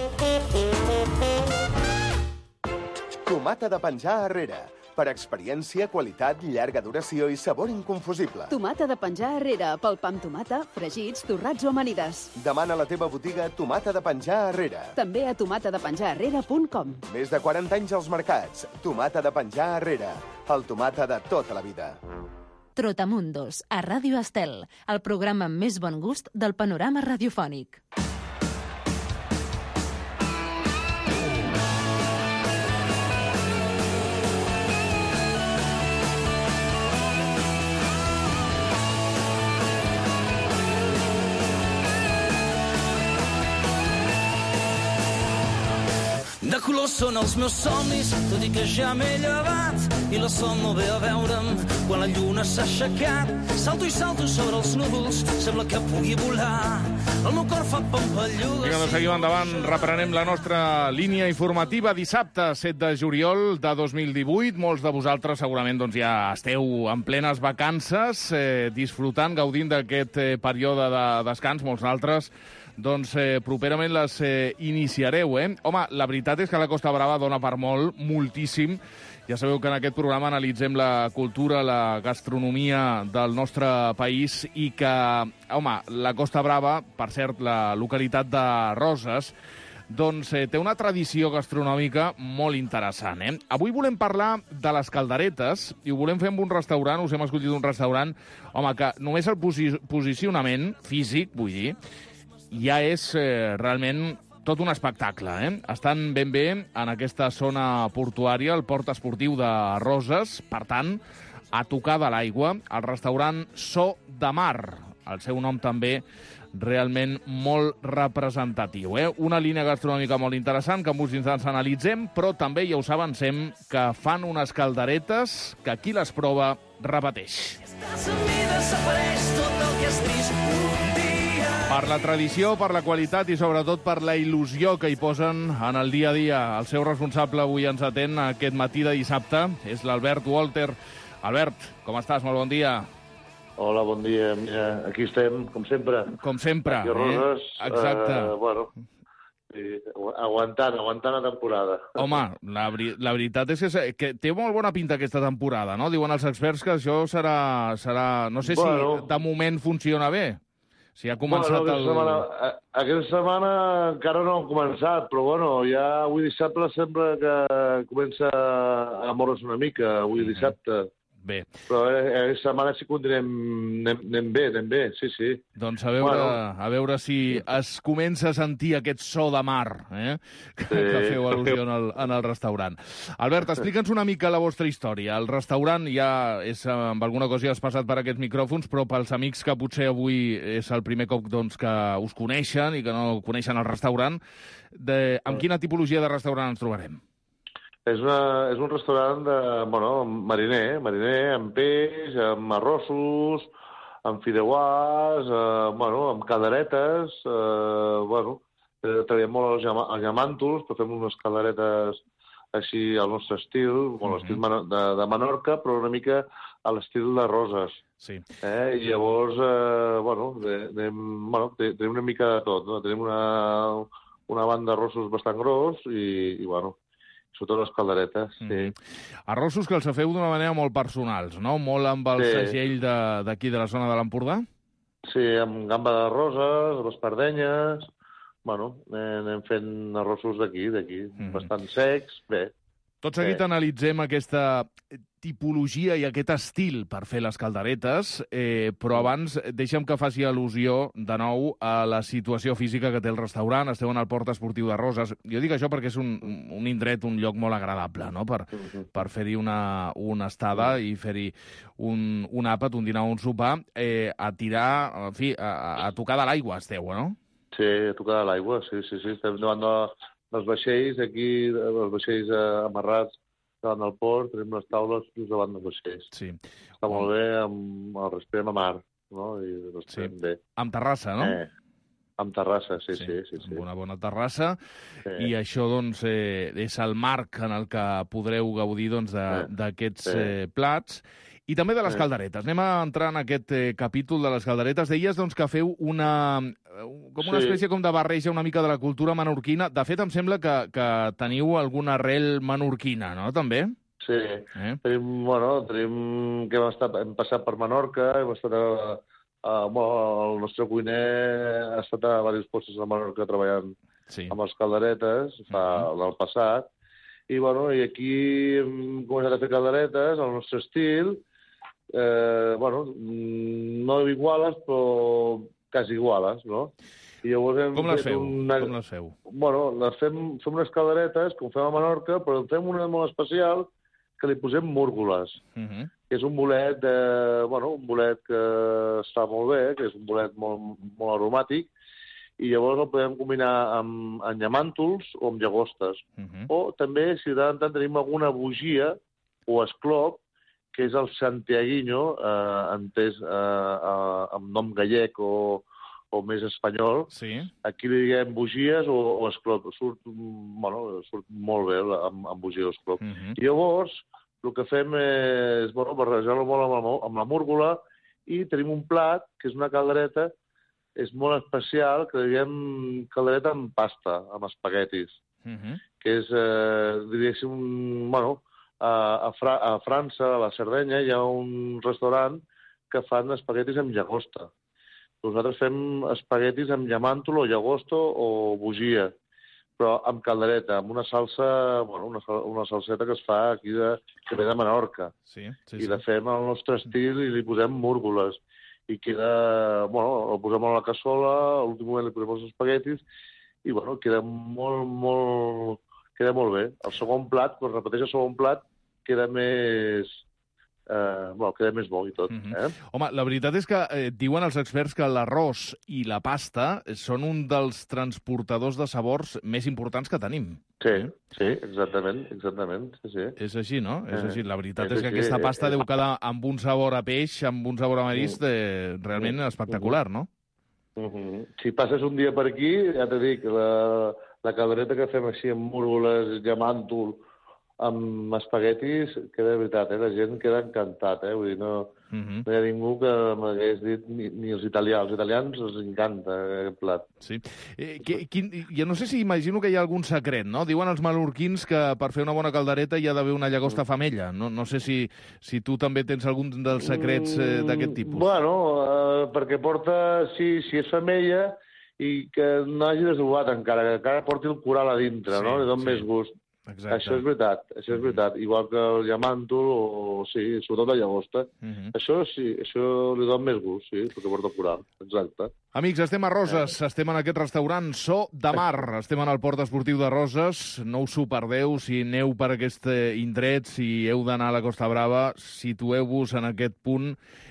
Tomata de penjar arrere. Per experiència, qualitat, llarga duració i sabor inconfusible. Tomata de penjar arrere, pel pa amb tomata, fregits, torrats o amanides. Demana a la teva botiga Tomata de penjar arrere. També a tomata de penjar arrere punt com. Més de quaranta anys als mercats. Tomata de penjar arrere. El tomata de tota la vida. Trotamundos, a Ràdio Estel, el programa amb més bon gust del panorama radiofònic. De colors són els meus somnis, tot i que ja m'he llevat i la son no ve a veure'm quan la lluna s'ha aixecat. Salto i salto sobre els núvols, sembla que pugui volar. El meu cor fa pampallugues... Vinga, doncs seguim endavant, reprenem la nostra línia informativa dissabte, set de juliol de dos mil divuit. Molts de vosaltres segurament doncs, ja esteu en plenes vacances, eh, disfrutant, gaudint d'aquest eh, període de descans. Molts altres doncs eh, properament les eh, iniciareu, eh? Home, la veritat és que la Costa Brava dona per molt, moltíssim. Ja sabeu que en aquest programa analitzem la cultura, la gastronomia del nostre país i que, home, la Costa Brava, per cert, la localitat de Roses, doncs eh, té una tradició gastronòmica molt interessant, eh? Avui volem parlar de les calderetes i ho volem fer amb un restaurant, us hem escollit un restaurant, home, que només el posi posicionament físic, vull dir, ja és eh, realment tot un espectacle, eh? Estan ben bé en aquesta zona portuària, el port esportiu de Roses, per tant, a tocar de l'aigua, el restaurant So de Mar, el seu nom també realment molt representatiu, eh? Una línia gastronòmica molt interessant que en uns instants analitzem, però també ja us avancem que fan unes calderetes que qui les prova repeteix. Per la tradició, per la qualitat i sobretot per la il·lusió que hi posen en el dia a dia. El seu responsable avui ens atén aquest matí de dissabte, és l'Albert Walter. Albert, com estàs? Molt bon dia. Hola, bon dia. Mira, aquí estem, com sempre. Com sempre, aquí a Roses, eh? Exacte. Uh, bueno, sí, aguantant, aguantant la temporada. Home, la, la veritat és que, que té molt bona pinta aquesta temporada, no? Diuen els experts que això serà... serà no sé bueno, si de moment funciona bé. Si ha començat bueno, el... Setmana, aquesta setmana encara no ha començat, però bueno, ja avui dissabte sempre que comença a moure's una mica, avui mm-hmm. dissabte. Bé. Però aquesta setmana sí que continuem, anem, anem bé, anem bé, sí, sí. Doncs a veure, bueno. a veure si es comença a sentir aquest so de mar, eh? que, sí. que feu al·lusió en el, en el restaurant. Albert, explica'ns una mica la vostra història. El restaurant ja és, amb alguna cosa ja has passat per aquests micròfons, però pels amics que potser avui és el primer cop doncs, que us coneixen i que no coneixen el restaurant, de, amb quina tipologia de restaurant ens trobarem? És, una, és un restaurant de, bueno, mariner, mariner, amb peix, amb arrossos, amb fideuàs, eh, bueno, amb calderetes, eh, bueno, eh, treballem molt els, els llamàntols, però fem unes calderetes així al nostre estil, mm-hmm. bueno, l'estil de, de Menorca, però una mica a l'estil de Roses. Sí. Eh? I llavors, eh, bueno, anem, bueno, tenim una mica de tot, no? Tenim una, una banda d'arrossos bastant gros i, i bueno, sobretot les calderetes, sí. Mm. Arrossos que els feu d'una manera molt personals, no? Molt amb el sí. segell d'aquí, de, de la zona de l'Empordà? Sí, amb gamba de roses, amb espardenyes... Bueno, anem fent arrossos d'aquí, d'aquí, mm. bastant secs, bé. Tot seguit bé. Analitzem aquesta tipologia i aquest estil per fer les calderetes, eh, però abans deixa'm que faci al·lusió de nou a la situació física que té el restaurant. Esteu en el port esportiu de Roses. Jo dic això perquè és un, un indret, un lloc molt agradable, no?, per, per fer-hi una, una estada i fer-hi un, un àpat, un dinar o un sopar, eh, a tirar, en fi, a, a tocar de l'aigua esteu, no? Sí, a tocar de l'aigua, sí, sí, sí. Estem davant de, dels vaixells, aquí, els vaixells eh, amarrats davant del port, tenim les taules just davant dels vaixells. Sí. Està molt bé, amb, el respirem a mar, no? I respirem sí. bé. Amb terrassa, no? Eh, amb terrassa, sí, sí, sí. sí, sí. Amb una bona terrassa, sí. I això, doncs, eh, és el marc en el que podreu gaudir, doncs, d'aquests sí. eh, plats. I també de les calderetes. Anem a entrar en aquest eh, capítol de les calderetes. Deies doncs, que feu una, com una sí. espècie com de barreja una mica de la cultura menorquina. De fet, em sembla que, que teniu alguna arrel menorquina, no?, també? Sí. Eh? Tenim, bueno, tenim que hem, estat, hem passat per Menorca, hem estat a, a, bueno, el nostre cuiner ha estat a diversos postos de Menorca treballant sí. amb les calderetes fa, uh-huh. del passat. I, bueno, i aquí hem començat a fer calderetes al nostre estil. Eh, bueno, no iguales, però quasi iguales, no? I llavors hem Com les feu? Una... Com les feu? Bueno, les fem, fem unes calderetes, com fem a Menorca, però en fem una molt especial que li posem múrgoles. Uh-huh. Que és un bolet, de, bueno, un bolet que està molt bé, que és un bolet molt, molt aromàtic, i llavors el podem combinar amb, amb llamàntols o amb llagostes. Uh-huh. O també, si de tant en tenim alguna bugia o esclop, que és el santiaguinho, eh, entès eh, eh, amb nom gallec o, o més espanyol. Sí. Aquí li diguem bugies o, o esclop. Surt, bueno, surt molt bé amb, amb bugia o esclop. Uh-huh. I llavors, el que fem és bueno, barrejar-lo molt amb la, amb la múrgola i tenim un plat, que és una caldereta, és molt especial que diguem caldereta amb pasta, amb espaguetis, Uh-huh. que és, eh, diríem, bueno, a, a, Fra a França, a la Sardenya, hi ha un restaurant que fan espaguetis amb llagosta. Nosaltres fem espaguetis amb llamàntol o llagosto o bugia, però amb caldereta, amb una salsa, bueno, una, una salseta que es fa aquí, de, que ve de Menorca. Sí, sí, I sí. la fem al nostre estil i li posem múrgoles. I queda, bueno, el posem a la cassola, a l'últim moment li posem els espaguetis, i, bueno, queda molt, molt, queda molt bé. El segon plat, quan repeteix el segon plat, queda més... Eh, bueno, queda més bo i tot. Mhm. Eh? Home, la veritat és que eh, diuen els experts que l'arròs i la pasta són un dels transportadors de sabors més importants que tenim. Sí, sí, exactament, exactament. Sí, sí. És així, no? És Eh, així. La veritat és és que així, aquesta eh, pasta eh. deu quedar amb un sabor a peix, amb un sabor a marisc, eh, realment espectacular, no? Uh-huh. Si passes un dia per aquí, ja t'he dit, la, la caldereta que fem així amb múrgoles, llamàntol, amb espaguetis, queda de veritat, eh? La gent queda encantat, eh? Vull dir, no, Uh-huh. no hi ha ningú que m'hagués dit, ni, ni els italians. Els italians els encanta aquest plat. Sí. Eh, que, quin, jo no sé si imagino que hi ha algun secret, no? Diuen els mallorquins que per fer una bona caldereta hi ha d'haver una llagosta femella. No, no sé si, si tu també tens algun dels secrets eh, d'aquest tipus. Bueno, eh, perquè porta, sí, si és femella, i que no hagi desovat encara, que encara porti el coral a dintre, Sí, no? Li dona sí. més gust. Exacte. Això és veritat, això és veritat. Igual que el llamàntol, o sí, sobretot la llagosta. Mhm. Això sí, això li dona més gust, sí, perquè porta coral. Exacte. Amics, estem a Roses, estem en aquest restaurant So de Mar, estem en el port esportiu de Roses, no us ho perdeu, si aneu per aquest eh, indret, si heu d'anar a la Costa Brava, situeu-vos en aquest punt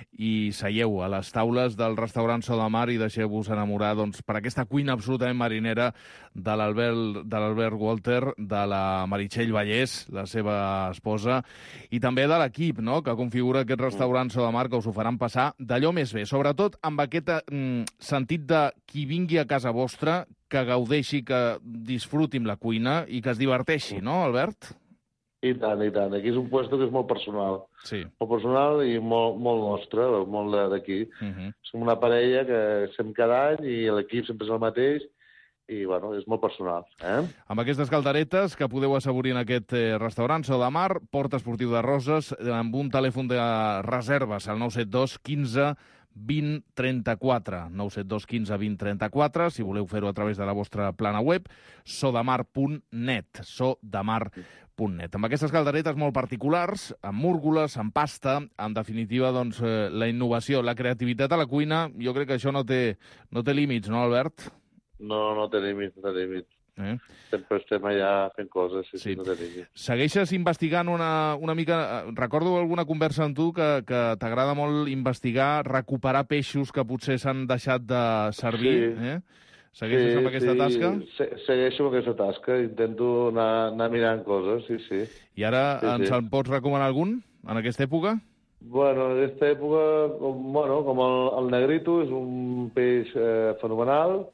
i seieu a les taules del restaurant So de Mar i deixeu-vos enamorar doncs, per aquesta cuina absolutament marinera de l'Albert de l'Albert Walter, de la Meritxell Vallès, la seva esposa, i també de l'equip, no?, que configura aquest restaurant So de Mar, que us ho faran passar d'allò més bé, sobretot amb aquest mm, sentit de qui vingui a casa vostra, que gaudeixi, que disfruti amb la cuina i que es diverteixi, no, Albert? I tant, i tant. Aquí és un puesto que és molt personal. Sí. Molt personal i molt, molt nostre, molt d'aquí. Uh -huh. Som una parella que estem cada any i l'equip sempre és el mateix i, bueno, és molt personal. Eh? Amb aquestes calderetes que podeu assaborir en aquest eh, restaurant So de Mar, Port Esportiu de Roses, amb un telèfon de reserves al nou set dos quinze vint trenta-quatre, nou set dos quinze vint trenta-quatre, si voleu fer-ho a través de la vostra plana web, sodemar punt net, sodemar punt net. Amb aquestes calderetes molt particulars, amb múrgoles, amb pasta, en definitiva, doncs, eh, la innovació, la creativitat a la cuina, jo crec que això no té, no té límits, no, Albert? No, no té límit, no té límit. Eh? Sempre estem allà fent coses, sí, Sí. sí, no té límit. Segueixes investigant una, una mica... Recordo alguna conversa amb tu que, que t'agrada molt investigar, recuperar peixos que potser s'han deixat de servir. Sí. Eh? Segueixes sí, amb aquesta sí, tasca? Se segueixo amb aquesta tasca, intento anar, anar mirant coses, sí, sí. I ara Sí, ens sí. en pots recomanar algun, en aquesta època? Bueno, en aquesta època, com, bueno, com el, el negrito, és un peix eh, fenomenal,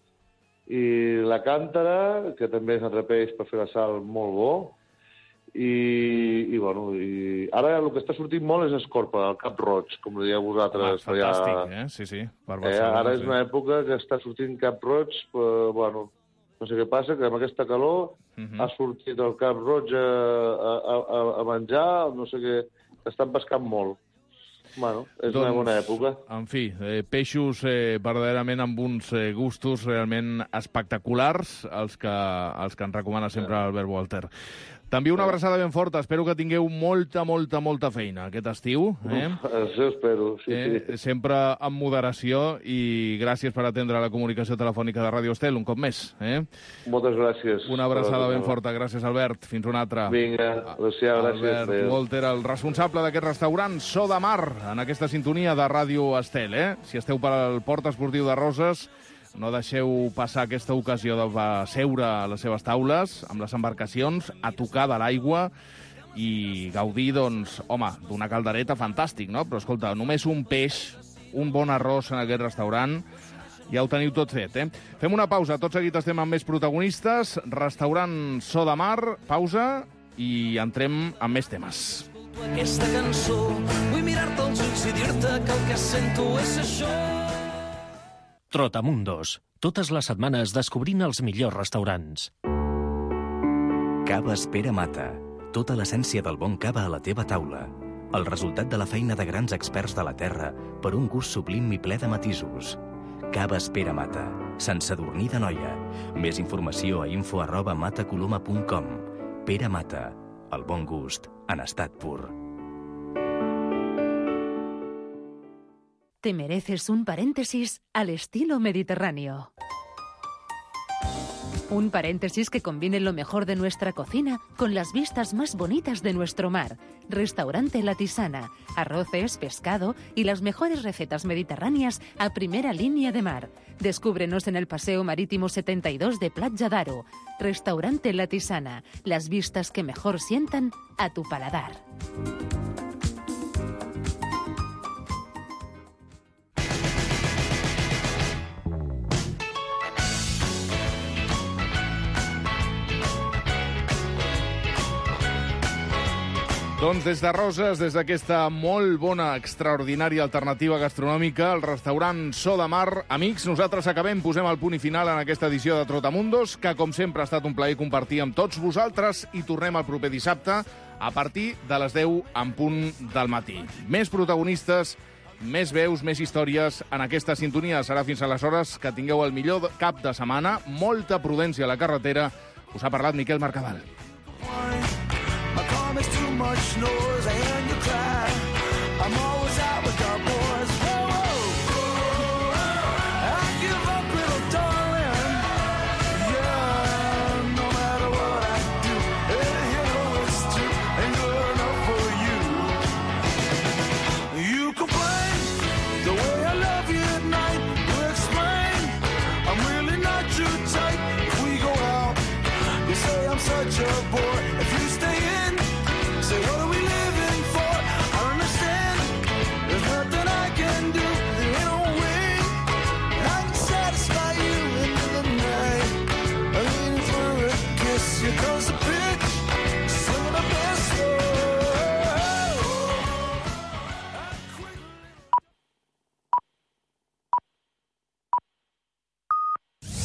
i la càntara, que també és un altre peix per fer la sal molt bo, i, i, bueno, i ara el que està sortint molt és escorpa, el cap roig, com ho dieu vosaltres. Home, fantàstic, eh? Sí, sí, per Eh, Barcelona. ara és sí. una època que està sortint cap roig, però, bueno, no sé què passa, que amb aquesta calor Mhm. ha sortit el cap roig a, a, a, a menjar, no sé què, estan pescant molt. Bueno, és una bona època. En fi, eh, peixos eh, verdaderament amb uns eh, gustos realment espectaculars, els que, els que ens recomana sempre Albert Walter. T'envio una abraçada ben forta. Espero que tingueu molta, molta, molta feina aquest estiu. Eh? Uf, això espero, sí, eh, sí. Sempre amb moderació i gràcies per atendre la comunicació telefònica de Ràdio Estel un cop més. Eh? Moltes gràcies. Una abraçada ben forta. Gràcies, Albert. Fins una altra. Vinga, Lucià, gràcies. Albert Adéu. Walter, el responsable d'aquest restaurant So de Mar, en aquesta sintonia de Ràdio Estel. Eh? Si esteu per al Port Esportiu de Roses, no deixeu passar aquesta ocasió de seure a les seves taules, amb les embarcacions, a tocar de l'aigua i gaudir, doncs, home, d'una caldereta fantàstic, no? Però, escolta, només un peix, un bon arròs en aquest restaurant, ja ho teniu tot fet, eh? Fem una pausa, tot seguit estem amb més protagonistes, restaurant So de Mar, pausa, i entrem amb més temes. Aquesta cançó, vull mirar-te als ulls i dir-te que el que sento és això. Trotamundos. Totes les setmanes descobrint els millors restaurants. Caves Pere Mata. Tota l'essència del bon cava a la teva taula. El resultat de la feina de grans experts de la terra per un gust sublim i ple de matisos. Caves Pere Mata. Sant Sadurní d'Anoia. Més informació a info arroba matacoloma punt com. Pere Mata. El bon gust en estat pur. Te mereces un paréntesis al estilo mediterráneo. Un paréntesis que combine lo mejor de nuestra cocina con las vistas más bonitas de nuestro mar. Restaurante La Tisana. Arroces, pescado y las mejores recetas mediterráneas a primera línea de mar. Descúbrenos en el Paseo Marítimo setenta y dos de Platja d'Aro. Restaurante La Tisana. Las vistas que mejor sientan a tu paladar. Doncs des de Roses, des d'aquesta molt bona, extraordinària alternativa gastronòmica, el restaurant So de Mar. Amics, nosaltres acabem, posem el punt i final en aquesta edició de Trotamundos, que com sempre ha estat un plaer compartir amb tots vosaltres, i tornem el proper dissabte a partir de les deu en punt del matí. Més protagonistes, més veus, més històries en aquesta sintonia. Serà fins aleshores, que tingueu el millor cap de setmana, molta prudència a la carretera. Us ha parlat Miquel Mercadal. There's too much noise.